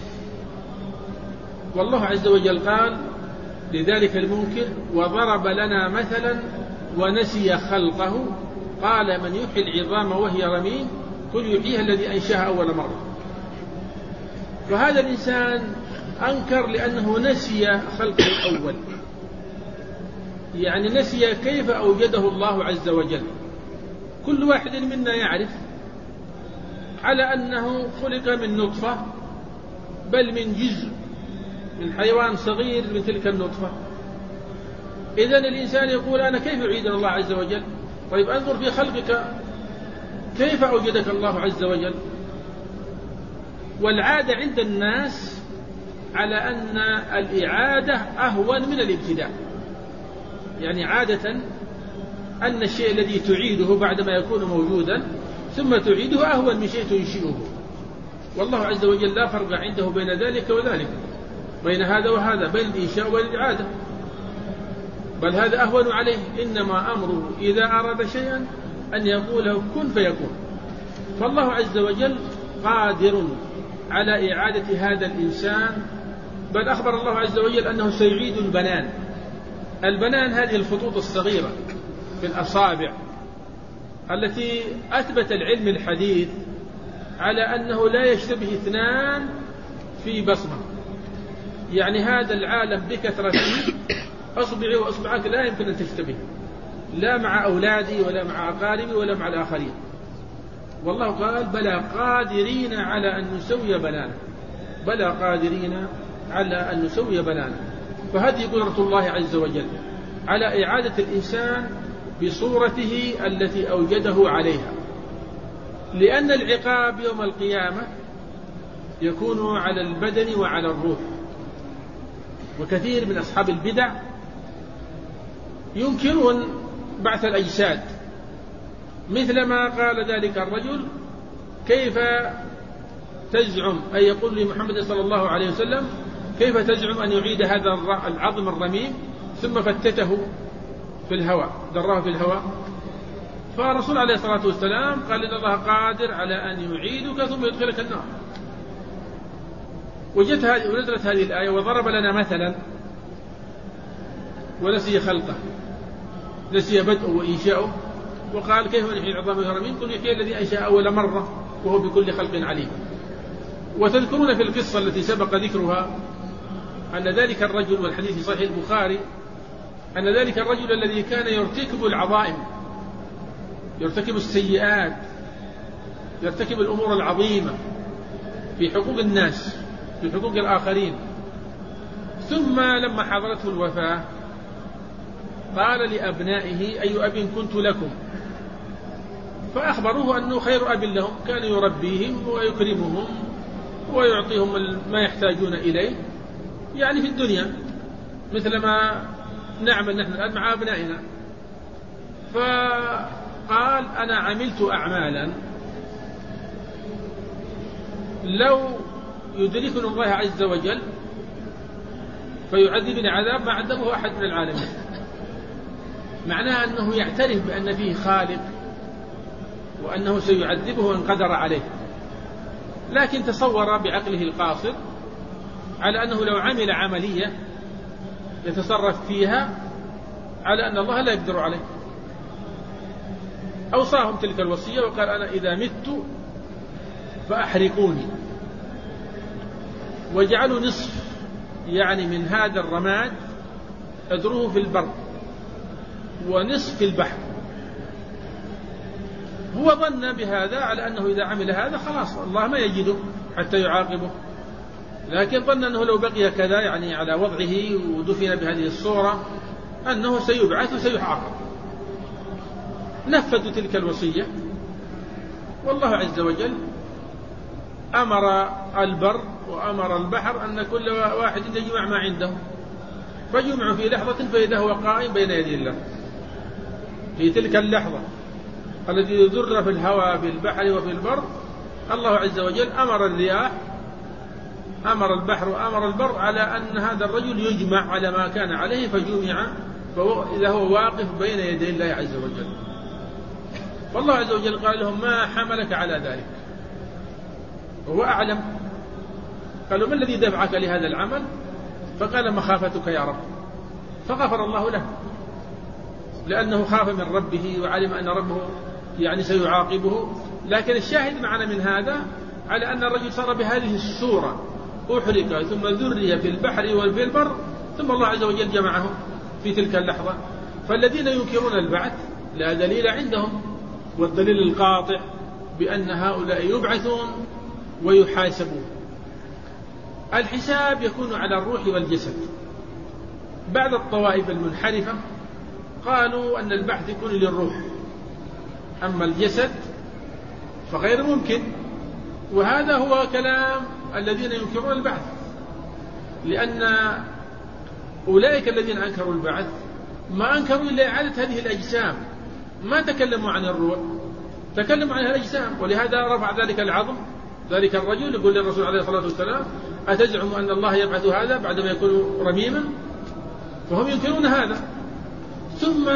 والله عز وجل قال لذلك المنكر: وضرب لنا مثلا ونسي خلقه قال من يحيي العظام وهي رميم قل يحييها الذي أنشاها أول مرة. فهذا الإنسان أنكر لأنه نسي خلقه الأول، يعني نسي كيف أوجده الله عز وجل. كل واحد منا يعرف على أنه خلق من نطفة، بل من جزء من حيوان صغير من تلك النطفة. إذن الإنسان يقول أنا كيف يعيدنا الله عز وجل؟ طيب انظر في خلقك كيف أوجدك الله عز وجل. والعادة عند الناس على أن الإعادة أهون من الابتداء، يعني عادة أن الشيء الذي تعيده بعدما يكون موجودا ثم تعيده أهون من شيء تنشئه. والله عز وجل لا فرق عنده بين ذلك وذلك، بين هذا وهذا، بين الإنشاء والإعادة، بل هذا أهون عليه. إنما أمره إذا أراد شيئا أن يقول له كن فيكون. فالله عز وجل قادر على إعادة هذا الإنسان، بل أخبر الله عز وجل أنه سيعيد البنان. البنان هذه الخطوط الصغيرة في الأصابع التي أثبت العلم الحديث على أنه لا يشتبه اثنان في بصمة، يعني هذا العالم بكثرته أصبعي وأصبعك لا يمكن أن تشتبه، لا مع أولادي ولا مع أقاربي ولا مع الآخرين. والله قال بلى قادرين على أن نسوي بنانا، بلى قادرين على أن نسوي بنانا. فهذه قدرة الله عز وجل على إعادة الإنسان بصورته التي أوجده عليها، لأن العقاب يوم القيامة يكون على البدن وعلى الروح. وكثير من أصحاب البدع ينكرون بعث الأجساد، مثلما قال ذلك الرجل: كيف تزعم، أي يقول لمحمد صلى الله عليه وسلم: كيف تزعم أن يعيد هذا العظم الرميم ثم فتته في الهواء، دراه في الهواء؟ فالرسول عليه الصلاة والسلام قال إن الله قادر على أن يعيدك ثم يدخلك النار. وجدت هذه ونزلت هذه الآية: وضرب لنا مثلا ونسي خلقه، نسي بدءه وإنشاؤه، وقال كيف نحيي العظام وهي رميم قل يحيي الذي أنشأ أول مرة وهو بكل خلق عليم. وتذكرون في القصة التي سبق ذكرها أن ذلك الرجل، والحديث في صحيح البخاري، أن ذلك الرجل الذي كان يرتكب العظائم، يرتكب السيئات، يرتكب الأمور العظيمة في حقوق الناس، في حقوق الآخرين، ثم لما حضرته الوفاة قال لأبنائه: أي أب كنت لكم؟ فأخبروه أنه خير أب لهم، كان يربيهم ويكرمهم ويعطيهم ما يحتاجون إليه، يعني في الدنيا مثل ما نعمل نحن الآن مع أبنائنا. فقال: أنا عملت أعمالا لو يدركني الله عز وجل فيعذبني عذاب ما عذبه أحد من العالمين. معناه أنه يعترف بأن فيه خالق وأنه سيعذبه إن قدر عليه، لكن تصور بعقله القاصر على أنه لو عمل عملية يتصرف فيها على أن الله لا يقدر عليه. أوصاهم تلك الوصية وقال: أنا إذا مت فأحرقوني واجعلوا نصف يعني من هذا الرماد أدروه في البر ونصف في البحر. هو ظن بهذا على أنه إذا عمل هذا خلاص الله ما يجده حتى يعاقبه، لكن ظن أنه لو بقي كذا يعني على وضعه ودفن بهذه الصورة أنه سيبعث وسيعاقب. نفذوا تلك الوصية والله عز وجل أمر البر وأمر البحر أن كل واحد يجمع ما عنده، فجمع في لحظة فإذا هو قائم بين يدي الله. في تلك اللحظة التي يذر في الهواء في البحر وفي البر، الله عز وجل أمر الرياح، أمر البحر وأمر البر على أن هذا الرجل يجمع على ما كان عليه، فجمع إذا هو واقف بين يدي الله عز وجل. والله عز وجل قال لهم: ما حملك على ذلك؟ وهو أعلم. قالوا: ما الذي دفعك لهذا العمل؟ فقال: مخافتك يا رب. فغفر الله له، لأنه خاف من ربه وعلم أن ربه يعني سيعاقبه. لكن الشاهد معنا من هذا على أن الرجل صار بهذه الصورة، أحرق ثم ذري في البحر وفي البر، ثم الله عز وجل جمعهم في تلك اللحظة. فالذين ينكرون البعث لا دليل عندهم، والدليل القاطع بأن هؤلاء يبعثون ويحاسبون. الحساب يكون على الروح والجسد. بعض الطوائف المنحرفة قالوا أن البعث يكون للروح، أما الجسد فغير ممكن. وهذا هو كلام الذين ينكرون البعث، لأن أولئك الذين أنكروا البعث ما أنكروا إلا إعادة هذه الأجسام، ما تكلموا عن الروح، تكلموا عن الأجسام. ولهذا رفع ذلك العظم ذلك الرجل يقول للرسول عليه الصلاة والسلام: أتزعم أن الله يبعث هذا بعدما يكون رميما؟ فهم ينكرون هذا. ثم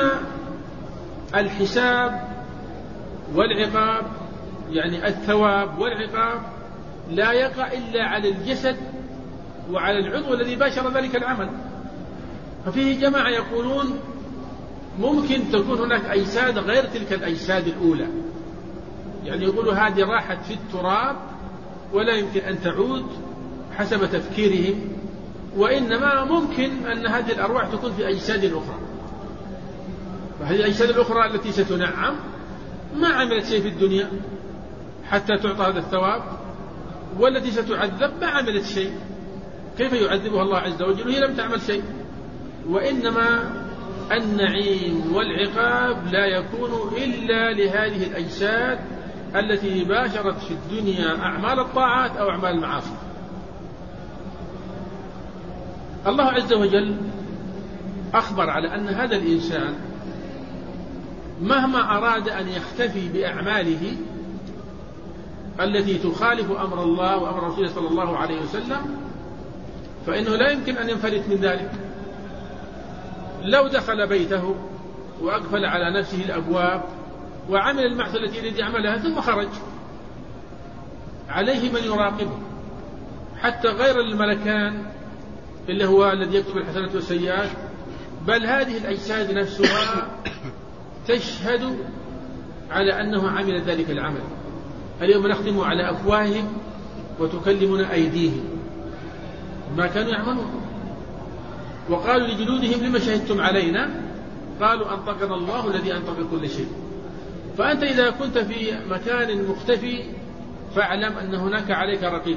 الحساب والعقاب، يعني الثواب والعقاب، لا يقع إلا على الجسد وعلى العضو الذي باشر ذلك العمل. ففيه جماعة يقولون ممكن تكون هناك أجساد غير تلك الأجساد الأولى، يعني يقولوا هذه راحت في التراب ولا يمكن أن تعود حسب تفكيرهم، وإنما ممكن أن هذه الأرواح تكون في أجساد أخرى. وهذه الأجساد الأخرى التي ستنعم ما عملت شيء في الدنيا حتى تعطى هذا الثواب، والتي ستعذب ما عملت شيء، كيف يعذبها الله عز وجل وهي لم تعمل شيء؟ وإنما النعيم والعقاب لا يكون إلا لهذه الأجساد التي باشرت في الدنيا أعمال الطاعات أو أعمال المعاصي. الله عز وجل أخبر على أن هذا الإنسان مهما أراد أن يختفي بأعماله التي تخالف أمر الله وأمر رسوله صلى الله عليه وسلم فإنه لا يمكن أن ينفلت من ذلك. لو دخل بيته وأقفل على نفسه الأبواب وعمل المعصية التي يريد يعملها ثم خرج، عليه من يراقبه، حتى غير الملكان اللي هو الذي يكتب الحسنات والسيئات، بل هذه الأجساد نفسها تشهد على أنه عمل ذلك العمل. اليوم نختم على أفواههم وتكلمنا أيديهم ما كانوا يعملون. وقالوا لجلودهم: لما شهدتم علينا؟ قالوا: أنطقنا الله الذي أنطق كل شيء. فأنت إذا كنت في مكان مختفي فاعلم أن هناك عليك رقيب،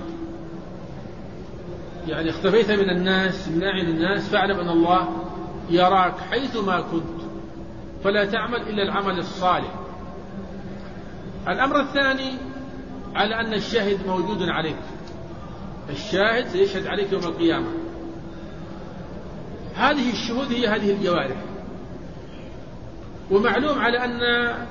يعني اختفيت من الناس من أعين الناس فاعلم أن الله يراك حيث ما كنت، فلا تعمل إلا العمل الصالح. الأمر الثاني على أن الشاهد موجود عليك، الشاهد سيشهد عليك يوم القيامة. هذه الشهود هي هذه الجوارح. ومعلوم على أن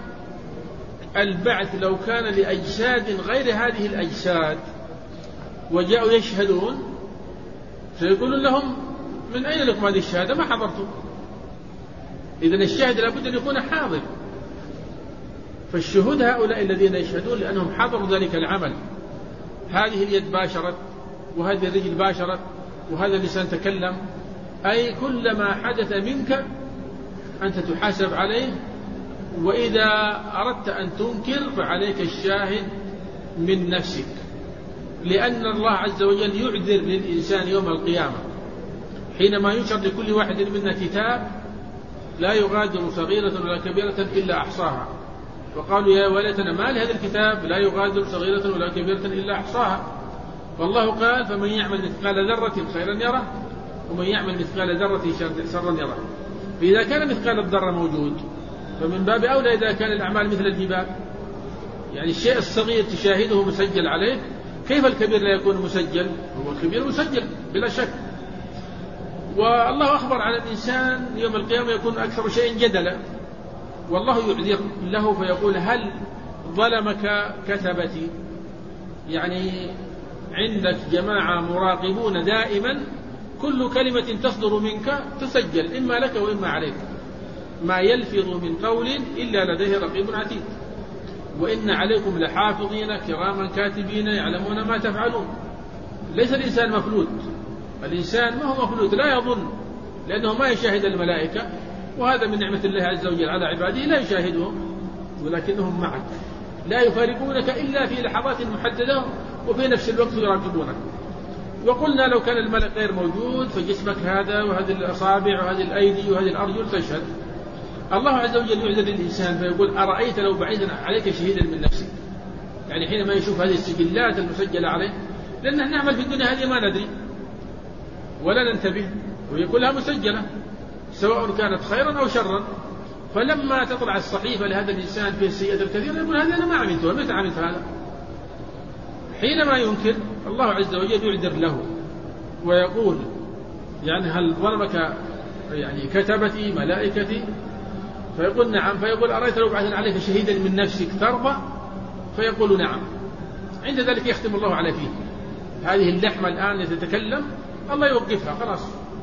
البعث لو كان لأجساد غير هذه الأجساد وجاءوا يشهدون سيقولون لهم: من أين لكم هذه الشهادة؟ ما حضرتم. إذن الشاهد لابد أن يكون حاضر. فالشهود هؤلاء الذين يشهدون لأنهم حضروا ذلك العمل. هذه اليد باشرت، وهذه الرجل باشرت، وهذا اللسان تكلم، أي كل ما حدث منك أنت تحاسب عليه. وإذا أردت أن تنكر فعليك الشاهد من نفسك، لأن الله عز وجل يعذر للإنسان يوم القيامة حينما ينشر لكل واحد منا كتاب لا يغادر صغيرة ولا كبيرة إلا أحصاها. وقالوا: يا ويلتنا ما لهذا الكتاب لا يغادر صغيرة ولا كبيرة إلا أحصاها. فالله قال: فمن يعمل مثقال ذرة خيرا يره ومن يعمل مثقال ذرة شرا يره. فإذا كان مثقال الذرة موجود فمن باب أولى إذا كان الأعمال مثل الجبال. يعني الشيء الصغير تشاهده مسجل عليه، كيف الكبير لا يكون مسجل؟ هو الكبير مسجل بلا شك. والله أخبر على الإنسان يوم القيامة يكون أكثر شيء جدلا، والله يعذر له فيقول هل ظلمك كتبتي؟ يعني عندك جماعة مراقبون دائما، كل كلمة تصدر منك تسجل إما لك وإما عليك، ما يلفظ من قول إلا لديه رقيب عتيد، وإن عليكم لحافظين كراما كاتبين يعلمون ما تفعلون. ليس الإنسان مفلوت، الإنسان ما هو مفلوت، لا يظن، لأنه ما يشاهد الملائكة، وهذا من نعمة الله عز وجل على عباده، لا يشاهدهم ولكنهم معك، لا يفارقونك إلا في لحظات محددة وفي نفس الوقت يراقبونك. وقلنا لو كان الملك غير موجود فجسمك هذا وهذه الأصابع وهذه الأيدي وهذه الأرجل تشهد. الله عز وجل يعذر الإنسان فيقول أرأيت لو بعيدا عليك شهيدا من نفسك، يعني حينما يشوف هذه السجلات المسجلة عليه، لأن نعمل في الدنيا هذه ما ندري ولا ننتبه، وهي كلها مسجلة سواء كانت خيرا أو شرا، فلما تطلع الصحيفة لهذا الإنسان فيه السيئة الكثيرة يقول هذا أنا ما عملتها، متى عملت هذا؟ حينما ينكر الله عز وجل يعذر له ويقول يعني هل ظلمك يعني كتبتي ملائكتي؟ فيقول نعم، فيقول أرأيت لو بعثنا عليك شهيدا من نفسك ترضى؟ فيقول نعم. عند ذلك يختم الله على فيه، هذه اللحمة الآن تتكلم الله يوقفها خلاص،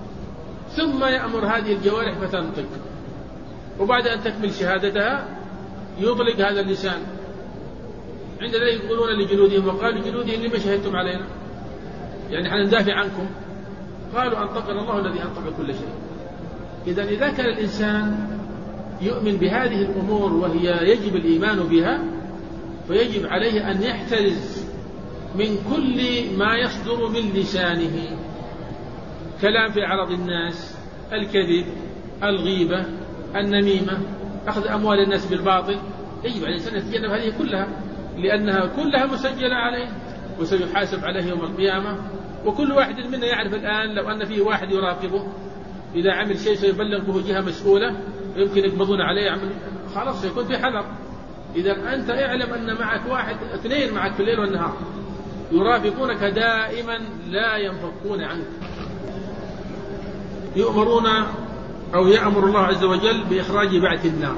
ثم يأمر هذه الجوارح فتنطق، وبعد أن تكمل شهادتها يطلق هذا اللسان. عند ذلك يقولون لجلودهم وقالوا لجلودهم لما شهدتم علينا؟ يعني حنا ندافع عنكم. قالوا أنطقنا الله الذي أنطق كل شيء. إذن إذا كان الإنسان يؤمن بهذه الأمور وهي يجب الإيمان بها، فيجب عليه أن يحترز من كل ما يصدر من لسانه، كلام في عرض الناس، الكذب، الغيبة، النميمة، أخذ أموال الناس بالباطل. يجب على الإنسان يتجنب هذه كلها، لأنها كلها مسجلة عليه وسيحاسب عليه يوم القيامة. وكل واحد منا يعرف الآن لو أن فيه واحد يراقبه، إذا عمل شيء سيبلغه جهة مسؤولة يمكن يقبضون عليه، يعمل خلاص سيكون في حذر. إذا أنت اعلم أن معك واحد اثنين معك في الليل والنهار يرافقونك دائما لا ينفكون عنك. يؤمرون أو يأمر الله عز وجل بإخراج بعث النار.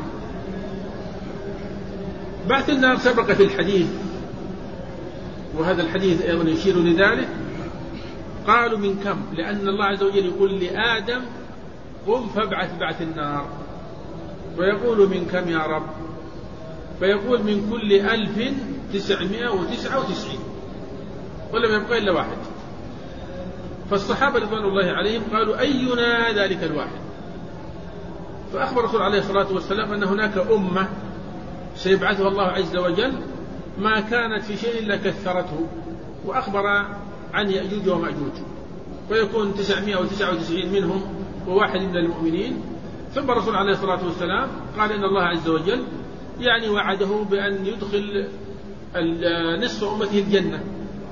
بعث النار سبق في الحديث، وهذا الحديث أيضا يشير لذلك. قالوا من كم؟ لأن الله عز وجل يقول لآدم قم فابعث بعث النار، ويقول من كم يا رب؟ فيقول من كل ألف تسعمائة وتسعة وتسعين، ولم يبقى إلا واحد. فالصحابة رضوان الله عليهم قالوا أينا ذلك الواحد؟ فأخبر الرسول عليه الصلاة والسلام أن هناك أمة سيبعثها الله عز وجل ما كانت في شيء إلا كثرته، وأخبر عن يأجوج ومأجوج، ويكون تسعمائة وتسعة وتسعين منهم وواحد من المؤمنين. ثم الرسول عليه الصلاة والسلام قال إن الله عز وجل يعني وعده بأن يدخل نصف أمته الجنة،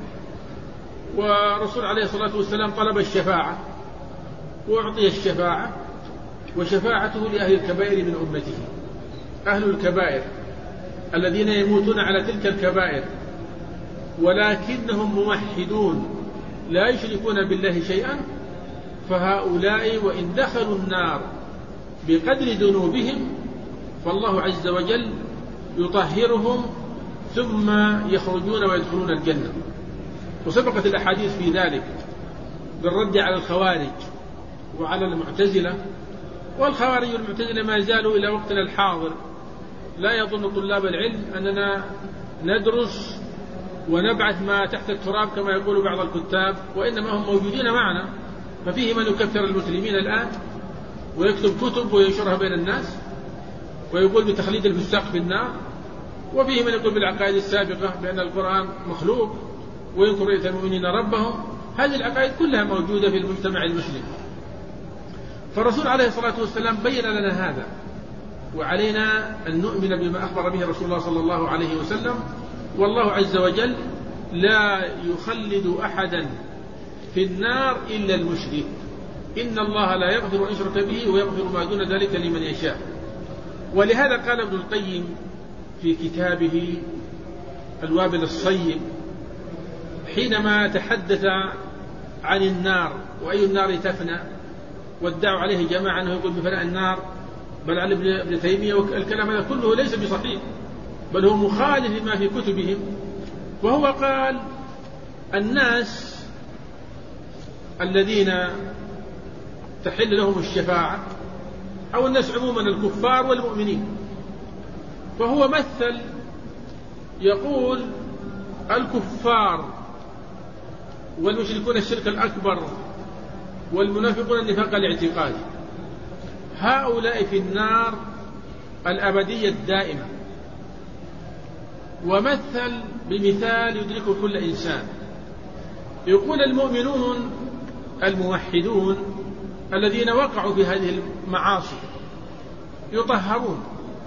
ورسول عليه الصلاة والسلام طلب الشفاعة وأعطي الشفاعة، وشفاعته لأهل الكبائر من أمته. أهل الكبائر الذين يموتون على تلك الكبائر ولكنهم موحدون لا يشركون بالله شيئا، فهؤلاء وإن دخلوا النار بقدر ذنوبهم فالله عز وجل يطهرهم ثم يخرجون ويدخلون الجنة. وسبقت الأحاديث في ذلك بالرد على الخوارج وعلى المعتزلة. والخوارج والمعتزلة ما زالوا إلى وقتنا الحاضر. لا يظن طلاب العلم أننا ندرس ونبعث ما تحت التراب كما يقول بعض الكتاب، وإنما هم موجودين معنا. ففيه من يكفر المسلمين الآن ويكتب كتب وينشرها بين الناس ويقول بتخليد الفساق في النار، وفيه من يقول بالعقائد السابقة بأن القرآن مخلوق وينكر رؤية المؤمنين ربهم. هذه العقائد كلها موجودة في المجتمع المسلم. فالرسول عليه الصلاة والسلام بين لنا هذا، وعلينا أن نؤمن بما أخبر به رسول الله صلى الله عليه وسلم. والله عز وجل لا يخلد أحدا في النار إلا المشرك. إن الله لا يغفر أن يشرك به ويغفر ما دون ذلك لمن يشاء. ولهذا قال ابن القيم في كتابه الوابل الصيب حينما تحدث عن النار وأي النار تفنى، وادعوا عليه جماعة أنه يقول بفناء النار، بل على ابن تيمية، الكلام هذا كله ليس بصحيح، بل هو مخالف لما في كتبهم. وهو قال الناس الذين تحل لهم الشفاعة أو الناس عموما الكفار والمؤمنين، فهو مثل يقول الكفار والمشركون الشرك الأكبر والمنافقون النفاق الاعتقادي هؤلاء في النار الأبدية الدائمة. ومثل بمثال يدركه كل إنسان، يقول المؤمنون الموحدون الذين وقعوا في هذه المعاصي يطهرون.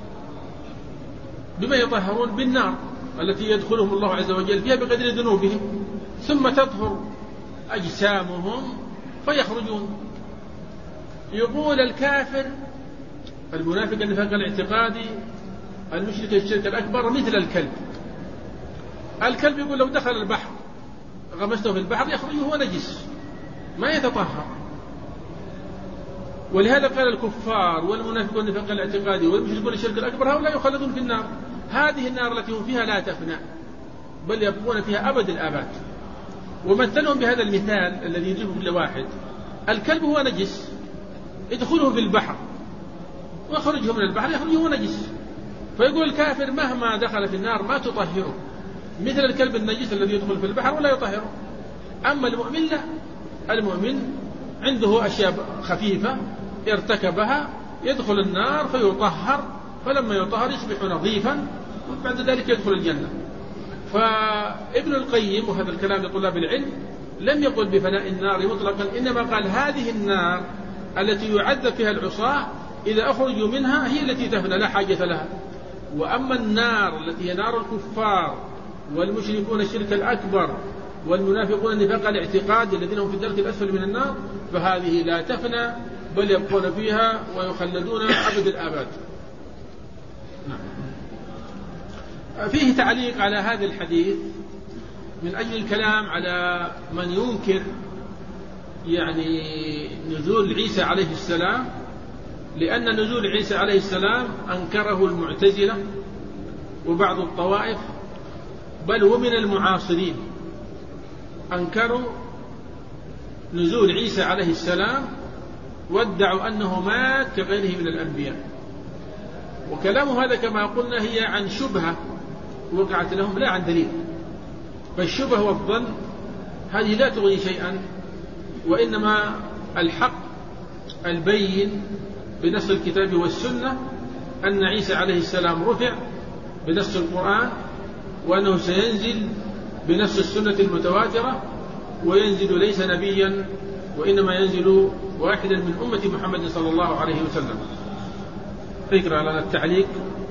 بما يطهرون؟ بالنار التي يدخلهم الله عز وجل فيها بقدر ذنوبهم، ثم تطهر أجسامهم فيخرجون. يقول الكافر المنافق النفاق الاعتقادي المشرك الشرك الأكبر مثل الكلب. الكلب يقول لو دخل البحر غمسته في البحر يخرج وهو نجس ما يتطهر. ولهذا قال الكفار والمنافقون النفاق الاعتقادي والمشركون الشرك الأكبر هؤلاء يخلدون في النار. هذه النار التي هم فيها لا تفنى بل يبقون فيها أبد الآباد. ومثلهم بهذا المثال الذي يجيبه كل واحد. الكلب هو نجس، يدخله في البحر ويخرجه من البحر يخرجه هو نجس، فيقول الكافر مهما دخل في النار ما تطهره، مثل الكلب النجس الذي يدخل في البحر ولا يطهره. أما المؤمن لا، المؤمن عنده أشياء خفيفة ارتكبها يدخل النار فيطهر، فلما يطهر يصبح نظيفا وبعد ذلك يدخل الجنة. فابن القيم وهذا الكلام لطلاب العلم لم يقل بفناء النار مطلقا، إنما قال هذه النار التي يعذب فيها العصاة إذا أخرجوا منها هي التي تفنى لا حاجة لها. وأما النار التي هي نار الكفار والمشركون الشرك الأكبر والمنافقون النفاق الاعتقادي الذين هم في الدرك الأسفل من النار فهذه لا تفنى بل يبقون فيها ويخلدون أبد الآباد. فيه تعليق على هذا الحديث من أجل الكلام على من ينكر يعني نزول عيسى عليه السلام، لأن نزول عيسى عليه السلام أنكره المعتزلة وبعض الطوائف بل ومن المعاصرين أنكروا نزول عيسى عليه السلام وادعوا أنه مات كغيره من الأنبياء. وكلامه هذا كما قلنا هي عن شبهة وقعت لهم لا عن دليل، فالشبهة والظن هذه لا تغني شيئا، وإنما الحق البين بنص الكتاب والسنة أن عيسى عليه السلام رفع بنص القرآن، وأنه سينزل بنص السنة المتواترة، وينزل ليس نبيا وإنما ينزل واحدا من أمة محمد صلى الله عليه وسلم. اقرأ لنا التعليق.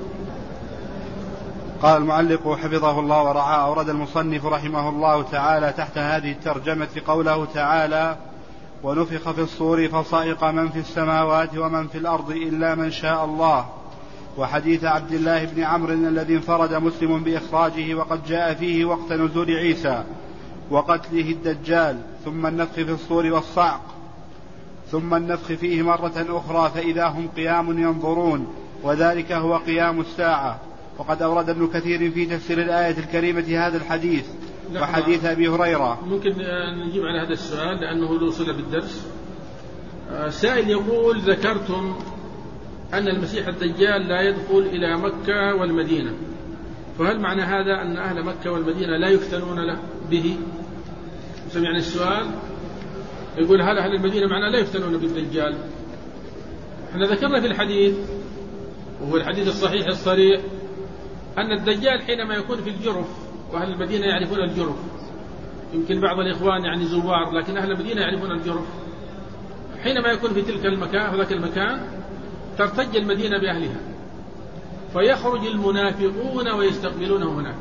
قال المعلق حفظه الله ورعاه: أورد المصنف رحمه الله تعالى تحت هذه الترجمة قوله تعالى: ونفخ في الصور فصعق من في السماوات ومن في الأرض إلا من شاء الله، وحديث عبد الله بن عمرو الذي انفرد مسلم بإخراجه وقد جاء فيه وقت نزول عيسى وقتله الدجال، ثم النفخ في الصور والصعق، ثم النفخ فيه مرة أخرى فإذا هم قيام ينظرون، وذلك هو قيام الساعة. وقد أورد ابن كثير في تفسير الآية الكريمة هذا الحديث وحديث أبي هريرة. ممكن نجيب على هذا السؤال لأنه له صلة بالدرس. سائل يقول: ذكرتم أن المسيح الدجال لا يدخل إلى مكة والمدينة، فهل معنى هذا أن أهل مكة والمدينة لا يفتنون له به؟ سمعنا السؤال يقول: هل أهل المدينة معنا لا يفتنون بالدجال؟ احنا ذكرنا في الحديث وهو الحديث الصحيح الصريح أن الدجال حينما يكون في الجرف، وأهل المدينة يعرفون الجرف، يمكن بعض الإخوان يعني زوار لكن أهل المدينة يعرفون الجرف، حينما يكون في تلك المكان في ذاك المكان ترتج المدينة بأهلها، فيخرج المنافقون ويستقبلونه هناك،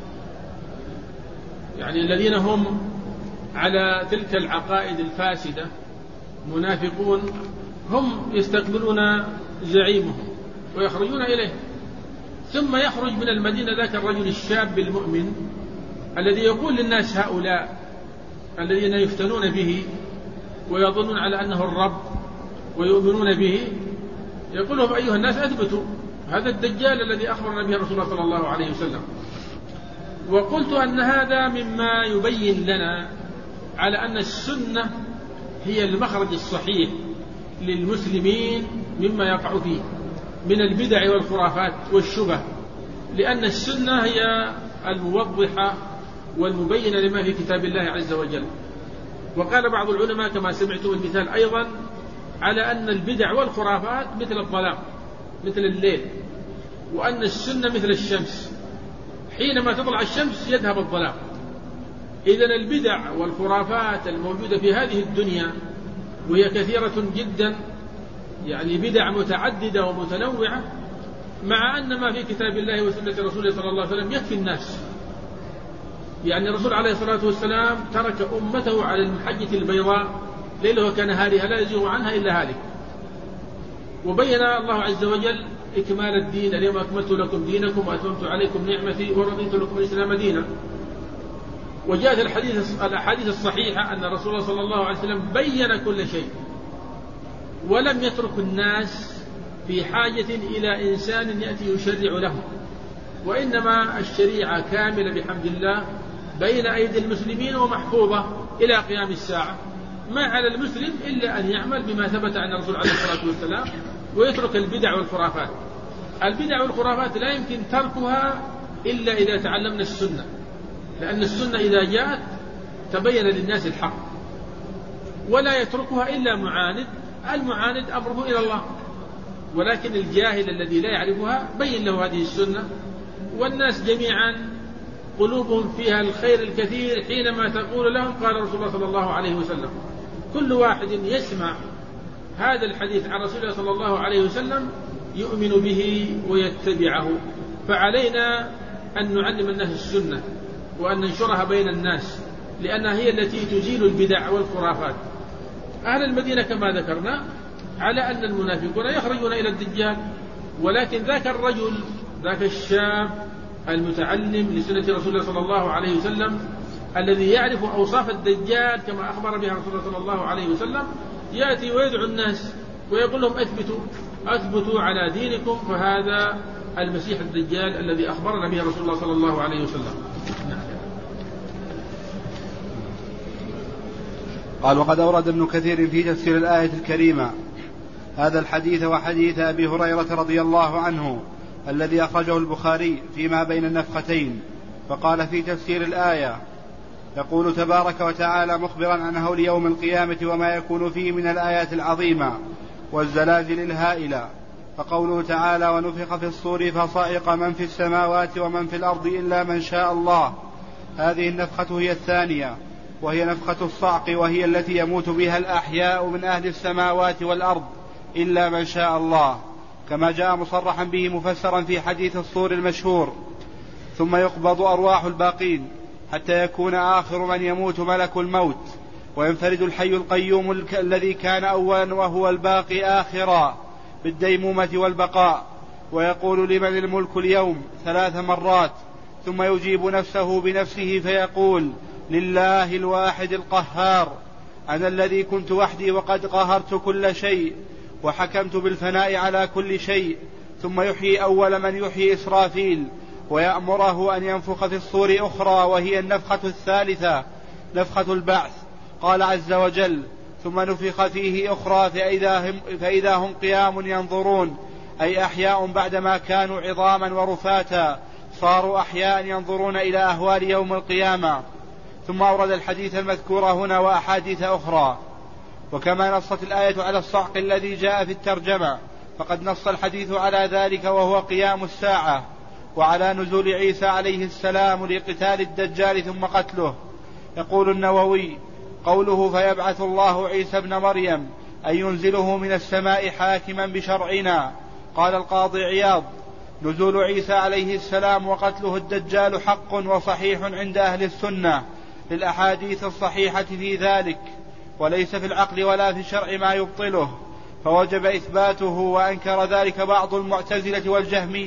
يعني الذين هم على تلك العقائد الفاسدة منافقون هم يستقبلون زعيمهم ويخرجون إليه، ثم يخرج من المدينة ذاك الرجل الشاب المؤمن الذي يقول للناس هؤلاء الذين يفتنون به ويظنون على أنه الرب ويؤمنون به، يقول لهم أيها الناس أثبتوا هذا الدجال الذي أخبرنا به رسول الله صلى الله عليه وسلم. وقلت أن هذا مما يبين لنا على أن السنة هي المخرج الصحيح للمسلمين مما يقع فيه من البدع والخرافات والشبه، لأن السنة هي الموضحة والمبينة لما في كتاب الله عز وجل. وقال بعض العلماء كما سمعتم المثال أيضا على أن البدع والخرافات مثل الظلام مثل الليل، وأن السنة مثل الشمس، حينما تطلع الشمس يذهب الظلام. إذن البدع والخرافات الموجودة في هذه الدنيا وهي كثيرة جدا، يعني بدع متعددة ومتنوعة، مع أن ما في كتاب الله وسنة رسوله صلى الله عليه وسلم يكفي الناس. يعني الرسول عليه الصلاة والسلام ترك أمته على المحجة البيضاء ليلها كنهارها لا يزيغ عنها إلا هالك. وبين الله عز وجل إكمال الدين، اليوم أكملت لكم دينكم وأتممت عليكم نعمتي ورضيت لكم الإسلام دينا. وجاءت الحديث الأحاديث الصحيحة أن الرسول الله صلى الله عليه وسلم بين كل شيء، ولم يترك الناس في حاجة إلى إنسان يأتي يشرع له، وإنما الشريعة كاملة بحمد الله بين أيدي المسلمين ومحفوظة إلى قيام الساعة. ما على المسلم إلا أن يعمل بما ثبت عن الرسول عليه الصلاة والسلام ويترك البدع والخرافات. البدع والخرافات لا يمكن تركها إلا إذا تعلمنا السنة، لأن السنة إذا جاءت تبين للناس الحق، ولا يتركها إلا معاند. المعاند أمره إلى الله، ولكن الجاهل الذي لا يعرفها بين له هذه السنة. والناس جميعا قلوبهم فيها الخير الكثير حينما تقول لهم قال رسول الله صلى الله عليه وسلم. كل واحد يسمع هذا الحديث عن رسول الله صلى الله عليه وسلم يؤمن به ويتبعه. فعلينا أن نعلم الناس السنة وأن ننشرها بين الناس، لأنها هي التي تزيل البدع والخرافات. أهل المدينة كما ذكرنا على أن المنافقون يخرجون إلى الدجال، ولكن ذاك الرجل ذاك الشاب المتعلم لسنة رسول الله صلى الله عليه وسلم الذي يعرف أوصاف الدجال كما أخبر بها رسول الله صلى الله عليه وسلم يأتي ويدعو الناس ويقول لهم أثبتوا أثبتوا على دينكم، فهذا المسيح الدجال الذي أخبرنا به رسول الله صلى الله عليه وسلم. قال وقد أورد ابن كثير في تفسير الآية الكريمة هذا الحديث وحديث أبي هريرة رضي الله عنه الذي أخرجه البخاري فيما بين النفختين، فقال في تفسير الآية يقول تبارك وتعالى مخبرا عن هول يوم القيامة وما يكون فيه من الآيات العظيمة والزلازل الهائلة، فقوله تعالى ونفخ في الصور فصعق من في السماوات ومن في الأرض إلا من شاء الله. هذه النفخة هي الثانية، وهي نفخة الصعق، وهي التي يموت بها الأحياء من أهل السماوات والأرض إلا من شاء الله، كما جاء مصرحا به مفسرا في حديث الصور المشهور. ثم يقبض أرواح الباقين حتى يكون آخر من يموت ملك الموت، وينفرد الحي القيوم الذي كان أولا وهو الباقي آخرا بالديمومة والبقاء، ويقول لمن الملك اليوم ثلاث مرات، ثم يجيب نفسه بنفسه فيقول لله الواحد القهار أنا الذي كنت وحدي وقد قهرت كل شيء وحكمت بالفناء على كل شيء. ثم يحيي أول من يحيي إسرافيل ويأمره أن ينفخ في الصور أخرى، وهي النفخة الثالثة نفخة البعث. قال عز وجل ثم نفخ فيه أخرى فإذا هم, فإذا هم قيام ينظرون، أي أحياء بعدما كانوا عظاما ورفاتا صاروا أحياء ينظرون إلى أهوال يوم القيامة. ثم أورد الحديث المذكور هنا وأحاديث أخرى. وكما نصت الآية على الصعق الذي جاء في الترجمة، فقد نص الحديث على ذلك وهو قيام الساعة، وعلى نزول عيسى عليه السلام لقتال الدجال ثم قتله. يقول النووي قوله فيبعث الله عيسى ابن مريم أن ينزله من السماء حاكما بشرعنا. قال القاضي عياض نزول عيسى عليه السلام وقتله الدجال حق وصحيح عند أهل السنة للأحاديث الصحيحة في ذلك، وليس في العقل ولا في الشرع ما يبطله، فوجب إثباته. وأنكر ذلك بعض المعتزلة والجهمية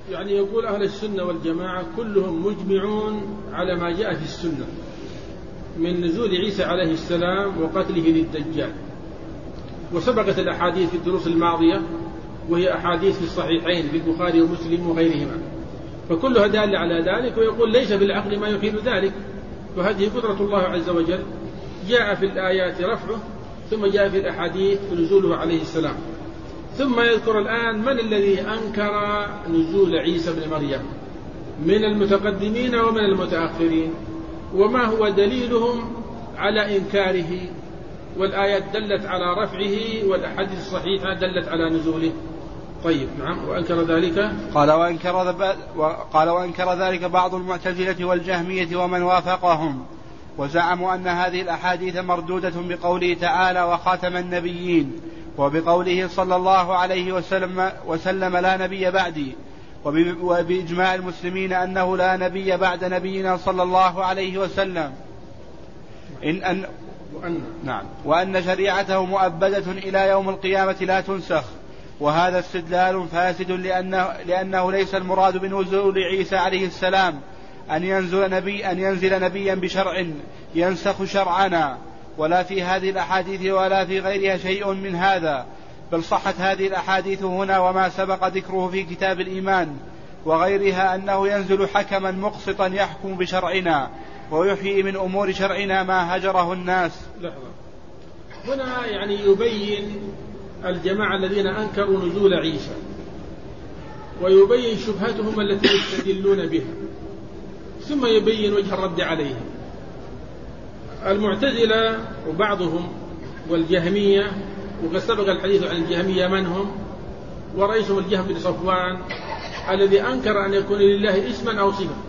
يعني يقول أهل السنة والجماعة كلهم مجمعون على ما جاء في السنة من نزول عيسى عليه السلام وقتله للدجال، وسبقت الأحاديث في الدروس الماضية وهي أحاديث في الصحيحين في البخاري ومسلم وغيرها، فكلها دال على ذلك، ويقول ليس بالعقل ما يحيل ذلك، وهذه قدرة الله عز وجل، جاء في الآيات رفعه ثم جاء في الأحاديث نزوله عليه السلام. ثم يذكر الآن من الذي أنكر نزول عيسى بن مريم من المتقدمين ومن المتأخرين، وما هو دليلهم على إنكاره، والآيات دلت على رفعه والأحاديث الصحيحة دلت على نزوله. طيب نعم. وأنكر ذلك قال وأنكر, قال وأنكر ذلك بعض المعتزلة والجهمية ومن وافقهم، وزعموا أن هذه الأحاديث مردودة بقوله تعالى وخاتم النبيين، وبقوله صلى الله عليه وسلم, وسلم لا نبي بعدي، وبإجماع المسلمين أنه لا نبي بعد نبينا صلى الله عليه وسلم، إن أن وأن, نعم وأن شريعته مؤبدة إلى يوم القيامة لا تنسخ. وهذا استدلال فاسد، لأنه, لأنه ليس المراد بنزول عيسى عليه السلام أن ينزل, نبي أن ينزل نبيا بشرع ينسخ شرعنا، ولا في هذه الأحاديث ولا في غيرها شيء من هذا، بل صحت هذه الأحاديث هنا وما سبق ذكره في كتاب الإيمان وغيرها أنه ينزل حكما مقسطا يحكم بشرعنا ويحيي من أمور شرعنا ما هجره الناس. لحظة. هنا يعني يبين الجماعة الذين أنكروا نزول عيسى ويبين شبهتهم التي يستدلون بها، ثم يبين وجه الرد عليهم. المعتزلة وبعضهم والجهمية، وقد سبق الحديث عن الجهمية من هم، ورئيسهم الجهم بن صفوان الذي أنكر أن يكون لله اسما أو صفة،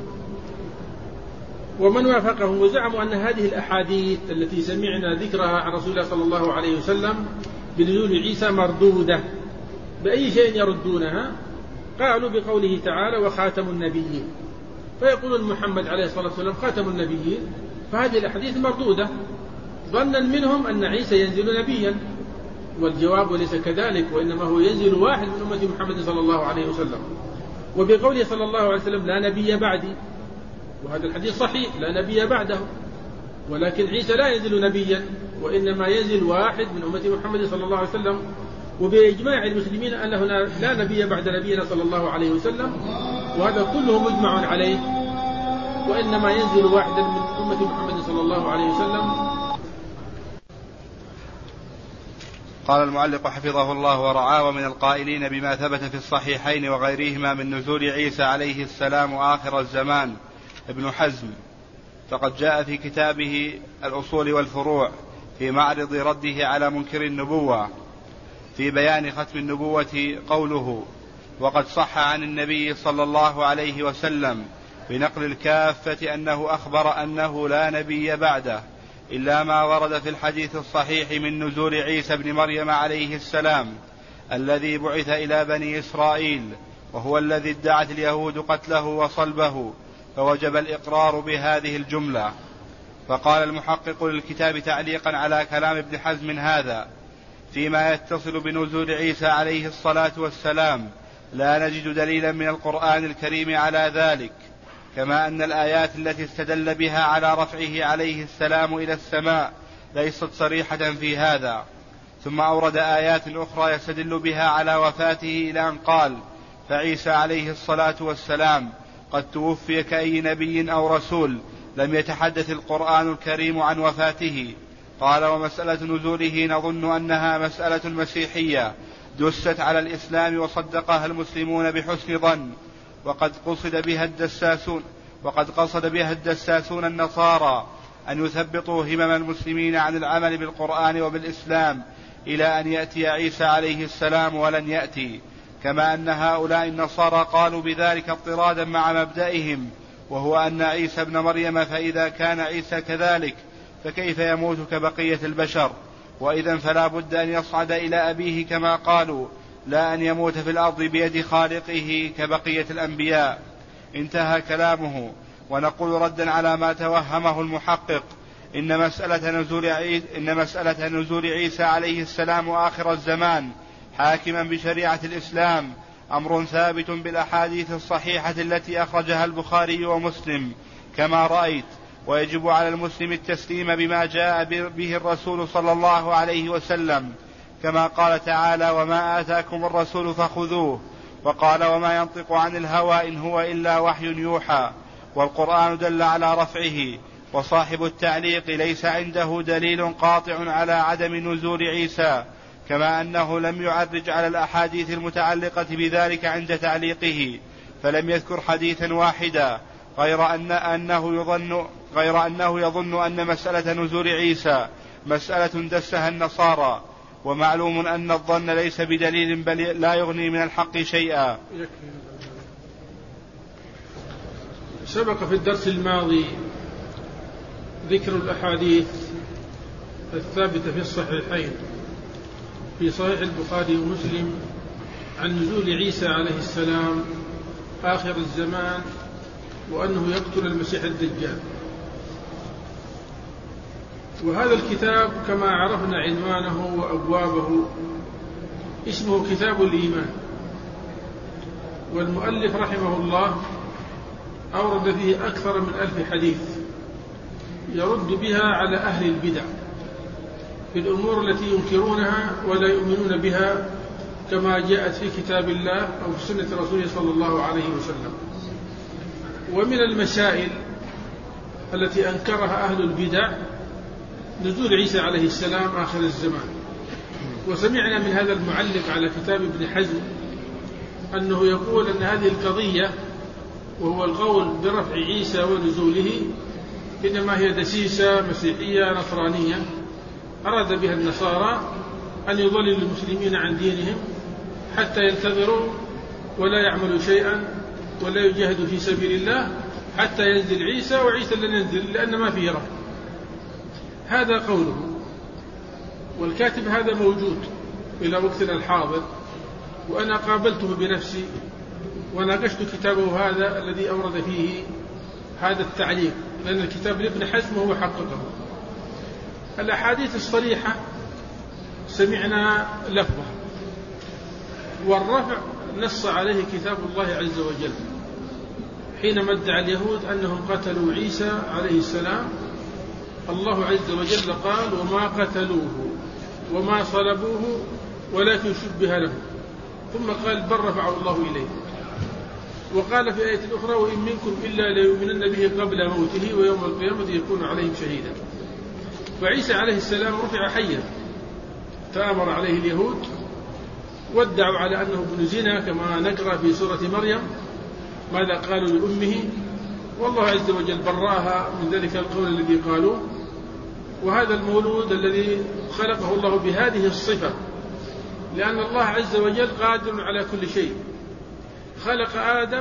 ومن وافقهم، وزعموا أن هذه الأحاديث التي سمعنا ذكرها عن رسول الله صلى الله عليه وسلم بنزول عيسى مردودة. بأي شيء يردونها؟ قالوا بقوله تعالى وخاتم النبيين، فيقولون محمد عليه الصلاة والسلام خاتم النبيين، فهذه الأحاديث مردودة ظنا منهم أن عيسى ينزل نبيا، والجواب ليس كذلك، وإنما هو ينزل واحد من أمة محمد صلى الله عليه وسلم. وبقوله صلى الله عليه وسلم لا نبي بعدي، وهذا الحديث صحيح لا نبي بعده، ولكن عيسى لا ينزل نبيا، وإنما ينزل واحد من أمة محمد صلى الله عليه وسلم. وبإجماع المسلمين أنه لا نبي بعد نبينا صلى الله عليه وسلم، وهذا كله مجمع عليه، وإنما ينزل واحدا من أمة محمد صلى الله عليه وسلم. قال المؤلف حفظه الله ورعاه: ومن القائلين بما ثبت في الصحيحين وغيرهما من نزول عيسى عليه السلام آخر الزمان ابن حزم، فقد جاء في كتابه الأصول والفروع في معرض رده على منكر النبوة في بيان ختم النبوة قوله: وقد صح عن النبي صلى الله عليه وسلم بنقل الكافة أنه أخبر أنه لا نبي بعده إلا ما ورد في الحديث الصحيح من نزول عيسى بن مريم عليه السلام الذي بعث إلى بني إسرائيل، وهو الذي ادعت اليهود قتله وصلبه، فوجب الإقرار بهذه الجملة. فقال المحقق للكتاب تعليقا على كلام ابن حزم هذا: فيما يتصل بنزول عيسى عليه الصلاة والسلام لا نجد دليلا من القرآن الكريم على ذلك، كما أن الآيات التي استدل بها على رفعه عليه السلام إلى السماء ليست صريحة في هذا. ثم أورد آيات أخرى يستدل بها على وفاته إلى أن قال: فعيسى عليه الصلاة والسلام قد توفي كأي نبي أو رسول لم يتحدث القرآن الكريم عن وفاته. قال: ومسألة نزوله نظن أنها مسألة مسيحية دست على الإسلام وصدقها المسلمون بحسن ظن، وقد قصد بها الدساسون وقد قصد بها الدساسون النصارى أن يثبطوا همم المسلمين عن العمل بالقرآن وبالإسلام إلى أن يأتي عيسى عليه السلام، ولن يأتي، كما أن هؤلاء النصارى قالوا بذلك اضطرادا مع مبدئهم، وهو أن عيسى ابن مريم، فإذا كان عيسى كذلك فكيف يموت كبقية البشر؟ وإذا فلا بد أن يصعد إلى أبيه كما قالوا، لا أن يموت في الأرض بيد خالقه كبقية الأنبياء. انتهى كلامه. ونقول ردا على ما توهمه المحقق: إن مسألة نزول عيسى, إن مسألة نزول عيسى عليه السلام آخر الزمان حاكما بشريعة الإسلام أمر ثابت بالأحاديث الصحيحة التي أخرجها البخاري ومسلم كما رأيت، ويجب على المسلم التسليم بما جاء به الرسول صلى الله عليه وسلم، كما قال تعالى: وما آتاكم الرسول فخذوه، وقال: وما ينطق عن الهوى إن هو إلا وحي يوحى، والقرآن دل على رفعه. وصاحب التعليق ليس عنده دليل قاطع على عدم نزول عيسى، كما أنه لم يعرج على الأحاديث المتعلقة بذلك عند تعليقه، فلم يذكر حديثا واحدا، غير أن أنه يظن غير أنه يظن أن مسألة نزول عيسى مسألة دسها النصارى، ومعلوم أن الظن ليس بدليل بل لا يغني من الحق شيئا. سبق في الدرس الماضي ذكر الأحاديث الثابتة في الصحيحين في صحيح البخاري ومسلم عن نزول عيسى عليه السلام آخر الزمان، وأنه يقتل المسيح الدجال. وهذا الكتاب كما عرفنا عنوانه وأبوابه اسمه كتاب الإيمان، والمؤلف رحمه الله أورد فيه أكثر من ألف حديث يرد بها على أهل البدع في الأمور التي ينكرونها ولا يؤمنون بها، كما جاءت في كتاب الله أو في سنة رسوله صلى الله عليه وسلم. ومن المسائل التي أنكرها أهل البدع نزول عيسى عليه السلام آخر الزمان. وسمعنا من هذا المعلق على كتاب ابن حزم أنه يقول أن هذه القضية، وهو القول برفع عيسى ونزوله، إنما هي دسيسة مسيحية نصرانية أراد بها النصارى أن يضلل المسلمين عن دينهم حتى ينتظروا ولا يعملوا شيئا ولا يجاهدوا في سبيل الله حتى ينزل عيسى، وعيسى لن ينزل لأن ما فيه رفع. هذا قوله، والكاتب هذا موجود إلى وقتنا الحاضر، وأنا قابلته بنفسي وناقشت كتابه هذا الذي أورد فيه هذا التعليق، لأن الكتاب لابن حزم هو حققه. الأحاديث الصريحة سمعنا لفظه، والرفع نص عليه كتاب الله عز وجل حينما ادعى اليهود أنهم قتلوا عيسى عليه السلام. الله عز وجل قال: وما قتلوه وما صلبوه ولكن شبه له، ثم قال: بل رفعه الله إليه. وقال في آية أخرى: وإن منكم إلا ليؤمنن به قبل موته ويوم القيامة يكون عليهم شهيدا. فعيسى عليه السلام رفع حيا، تآمر عليه اليهود وادعوا على أنه ابن زنا، كما نقرأ في سورة مريم ماذا قالوا لأمه، والله عز وجل برأها من ذلك القول الذي قالوه. وهذا المولود الذي خلقه الله بهذه الصفة، لأن الله عز وجل قادر على كل شيء. خلق آدم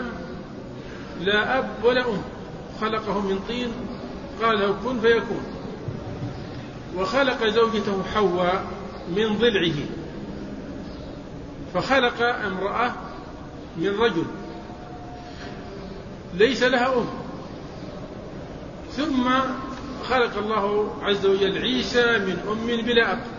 لا أب ولا أم، خلقه من طين قال له كن فيكون. وخلق زوجته حواء من ضلعه، فخلق امرأة من رجل ليس لها أم. ثم خلق الله عز وجل عيسى من أم بلا أب.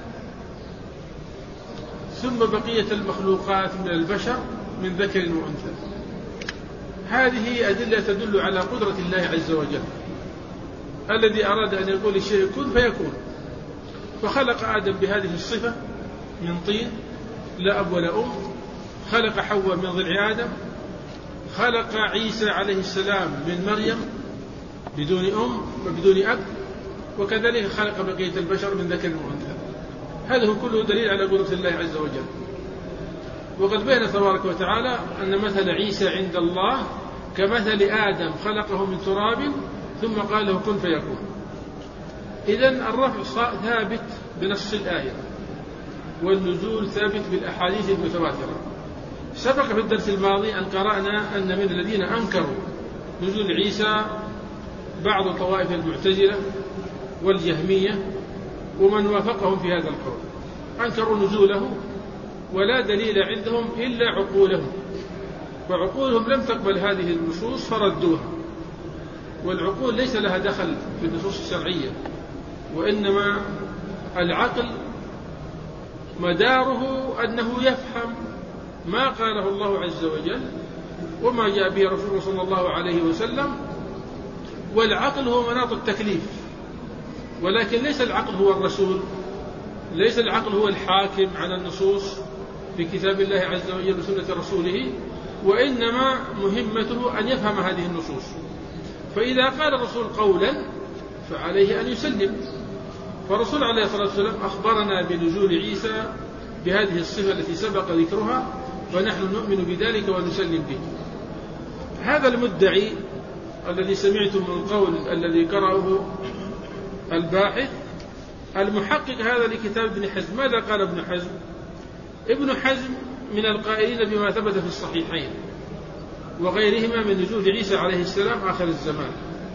ثم بقية المخلوقات من البشر من ذكر وأنثى. هذه أدلة تدل على قدرة الله عز وجل الذي أراد أن يقول الشيء كن فيكون. فخلق آدم بهذه الصفة من طين لا أب ولا أم، خلق حواء من ضلع آدم، خلق عيسى عليه السلام من مريم بدون أم وبدون أب، وكذلك خلق بقية البشر من ذكر وأنثى. هذا كله دليل على قدرة الله عز وجل. وقد بين تبارك وتعالى أن مثل عيسى عند الله كمثل آدم خلقه من تراب ثم قال له كن فيكون. إذن الرفع ثابت بنص الآية، والنزول ثابت بالأحاديث المتواترة. سبق في الدرس الماضي أن قرأنا أن من الذين أنكروا نزول عيسى بعض طوائف المعتزلة والجهمية ومن وافقهم في هذا القول، أنكروا نزوله ولا دليل عندهم إلا عقولهم، وعقولهم لم تقبل هذه النصوص فردوها. والعقول ليس لها دخل في النصوص الشرعية، وإنما العقل مداره أنه يفهم ما قاله الله عز وجل وما جاء به رسوله صلى الله عليه وسلم. والعقل هو مناط التكليف، ولكن ليس العقل هو الرسول، ليس العقل هو الحاكم على النصوص في كتاب الله عز وجل وسنة رسوله، وإنما مهمته أن يفهم هذه النصوص. فإذا قال الرسول قولا فعليه أن يسلم. فالرسول عليه الصلاة والسلام أخبرنا بنزول عيسى بهذه الصفة التي سبق ذكرها، فنحن نؤمن بذلك ونسلم به. هذا المدعي الذي سمعتم من قول الذي قرأه الباحث المحقق هذا لكتاب ابن حزم، ماذا قال ابن حزم؟ ابن حزم من القائلين بما ثبت في الصحيحين وغيرهما من نزول عيسى عليه السلام آخر الزمان.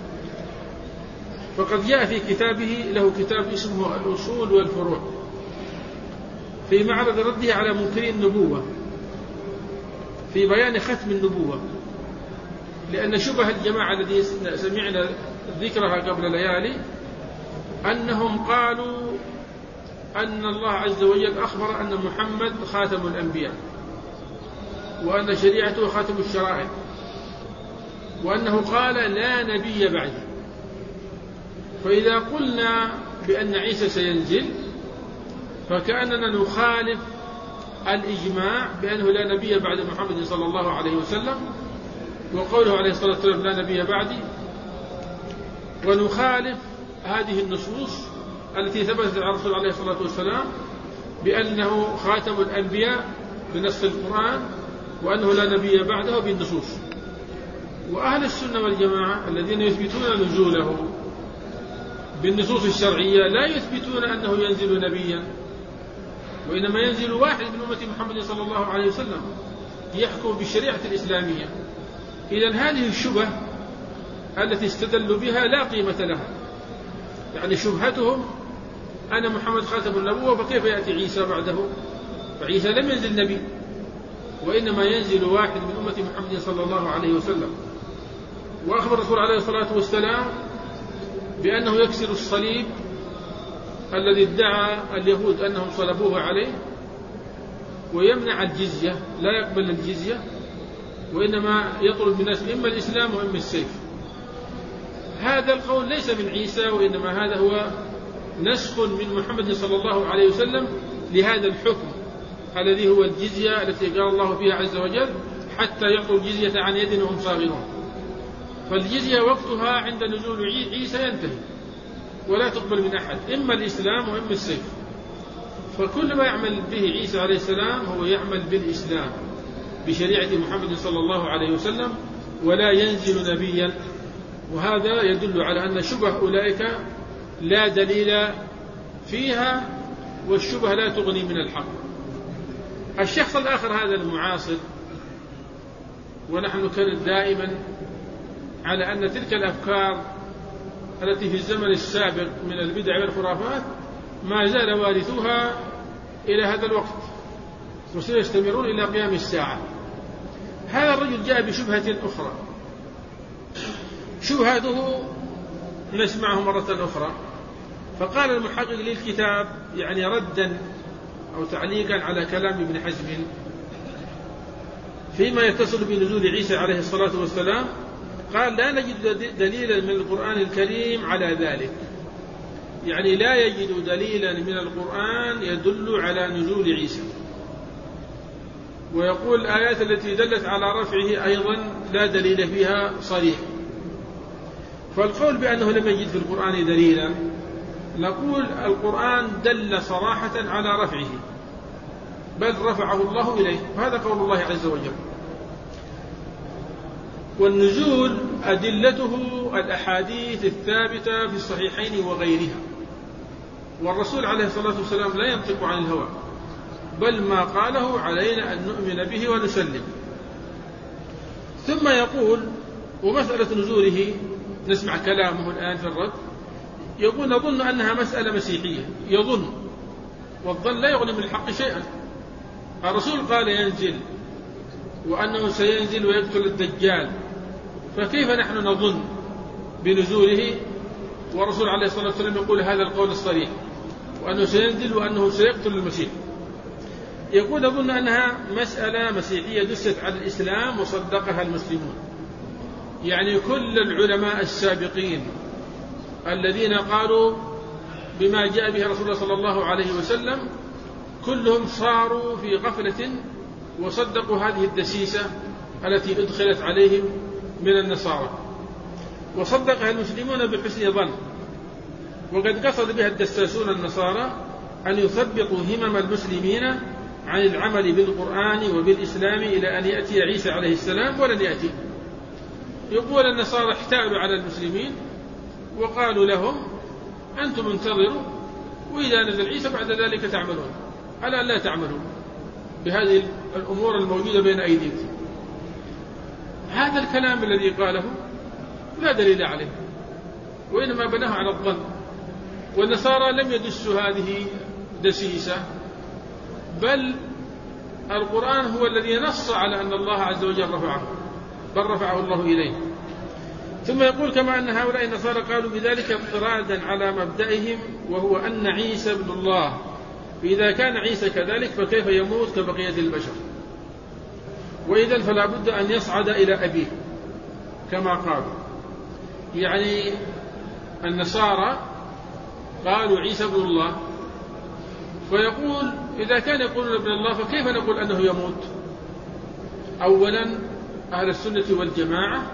فقد جاء في كتابه، له كتاب اسمه الأصول والفروع، في معرض رده على منكري النبوة في بيان ختم النبوة، لأن شبه الجماعة الذي سمعنا ذكرها قبل ليالي أنهم قالوا أن الله عز وجل أخبر أن محمد خاتم الأنبياء، وأن شريعته خاتم الشرائع، وأنه قال لا نبي بعدي. فإذا قلنا بأن عيسى سينزل فكأننا نخالف الإجماع بأنه لا نبي بعد محمد صلى الله عليه وسلم، وقوله عليه الصلاة والسلام لا نبي بعدي، ونخالف هذه النصوص التي ثبتت على الرسول عليه الصلاة والسلام بأنه خاتم الأنبياء بنص القرآن، وأنه لا نبي بعده بالنصوص. وأهل السنة والجماعة الذين يثبتون نزوله بالنصوص الشرعية لا يثبتون أنه ينزل نبيا، وإنما ينزل واحد من أمة محمد صلى الله عليه وسلم يحكم بالشريعة الإسلامية. إذن هذه الشبه التي استدلوا بها لا قيمة لها، يعني شبهتهم أن محمد خاتم النبوة فكيف يأتي عيسى بعده؟ فعيسى لم ينزل نبي، وإنما ينزل واحد من أمة محمد صلى الله عليه وسلم. وأخبر الرسول عليه الصلاة والسلام بأنه يكسر الصليب الذي ادعى اليهود أنهم صلبوه عليه، ويمنع الجزية، لا يقبل الجزية، وإنما يطلب من الناس إما الإسلام وإما السيف. هذا القول ليس من عيسى، وإنما هذا هو نسخ من محمد صلى الله عليه وسلم لهذا الحكم الذي هو الجزية التي قال الله فيها عز وجل حتى يعطوا الجزية عن يد وهم صاغرون. فالجزية وقتها عند نزول عيسى ينتهي ولا تقبل من أحد، إما الإسلام وإما السيف. فكل ما يعمل به عيسى عليه السلام هو يعمل بالإسلام بشريعة محمد صلى الله عليه وسلم، ولا ينزل نبيا. وهذا يدل على أن شبه أولئك لا دليل فيها، والشبه لا تغني من الحق. الشخص الآخر هذا المعاصر، ونحن نكرر دائما على أن تلك الأفكار التي في الزمن السابق من البدع والخرافات ما زال وارثوها إلى هذا الوقت، وسيستمرون إلى قيام الساعة. هذا الرجل جاء بشبهة أخرى، شبهته نسمعه مرة أخرى. فقال المحقق للكتاب يعني ردا أو تعليقا على كلام ابن حزم فيما يتصل بنزول عيسى عليه الصلاة والسلام، قال لا نجد دليلا من القرآن الكريم على ذلك، يعني لا يجد دليلا من القرآن يدل على نزول عيسى. ويقول الآيات التي دلت على رفعه أيضا لا دليل فيها صريح. فالقول بأنه لم يجد في القرآن دليلا، نقول القرآن دل صراحة على رفعه، بل رفعه الله إليه، وهذا قول الله عز وجل. والنزول أدلته الأحاديث الثابتة في الصحيحين وغيرها، والرسول عليه الصلاة والسلام لا ينطق عن الهوى، بل ما قاله علينا أن نؤمن به ونسلم. ثم يقول ومسألة نزوله نسمع كلامه الآن في الرد، يقول نظن أنها مسألة مسيحية، يظن، والظن لا يغني من الحق شيئا. الرسول قال ينزل وأنه سينزل ويقتل الدجال، فكيف نحن نظن بنزوله والرسول عليه الصلاة والسلام يقول هذا القول الصريح وأنه سينزل وأنه سيقتل المسيح؟ يقول أظن أنها مسألة مسيحية دست على الإسلام وصدقها المسلمون. يعني كل العلماء السابقين الذين قالوا بما جاء به رسول الله صلى الله عليه وسلم كلهم صاروا في غفلة وصدقوا هذه الدسيسة التي أدخلت عليهم من النصارى، وصدقها المسلمون بحسن ظن. وقد قصد بها الدساسون النصارى أن يثبطوا همم المسلمين عن العمل بالقرآن وبالإسلام إلى أن يأتي عيسى عليه السلام، ولن يأتي. يقول النصارى احتالوا على المسلمين وقالوا لهم أنتم انتظروا وإذا نزل عيسى بعد ذلك تعملون، ألا لا تعملوا بهذه الأمور الموجودة بين أيديكم. هذا الكلام الذي قاله لا دليل عليه، وإنما بناه على الظن. والنصارى لم يدسوا هذه دسيسة، بل القرآن هو الذي نص على أن الله عز وجل رفعه، بل رفعه الله إليه. ثم يقول كما أن هؤلاء النصارى قالوا بذلك اضطرادا على مبدئهم، وهو أن عيسى ابن الله، فإذا كان عيسى كذلك فكيف يموت كبقية البشر؟ وإذا فلا بد أن يصعد إلى أبيه كما قالوا. يعني النصارى قالوا عيسى ابن الله، فيقول إذا كان يقولون ابن الله فكيف نقول أنه يموت؟ أولا أهل السنة والجماعة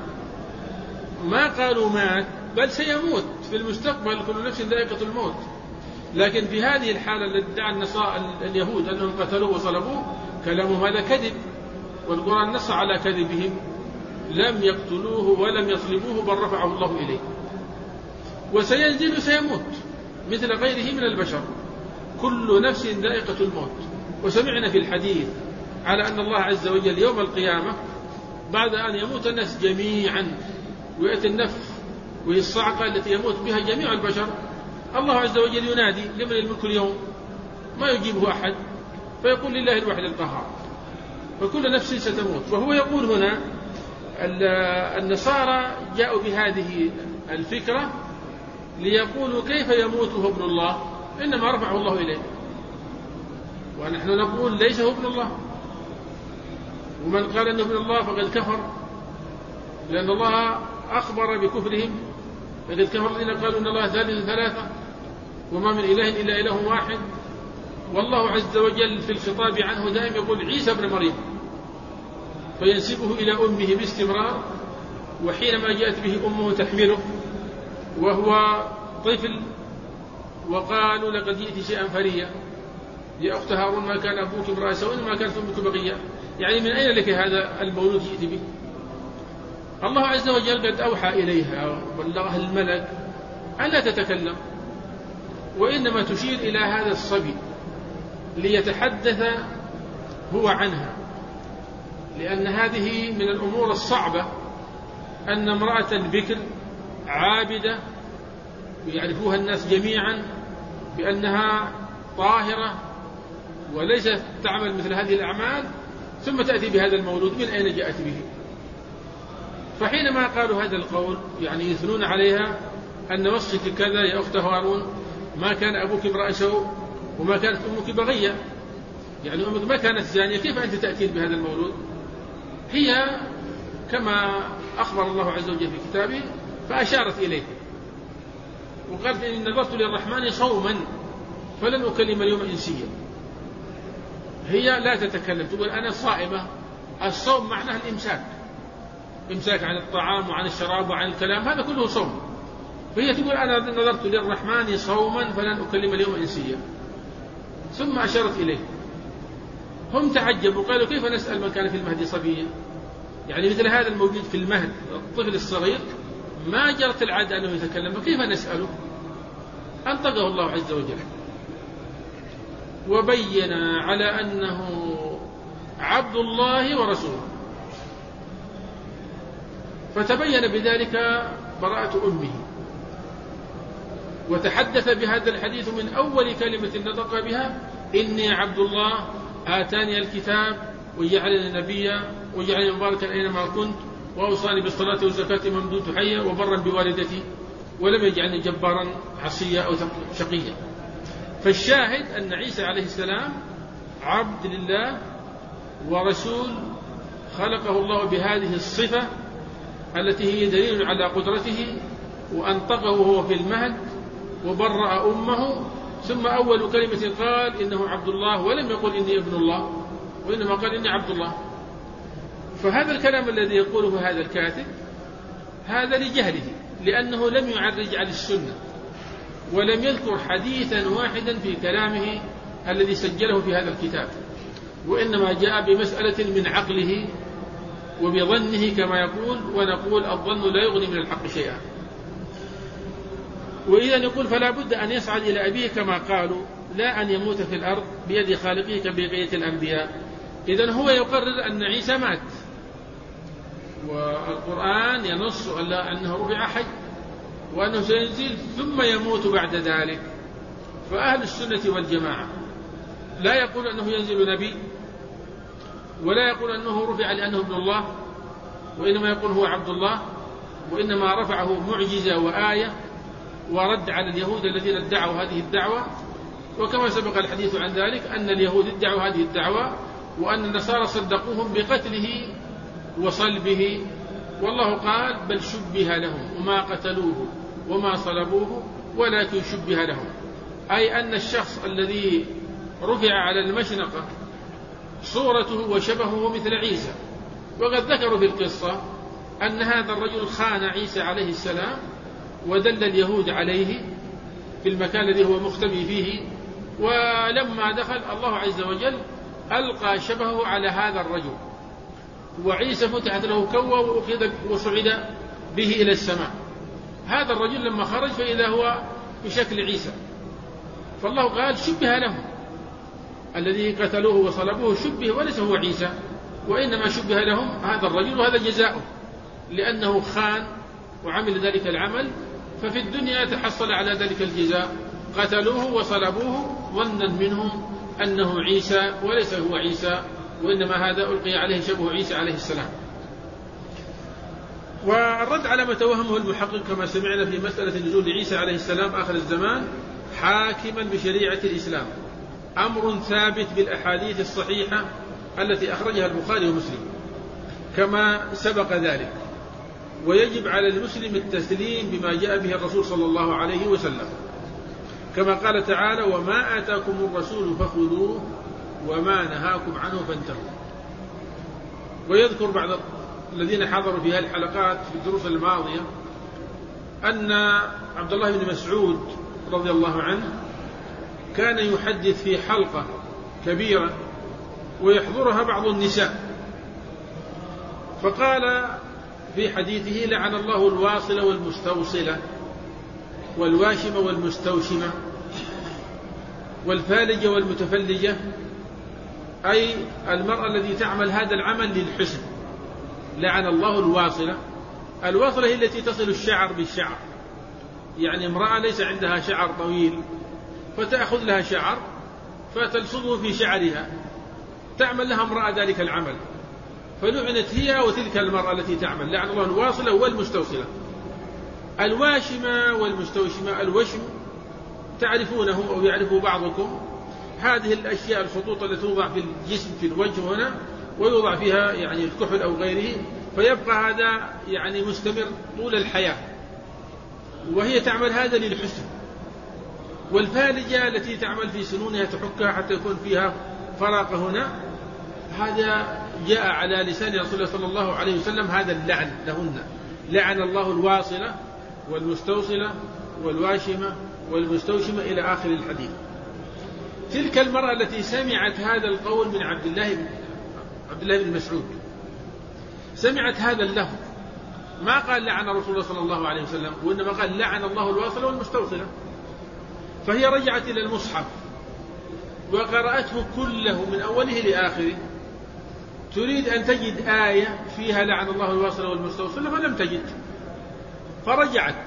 ما قالوا مات، بل سيموت في المستقبل، كل نفس ذائقة الموت. لكن في هذه الحالة التي ادعى النصارى اليهود أنهم قتلوه وصلبوه، كلامهم هذا كذب، والقرآن نص على كذبهم، لم يقتلوه ولم يصلبوه بل رفعه الله إليه. وسينزل سيموت مثل غيره من البشر، كل نفس ذائقة الموت. وسمعنا في الحديث على أن الله عز وجل يوم القيامة بعد أن يموت الناس جميعا ويأتي النفخ وهي الصعقة التي يموت بها جميع البشر، الله عز وجل ينادي لمن الملك اليوم؟ ما يجيبه أحد، فيقول لله الواحد القهار، فكل نفس ستموت. وهو يقول هنا النصارى جاءوا بهذه الفكرة ليقولوا كيف يموت هو ابن الله، إنما رفعه الله إليه. ونحن نقول ليس هو ابن الله، ومن قال أنه ابن الله فقد كفر، لأن الله أخبر بكفرهم، فقد كفر الذين قالوا أن الله ثالث ثلاثة وما من إله إلا إله واحد. والله عز وجل في الخطاب عنه دائما يقول عيسى ابن مريم، فينسبه إلى أمه باستمرار. وحينما جاءت به أمه تحمله وهو طفل وقالوا لقد جئت شيئا فريا يا أخت هارون ما كان أبوك امرأ سوء ما كانت أمك بغيا. يعني من أين لك هذا المولود جئت به؟ الله عز وجل قد أوحى إليها وبلغها الملك ألا تتكلم، وإنما تشير إلى هذا الصبي ليتحدث هو عنها، لأن هذه من الأمور الصعبة أن امرأة بكر عابدة ويعرفوها الناس جميعا بأنها طاهرة وليست تعمل مثل هذه الأعمال، ثم تأتي بهذا المولود، من أين جاءت به؟ فحينما قالوا هذا القول يعني يثنون عليها أن وصفك كذا يا أخت هارون، ما كان أبوك امرأ سوء وما كانت أمك بغية، يعني أمك ما كانت زانية، كيف أنت تأتين بهذا المولود؟ هي كما أخبر الله عز وجل في كتابه فأشارت إليه وقالت إن نظرت للرحمن صوما فلن أكلم اليوم إنسيا. هي لا تتكلم، تقول أنا صائمة. الصوم معناه الإمساك، إمساك عن الطعام وعن الشراب وعن الكلام، هذا كله صوم. فهي تقول أنا نظرت للرحمن صوما فلن أكلم اليوم إنسيا، ثم أشارت إليه. هم تعجبوا قالوا كيف نسأل من كان في المهد صبيا؟ يعني مثل هذا الموجود في المهد الطفل الصغير ما جرت العادة أنه يتكلم، فكيف نسأله؟ أنطقه الله عز وجل وبين على أنه عبد الله ورسوله، فتبين بذلك براءة أمه، وتحدث بهذا الحديث من أول كلمة نطق بها إني عبد الله آتاني الكتاب وجعلني نبيا وجعلني مباركا أينما كنت وأوصاني بالصلاة والزكاة ما دمت حيا وبرا بوالدتي ولم يجعلني جبارا عصيا أو شقيا. فالشاهد أن عيسى عليه السلام عبد لله ورسول خلقه الله بهذه الصفة التي هي دليل على قدرته، وأنطقه وهو في المهد وبرأ أمه، ثم أول كلمة قال إنه عبد الله، ولم يقل إني ابن الله، وإنما قال إني عبد الله. فهذا الكلام الذي يقوله هذا الكاتب هذا لجهله، لأنه لم يعرج على السنة ولم يذكر حديثا واحدا في كلامه الذي سجله في هذا الكتاب، وإنما جاء بمسألة من عقله وبظنه كما يقول، ونقول الظن لا يغني من الحق شيئا. وإذا يقول فلا بد أن يصعد إلى أبيه كما قالوا، لا أن يموت في الأرض بيد خالقه كبقية الأنبياء. إذن هو يقرر أن عيسى مات، والقرآن ينص على أنه رفع حي وأنه سينزل ثم يموت بعد ذلك. فأهل السنة والجماعة لا يقول أنه ينزل نبي، ولا يقول أنه رفع لأنه ابن الله، وإنما يقول هو عبد الله، وإنما رفعه معجزة وآية ورد على اليهود الذين ادعوا هذه الدعوة. وكما سبق الحديث عن ذلك أن اليهود ادعوا هذه الدعوة، وأن النصارى صدقوهم بقتله وصلبه، والله قال بل شبه لهم وما قتلوه وما صلبوه ولكن شبه لهم، أي أن الشخص الذي رفع على المشنقة صورته وشبهه مثل عيسى. وقد ذكروا في القصة أن هذا الرجل خان عيسى عليه السلام ودل اليهود عليه في المكان الذي هو مختبئ فيه، ولما دخل الله عز وجل ألقى شبهه على هذا الرجل، وعيسى فتحت له كوة وأخذ وصعد به إلى السماء. هذا الرجل لما خرج فإذا هو بشكل عيسى، فالله قال شبه لهم، الذي قتلوه وصلبوه شبه وليس هو عيسى، وإنما شبه لهم هذا الرجل، وهذا جزاؤه لأنه خان وعمل ذلك العمل، ففي الدنيا تحصل على ذلك الجزاء، قتلوه وصلبوه ظنا منهم أنه عيسى وليس هو عيسى، وإنما هذا ألقي عليه شبه عيسى عليه السلام. والرد على ما توهمه المحقق كما سمعنا في مسألة نزول عيسى عليه السلام آخر الزمان حاكما بشريعة الإسلام، أمر ثابت بالأحاديث الصحيحة التي أخرجها البخاري ومسلم كما سبق ذلك، ويجب على المسلم التسليم بما جاء به الرسول صلى الله عليه وسلم، كما قال تعالى وما آتاكم الرسول فخذوه وما نهاكم عنه فانتهوا. ويذكر بعض الذين حضروا في هذه الحلقات في الدروس الماضية أن عبد الله بن مسعود رضي الله عنه كان يحدث في حلقة كبيرة ويحضرها بعض النساء، فقال في حديثه لعن الله الواصلة والمستوصلة والواشمة والمستوشمة والفالجة والمتفلجة، أي المرأة التي تعمل هذا العمل للحسن. لعن الله الواصلة، الواصلة هي التي تصل الشعر بالشعر، يعني امرأة ليس عندها شعر طويل فتأخذ لها شعر فتلصقه في شعرها، تعمل لها امرأة ذلك العمل، فلعنت هي وتلك المرأة التي تعمل. لعن الله الواصلة والمستوصلة. الواشمة والمستوشمة، الوشم تعرفونه أو يعرفه بعضكم، هذه الأشياء الخطوط التي توضع في الجسم في الوجه هنا ويوضع فيها يعني الكحل أو غيره، فيبقى هذا يعني مستمر طول الحياة، وهي تعمل هذا للحسن. والفالجة التي تعمل في سنونها تحكها حتى يكون فيها فراغ هنا، هذا جاء على لسان رسول الله صلى الله عليه وسلم هذا اللعن لهن. لعن الله الواصلة والمستوصلة والواشمة والمستوشمة إلى آخر الحديث. تلك المرأة التي سمعت هذا القول من عبد الله بن عبد الله بن مسعود، سمعت هذا اللفظ، ما قال لعن رسول الله صلى الله عليه وسلم، وإنما قال لعن الله الواصلة والمستوصلة. فهي رجعت إلى المصحف وقرأته كله من أوله لآخره، تريد أن تجد آية فيها لعن الله الواصلة والمستوصلة فلم تجد، فرجعت.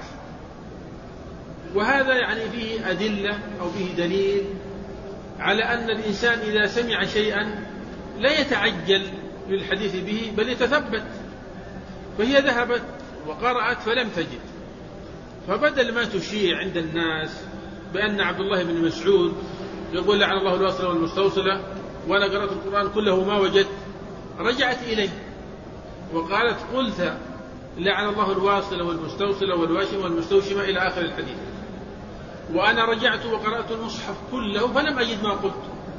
وهذا يعني فيه أدلة أو فيه دليل على أن الإنسان إذا سمع شيئا لا يتعجل للحديث به بل يتثبت. فهي ذهبت وقرأت فلم تجد، فبدل ما تشيع عند الناس بأن عبد الله بن مسعود يقول لعن الله الواصلة والمستوصلة وأنا قرأت القرآن كله ما وجدت، رجعت إليه وقالت قلت لعن الله الواصل والمستوصل والواشم والمستوشم إلى آخر الحديث، وأنا رجعت وقرأت المصحف كله فلم أجد ما قلت.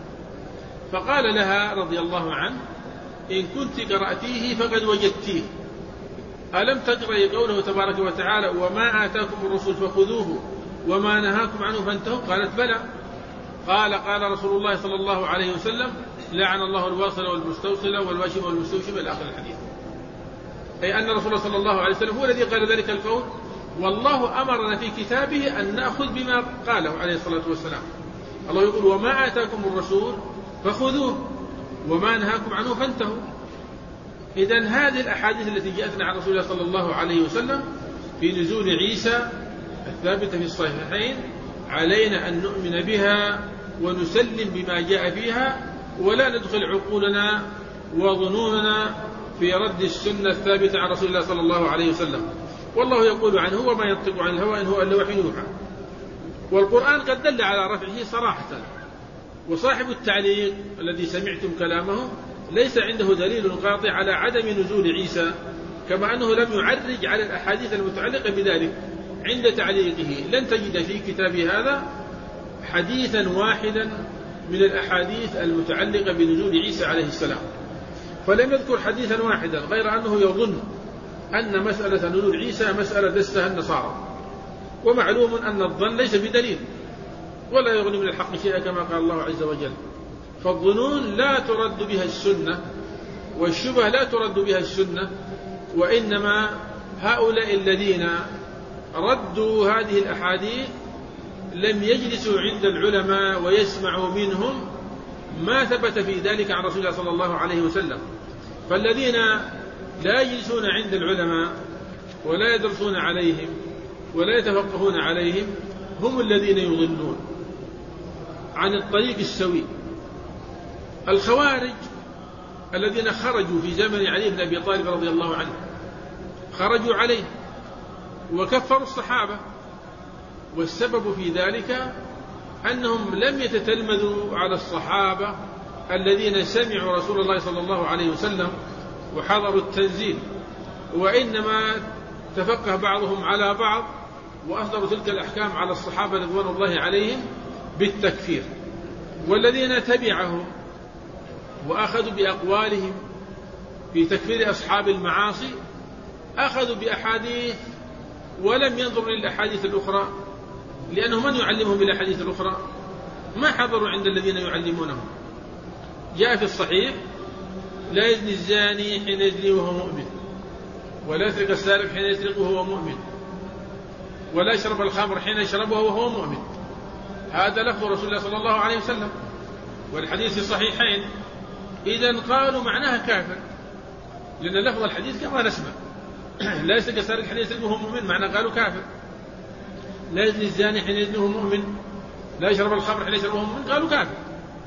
فقال لها رضي الله عنه إن كنت قرأتيه فقد وجدتيه، ألم تقرأي قوله تبارك وتعالى وما آتاكم الرسول فخذوه وما نهاكم عنه فانتهوا؟ قالت بلى. قال قال رسول الله صلى الله عليه وسلم لعن الله الواصل والمستوصل والواشم والمستوشم إلى آخر الحديث، أي أن رسول الله صلى الله عليه وسلم هو الذي قال ذلك القول، والله أمرنا في كتابه أن نأخذ بما قاله عليه الصلاة والسلام. الله يقول وما آتاكم الرسول فخذوه وما نهاكم عنه فانتهوا. إذن هذه الأحاديث التي جاءتنا عن رسول الله صلى الله عليه وسلم في نزول عيسى الثابتة في الصحيحين علينا أن نؤمن بها ونسلم بما جاء فيها، ولا ندخل عقولنا وظنوننا في رد السنة الثابتة عن رسول الله صلى الله عليه وسلم. والله يقول عنه وما ينطق عن الهوى إن هو إلا وحي يوحى. والقرآن قد دل على رفعه صراحة، وصاحب التعليق الذي سمعتم كلامه ليس عنده دليل قاطع على عدم نزول عيسى، كما أنه لم يعرج على الأحاديث المتعلقة بذلك. عند تعليقه لن تجد في كتابه هذا حديثا واحدا من الأحاديث المتعلقة بنزول عيسى عليه السلام، فلم يذكر حديثا واحدا، غير أنه يظن أن مسألة نزول عيسى مسألة دسها النصارى، ومعلوم أن الظن ليس بدليل ولا يغني من الحق شيئا كما قال الله عز وجل. فالظنون لا ترد بها السنة، والشبه لا ترد بها السنة، وإنما هؤلاء الذين ردوا هذه الأحاديث لم يجلسوا عند العلماء ويسمعوا منهم ما ثبت في ذلك عن رسول الله صلى الله عليه وسلم. فالذين لا يجلسون عند العلماء ولا يدرسون عليهم ولا يتفقهون عليهم هم الذين يضلون عن الطريق السوي. الخوارج الذين خرجوا في زمن علي بن أبي طالب رضي الله عنه خرجوا عليه وكفروا الصحابة، والسبب في ذلك أنهم لم يتتلمذوا على الصحابة الذين سمعوا رسول الله صلى الله عليه وسلم وحضروا التنزيل، وإنما تفقه بعضهم على بعض وأصدروا تلك الأحكام على الصحابة رضوان الله عليهم بالتكفير. والذين تبعهم وأخذوا بأقوالهم في تكفير أصحاب المعاصي أخذوا بأحاديث ولم ينظروا للأحاديث الأخرى، لأنه من يعلمهم بالأحاديث الأخرى؟ ما حضروا عند الذين يعلمونهم. جاء في الصحيح لا يزني الزاني حين يزني وهو مؤمن، ولا يسرق السارق حين يسرق وهو مؤمن، ولا يشرب الخمر حين يشربها وهو مؤمن. هذا لفظ رسول الله صلى الله عليه وسلم، والحديث في الصحيحين. إذن قالوا معناها كافر، لأن لفظ الحديث كما نسمع لا يسرق السارق حين يسرق وهو مؤمن، معنى قالوا كافر. لا يزني الزاني حين يزني وهو مؤمن، لا يشرب الخمر حين يشرب وهو مؤمن، قالوا كافر.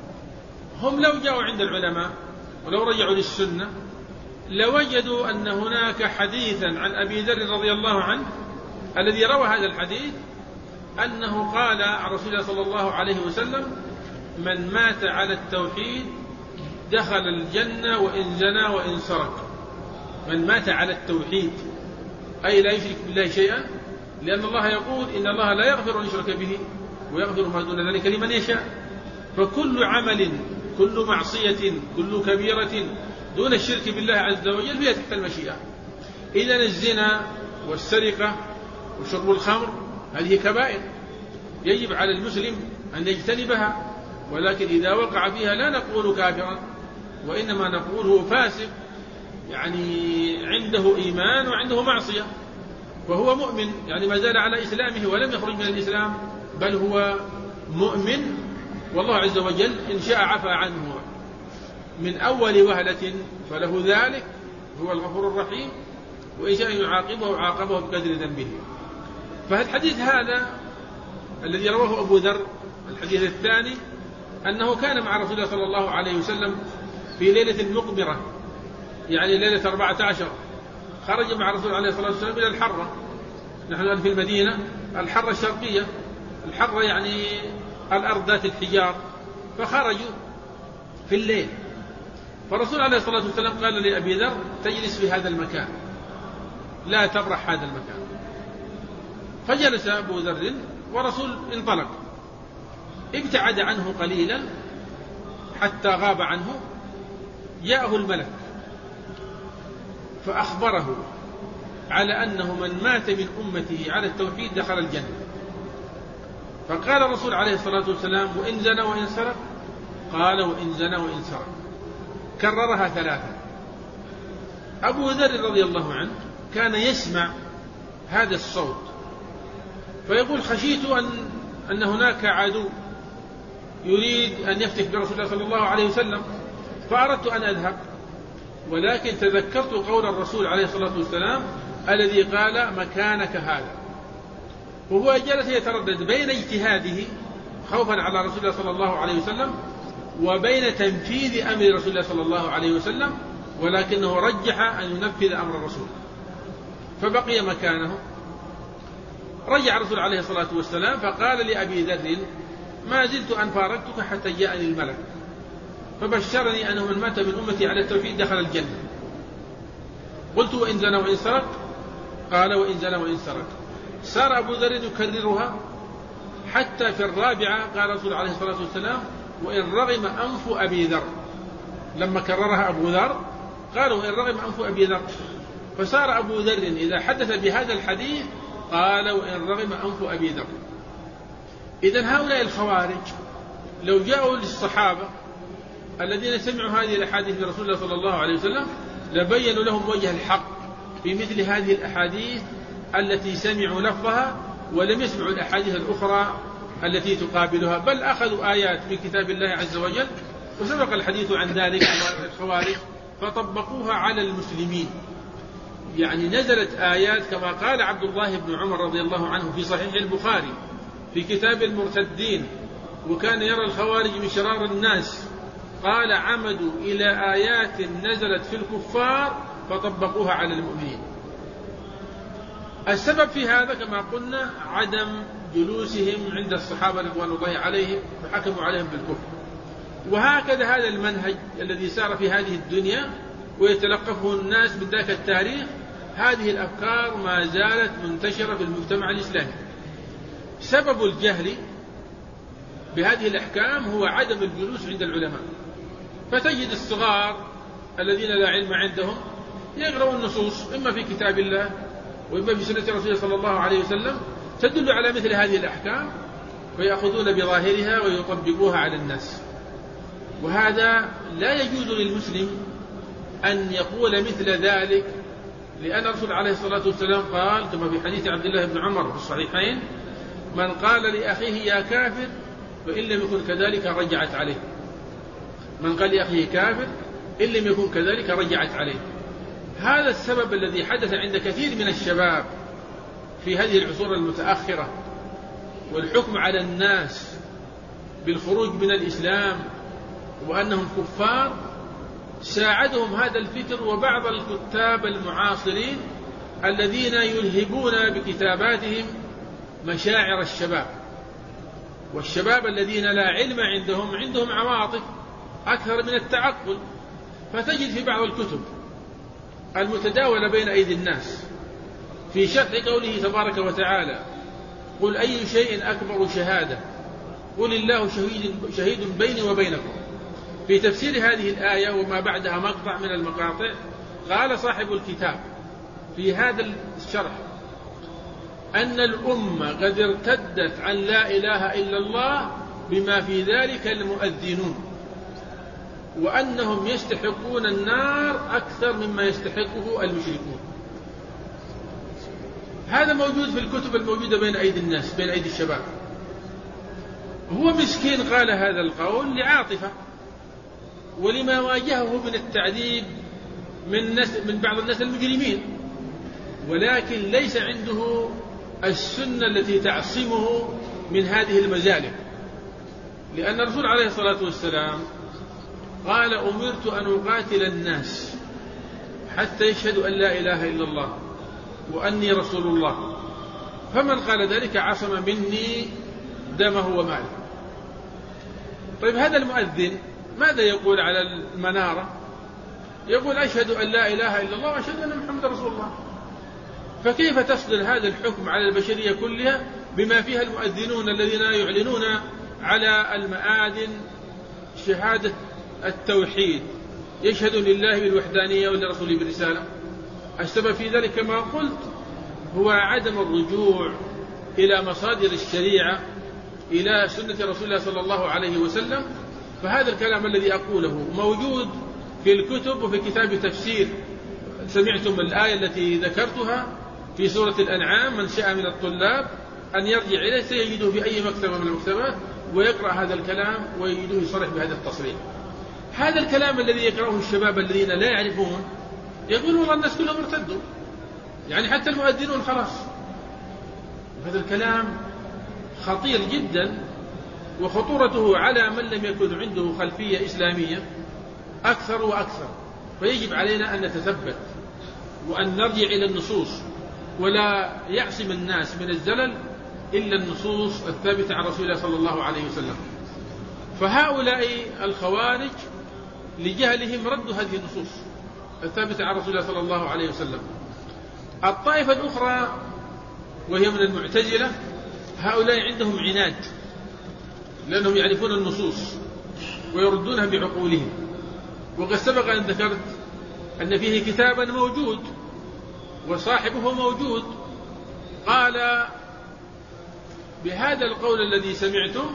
هم لو جاءوا عند العلماء ولو رجعوا للسنة لوجدوا أن هناك حديثا عن أبي ذر رضي الله عنه الذي روى هذا الحديث أنه قال عن رسول الله صلى الله عليه وسلم من مات على التوحيد دخل الجنة وإن زنى وإن سرق. من مات على التوحيد أي لا يشرك بالله شيئا، لأن الله يقول إن الله لا يغفر أن يشرك به ويغفر ما دون ذلك لمن يشاء. فكل عمل كل معصية كل كبيرة دون الشرك بالله عز وجل فيها تحت المشيئة. إذن الزنا والسرقة وشرب الخمر هذه كبائر يجب على المسلم أن يجتنبها، ولكن إذا وقع فيها لا نقول كافرا، وإنما نقول هو فاسق، يعني عنده إيمان وعنده معصية، وهو مؤمن، يعني ما زال على إسلامه ولم يخرج من الإسلام، بل هو مؤمن، والله عز وجل إن شاء عفى عنه من أول وهلة فله ذلك، هو الغفور الرحيم، وإن شاء يعاقبه عاقبه بقدر ذنبه. فالحديث هذا الذي رواه أبو ذر الحديث الثاني أنه كان مع رسول الله صلى الله عليه وسلم في ليلة مقبرة، يعني ليلة أربعة عشر، خرج مع رسول الله عليه الصلاة والسلام إلى الحرة. نحن الآن في المدينة، الحرة الشرقية، الحرة يعني الأرض ذات الحجار، فخرجوا في الليل. فالرسول عليه الصلاة والسلام قال لأبي ذر تجلس في هذا المكان لا تبرح هذا المكان. فجلس أبو ذر ورسول انطلق، ابتعد عنه قليلا حتى غاب عنه. جاءه الملك فأخبره على أنه من مات من أمته على التوحيد دخل الجنة. فقال الرسول عليه الصلاة والسلام وإن زنى وإن سرق؟ قال وإن زنى وإن سرق. كررها ثلاثة. أبو ذر رضي الله عنه كان يسمع هذا الصوت فيقول خشيت أن, أن هناك عدو يريد أن يفتك برسول الله صلى الله عليه وسلم، فأردت أن أذهب، ولكن تذكرت قول الرسول عليه الصلاة والسلام الذي قال مكانك هذا. وهو جلس يتردد بين اجتهاده خوفا على رسول الله صلى الله عليه وسلم وبين تنفيذ أمر رسول الله صلى الله عليه وسلم، ولكنه رجح أن ينفذ أمر الرسول فبقي مكانه. رجع الرسول عليه الصلاة والسلام فقال لأبي ذر ما زلت أن فارقتك حتى جاءني الملك فبشرني أنه من مات من أمتي على التوحيد دخل الجنة. قلت وإن زنى وإن سرق؟ قال وإن زنى وإن سرق. صار أبو ذر يكررها حتى في الرابعة قال الرسول عليه الصلاة والسلام وإن رغم أنف أبي ذر. لما كررها أبو ذر قالوا وإن رغم أنف أبي ذر. فصار أبو ذر إذا حدث بهذا الحديث قال وإن رغم أنف أبي ذر. إذن هؤلاء الخوارج لو جاءوا للصحابة الذين سمعوا هذه الأحاديث من رسول الله صلى الله عليه وسلم لبينوا لهم وجه الحق في مثل هذه الأحاديث التي سمعوا لفظها ولم يسمعوا الأحاديث الأخرى التي تقابلها، بل أخذوا آيات من كتاب الله عز وجل وسبق الحديث عن ذلك الخوارج فطبقوها على المسلمين. يعني نزلت آيات كما قال عبد الله بن عمر رضي الله عنه في صحيح البخاري في كتاب المرتدين وكان يرى الخوارج من شرار الناس، قال عمدوا إلى آيات نزلت في الكفار فطبقوها على المؤمنين. السبب في هذا كما قلنا عدم جلوسهم عند الصحابة رضوان الله عليهم فحكموا عليهم بالكفر. وهكذا هذا المنهج الذي سار في هذه الدنيا ويتلقفه الناس من ذاك التاريخ، هذه الأفكار ما زالت منتشرة في المجتمع الإسلامي. سبب الجهل بهذه الأحكام هو عدم الجلوس عند العلماء. فتجد الصغار الذين لا علم عندهم يقرأوا النصوص إما في كتاب الله وإما في سنة رسول صلى الله عليه وسلم تدل على مثل هذه الأحكام ويأخذون بظاهرها ويطبقوها على الناس. وهذا لا يجوز للمسلم أن يقول مثل ذلك، لأن الرسول عليه الصلاة والسلام قال كما في حديث عبد الله بن عمر في الصحيحين من قال لأخيه يا كافر فإن لم يكن كذلك رجعت عليه. من قال لأخيه كافر إن لم يكن كذلك رجعت عليه. هذا السبب الذي حدث عند كثير من الشباب في هذه العصور المتأخرة والحكم على الناس بالخروج من الإسلام وأنهم كفار، ساعدهم هذا الفكر وبعض الكتاب المعاصرين الذين يلهبون بكتاباتهم مشاعر الشباب. والشباب الذين لا علم عندهم عندهم عواطف أكثر من التعقل، فتجد في بعض الكتب المتداولة بين أيدي الناس في شرح قوله تبارك وتعالى قل أي شيء أكبر شهادة قل الله شهيد, شهيد بيني وبينكم. في تفسير هذه الآية وما بعدها مقطع من المقاطع قال صاحب الكتاب في هذا الشرح أن الأمة قد ارتدت عن لا إله إلا الله بما في ذلك المؤذنون، وأنهم يستحقون النار أكثر مما يستحقه المشركون. هذا موجود في الكتب الموجودة بين أيدي الناس بين أيدي الشباب. هو مسكين قال هذا القول لعاطفة ولما واجهه من التعذيب من, من بعض الناس المجرمين، ولكن ليس عنده السنة التي تعصمه من هذه المزالق. لأن الرسول عليه الصلاة والسلام قال أمرت أن أقاتل الناس حتى يشهدوا أن لا إله إلا الله وأني رسول الله، فمن قال ذلك عصم مني دمه وماله. طيب هذا المؤذن ماذا يقول على المنارة؟ يقول أشهد أن لا إله إلا الله وأشهد أن محمد رسول الله. فكيف تصدر هذا الحكم على البشرية كلها بما فيها المؤذنون الذين يعلنون على المآذن شهادة التوحيد، يشهد لله بالوحدانية ولرسوله بالرسالة؟ السبب في ذلك كما قلت هو عدم الرجوع إلى مصادر الشريعة، إلى سنة رسول الله صلى الله عليه وسلم. فهذا الكلام الذي أقوله موجود في الكتب وفي كتاب تفسير. سمعتم الآية التي ذكرتها في سورة الأنعام: من شاء من الطلاب أن يرجع إليه سيجده في أي مكتبة من المكتبات ويقرأ هذا الكلام ويجده يصرح بهذا التصريح. هذا الكلام الذي يقرأه الشباب الذين لا يعرفون يقول والله الناس كلهم ارتدوا، يعني حتى المؤذنون خلاص. هذا الكلام خطير جدا، وخطورته على من لم يكن عنده خلفية إسلامية أكثر وأكثر. فيجب علينا أن نتثبت وأن نرجع إلى النصوص، ولا يعصم الناس من الزلل إلا النصوص الثابتة عن رسول الله صلى الله عليه وسلم. فهؤلاء الخوارج لجهلهم ردوا هذه النصوص الثابتة عن رسول الله صلى الله عليه وسلم. الطائفة الأخرى وهي من المعتزلة، هؤلاء عندهم عناد، لأنهم يعرفون النصوص ويردونها بعقولهم. وقد سبق أن ذكرت أن فيه كتابا موجود وصاحبه موجود قال بهذا القول الذي سمعتم،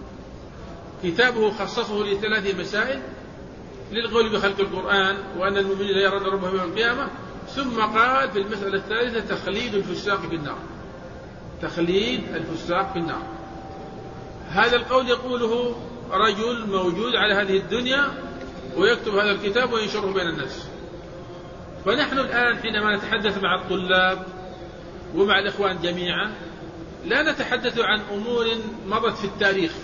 كتابه خصصه لثلاث مسائل: للقول بخلق القرآن، وأن المؤمنين لا يرون ربهم يوم القيامة، ثم قال في المسألة الثالثة: تخليد الفساق في النار. تخليد الفساق في النار. هذا القول يقوله رجل موجود على هذه الدنيا ويكتب هذا الكتاب وينشره بين الناس. فنحن الآن حينما نتحدث مع الطلاب ومع الإخوان جميعا لا نتحدث عن أمور مضت في التاريخ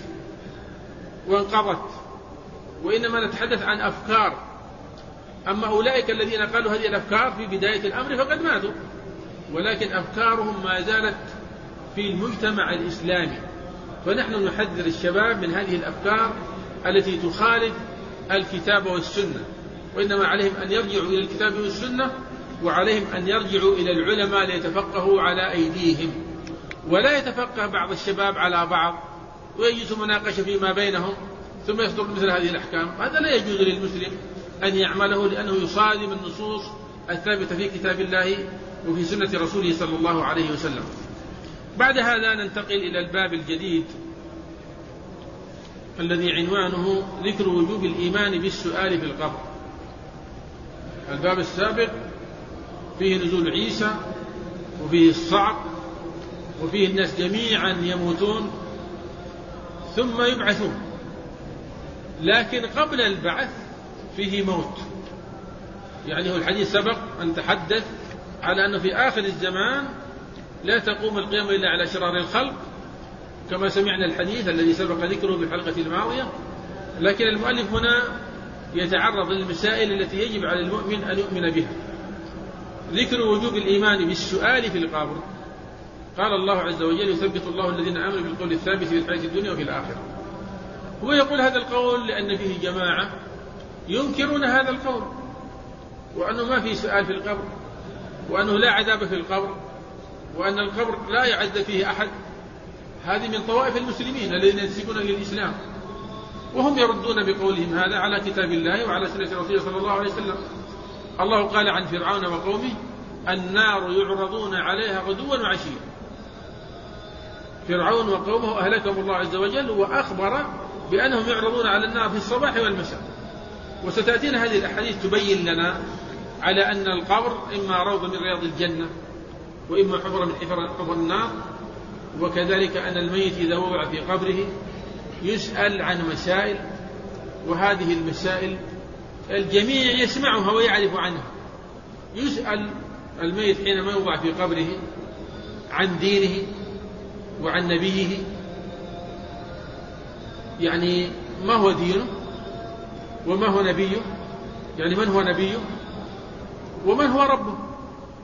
وانقضت، وإنما نتحدث عن أفكار. أما أولئك الذين قالوا هذه الأفكار في بداية الأمر فقد ماتوا، ولكن أفكارهم ما زالت في المجتمع الإسلامي. فنحن نحذر الشباب من هذه الأفكار التي تخالف الكتاب والسنة، وإنما عليهم أن يرجعوا إلى الكتاب والسنة، وعليهم أن يرجعوا إلى العلماء ليتفقهوا على أيديهم، ولا يتفقه بعض الشباب على بعض ويجلس مناقشة فيما بينهم ثم يصدر مثل هذه الأحكام. هذا لا يجوز للمسلم أن يعمله، لأنه يصادم النصوص الثابتة في كتاب الله وفي سنة رسوله صلى الله عليه وسلم. بعد هذا ننتقل إلى الباب الجديد الذي عنوانه ذكر وجوب الإيمان بالسؤال في القبر. الباب السابق فيه نزول عيسى وفيه الصعق وفيه الناس جميعا يموتون ثم يبعثون، لكن قبل البعث فيه موت. يعني هو الحديث سبق أن تحدث على أنه في آخر الزمان لا تقوم القيامة إلا على شرار الخلق، كما سمعنا الحديث الذي سبق ذكره في الحلقة الماضية. لكن المؤلف هنا يتعرض للمسائل التي يجب على المؤمن أن يؤمن بها. ذكر وجوب الإيمان بالسؤال في القبر. قال الله عز وجل: يثبت الله الذين آمنوا بالقول الثابت في الحياة الدنيا وفي الآخرة. هو يقول هذا القول لأن فيه جماعة ينكرون هذا القول، وأنه ما فيه سؤال في القبر، وأنه لا عذاب في القبر، وأن القبر لا يعذب فيه أحد. هذه من طوائف المسلمين الذين ينسبون للإسلام، وهم يردون بقولهم هذا على كتاب الله وعلى سنة رسوله صلى الله عليه وسلم. الله قال عن فرعون وقومه: النار يعرضون عليها غدوا وعشيا. فرعون وقومه أهلكهم الله عز وجل، وأخبر بأنهم يعرضون على النار في الصباح والمساء. وستأتينا هذه الأحاديث تبين لنا على أن القبر إما روضة من رياض الجنة وإما حفرة من حفر النار، وكذلك أن الميت إذا وضع في قبره يسأل عن مسائل، وهذه المسائل الجميع يسمعها ويعرف عنها. يسأل الميت حينما يوضع في قبره عن دينه وعن نبيه، يعني ما هو دينه وما هو نبيه، يعني من هو نبيه ومن هو ربه.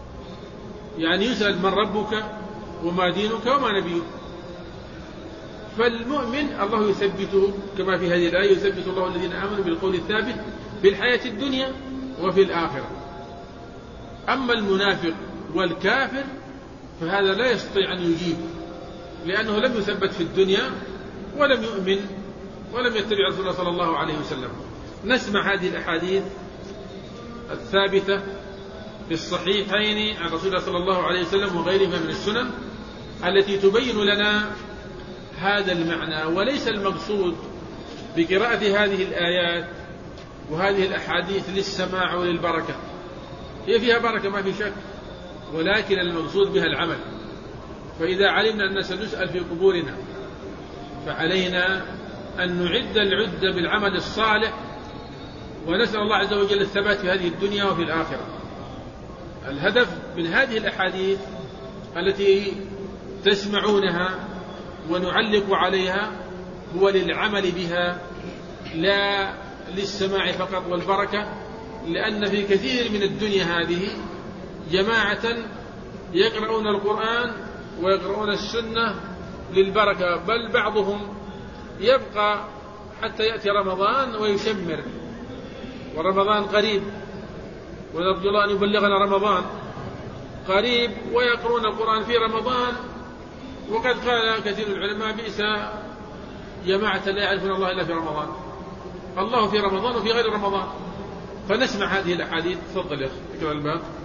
يعني يسأل من ربك وما دينك وما نبيك. فالمؤمن الله يثبته كما في هذه الآية: يثبت الله الذين آمنوا بالقول الثابت في الحياة الدنيا وفي الآخرة. أما المنافق والكافر فهذا لا يستطيع أن يجيب، لأنه لم يثبت في الدنيا ولم يؤمن ولم يتبع رسول الله صلى الله عليه وسلم. نسمع هذه الأحاديث الثابتة في الصحيحين عن رسول الله صلى الله عليه وسلم وغيرهما من السنن التي تبين لنا هذا المعنى. وليس المقصود بقراءة هذه الآيات وهذه الأحاديث للسماع وللبركة، هي فيها بركة ما في شك، ولكن المقصود بها العمل. فإذا علمنا أن سنسأل في قبورنا فعلينا أن نعد العدة بالعمل الصالح، ونسأل الله عز وجل الثبات في هذه الدنيا وفي الآخرة. الهدف من هذه الأحاديث التي تسمعونها ونعلق عليها هو للعمل بها لا للسماع فقط والبركة، لأن في كثير من الدنيا هذه جماعة يقرؤون القرآن ويقرؤون السنة للبركة، بل بعضهم يبقى حتى يأتي رمضان ويشمر، ورمضان قريب ونرجو الله أن يبلغنا رمضان قريب، ويقرؤون القرآن في رمضان. وقد قال كثير من العلماء: بئس جماعة لا يعرفون الله إلا في رمضان. الله في رمضان وفي غير رمضان. فنسمع هذه الأحاديث. تفضل يا أخي اقرأ الباب.